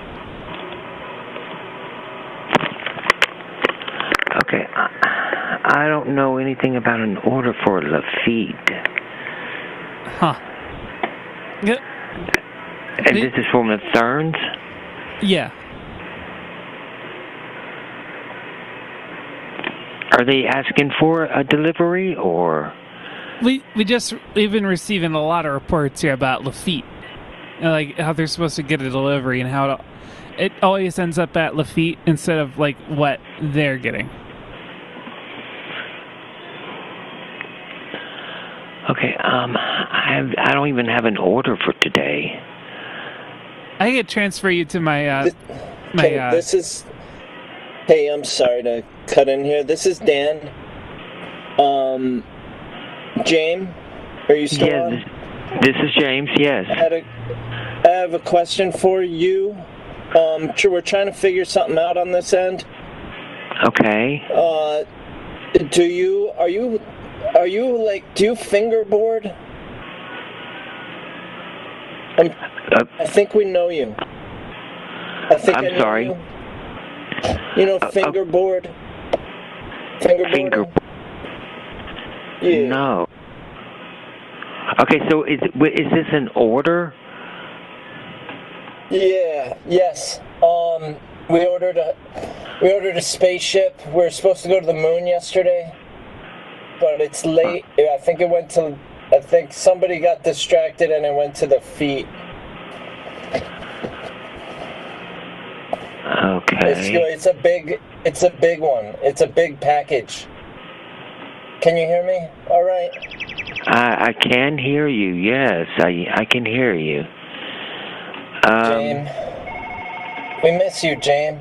Okay, I don't know anything about an order for Lafitte. Huh. Yeah. And this is from the Therns? Yeah. Are they asking for a delivery, or? We've been receiving a lot of reports here about Lafitte. Like how they're supposed to get a delivery and how it always ends up at Lafitte instead of like what they're getting. Okay, I don't even have an order for today. I could transfer you to my this is. Hey, I'm sorry to cut in here. This is Dan. James, are you still on? This is James. Yes. I have a question for you. We're trying to figure something out on this end. Okay. Do you fingerboard? I think we know you. I'm sorry. You know fingerboard? Fingerboard? Yeah. No. Okay, so is this an order? Yeah. Yes. We ordered a spaceship. We were supposed to go to the moon yesterday, but it's late. I think somebody got distracted and it went to the feet. Okay. It's a big one. It's a big package. Can you hear me? All right. I can hear you. Yes, I can hear you. James. We miss you, James.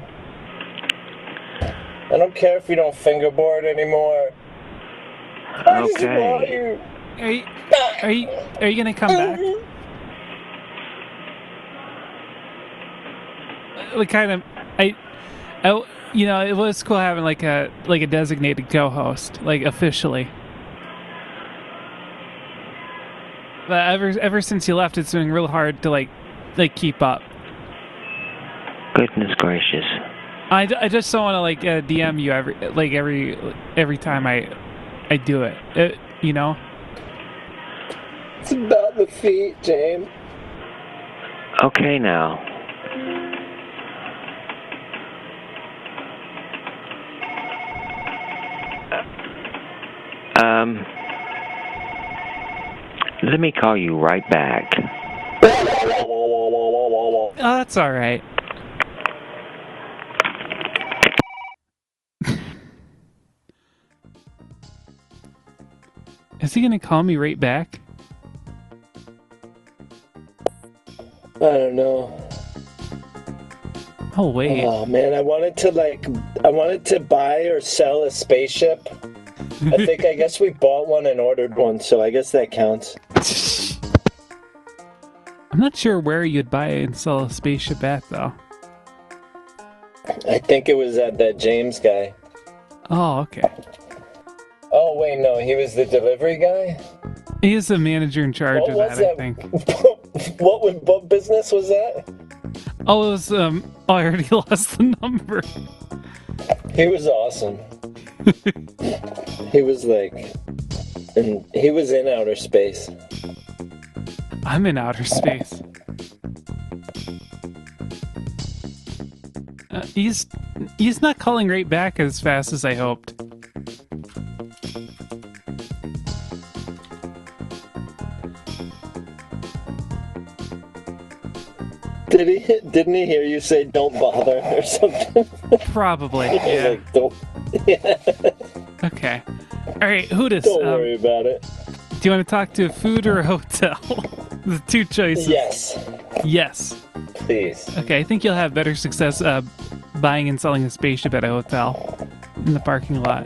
I don't care if you don't fingerboard anymore. I just want you. Are you gonna come back? We kind of, you know, it was cool having like a designated co-host, like officially. But ever since you left, it's been real hard to like keep up. Goodness gracious! I just don't want to like DM you every time I do it. You know. It's about the feet, James. Okay, now. Let me call you right back. Oh, that's all right. Is he gonna call me right back? I don't know. Oh wait. Oh man, I wanted to buy or sell a spaceship. I guess we bought one and ordered one, so I guess that counts. I'm not sure where you'd buy and sell a spaceship at, though. I think it was at that James guy. Oh, okay. Oh, wait, no, he was the delivery guy? He is the manager in charge of that, I think. What business was that? Oh, it was, I already lost the number. He was awesome. He was he was in outer space. I'm in outer space. He's not calling right back as fast as I hoped. Didn't he hear you say "don't bother" or something? Probably. Yeah. Like, don't. Yeah. Okay. All right, Hootis. Don't worry about it. Do you want to talk to a food or a hotel? The two choices. Yes. Yes. Please. Okay, I think you'll have better success buying and selling a spaceship at a hotel in the parking lot.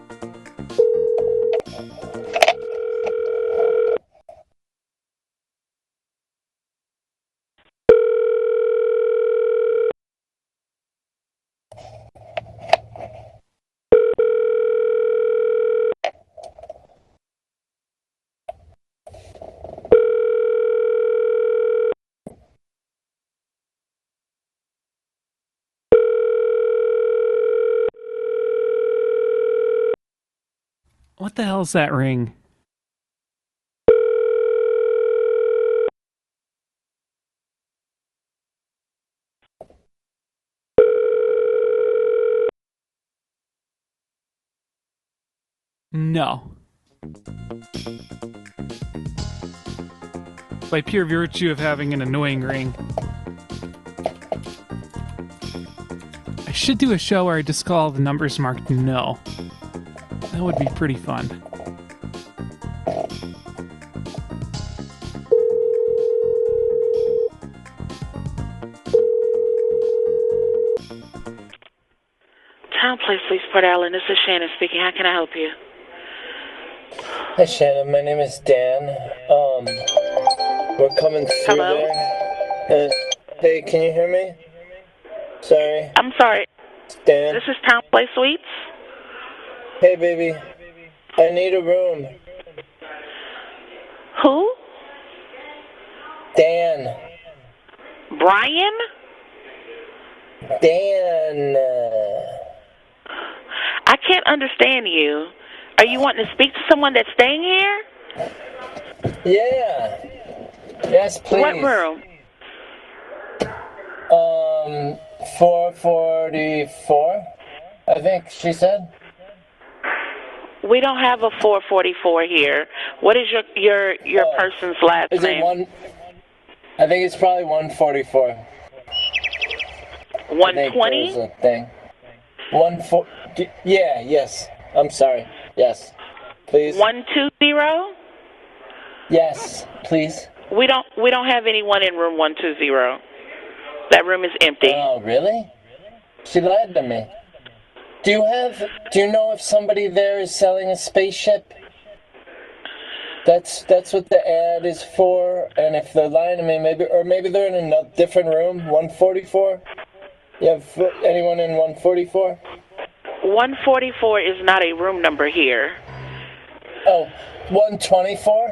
What the hell's that ring? No. By pure virtue of having an annoying ring. I should do a show where I just call the numbers marked no. That would be pretty fun. Town Place Police Port Allen. This is Shannon speaking. How can I help you? Hi, Shannon. My name is Dan. We're coming through Hello? there. Hey, can you hear me? Sorry. I'm sorry. Dan. This is Town Place Suites? Hey, baby. I need a room. Who? Dan. Brian? Dan. I can't understand you. Are you wanting to speak to someone that's staying here? Yeah. Yes, please. What room? 444, I think she said. We don't have a 444 here. What is your person's last Is name? it one? I think it's probably 144. 120? There's a thing. Yeah, yes. I'm sorry. Yes. Please. 120? Yes, please. We don't have anyone in room 120. That room is empty. Oh, really? She lied to me. Do you know if somebody there is selling a spaceship? That's what the ad is for, and if they're lying to me, maybe they're in a different room, 144? You have anyone in 144? 144 is not a room number here. Oh, 124?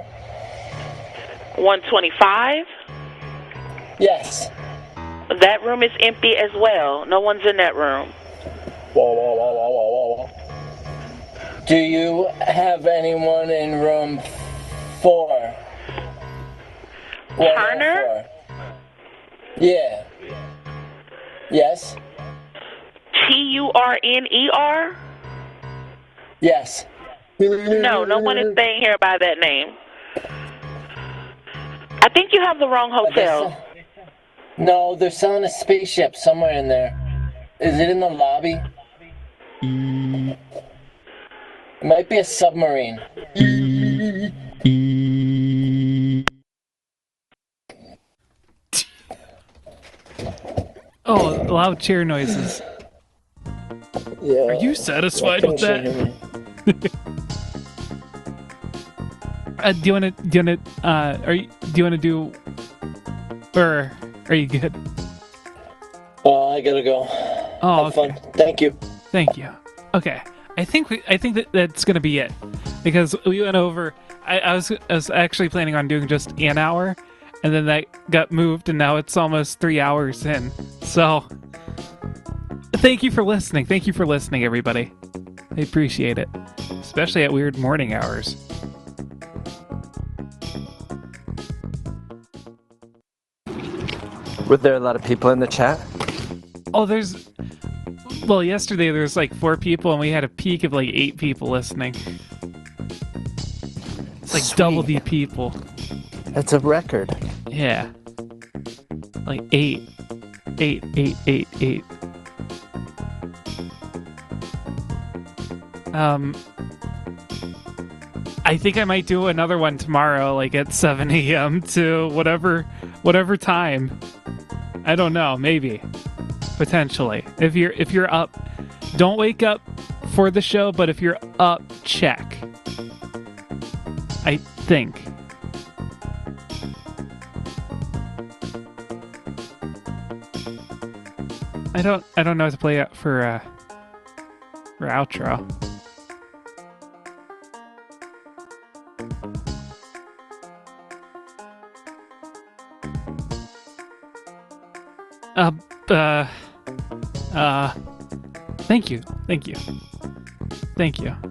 125? Yes. That room is empty as well. No one's in that room. Whoa. Do you have anyone in room 4? Turner? Yeah. Yes? Turner? Yes. No one is staying here by that name. I think you have the wrong hotel. No, they're selling a spaceship somewhere in there. Is it in the lobby? It might be a submarine. Oh, loud chair noises. Yeah. Are you satisfied with that? Do you want to do, or are you good? Oh, I gotta go. Oh, have fun. Thank you. Thank you. Okay, I think that's gonna be it, because we went over. I was actually planning on doing just an hour, and then that got moved, and now it's almost 3 hours in. So, thank you for listening. Thank you for listening, everybody. I appreciate it, especially at weird morning hours. Were there a lot of people in the chat? Oh, yesterday there was like 4 people, and we had a peak of like 8 people listening. It's like double the people. That's a record. Yeah. Like 8. I think I might do another one tomorrow, like at 7 a.m. to whatever time. I don't know, maybe. Potentially. If you're up, don't wake up for the show, but if you're up, check. I think. I don't know how to play it for outro. Thank you.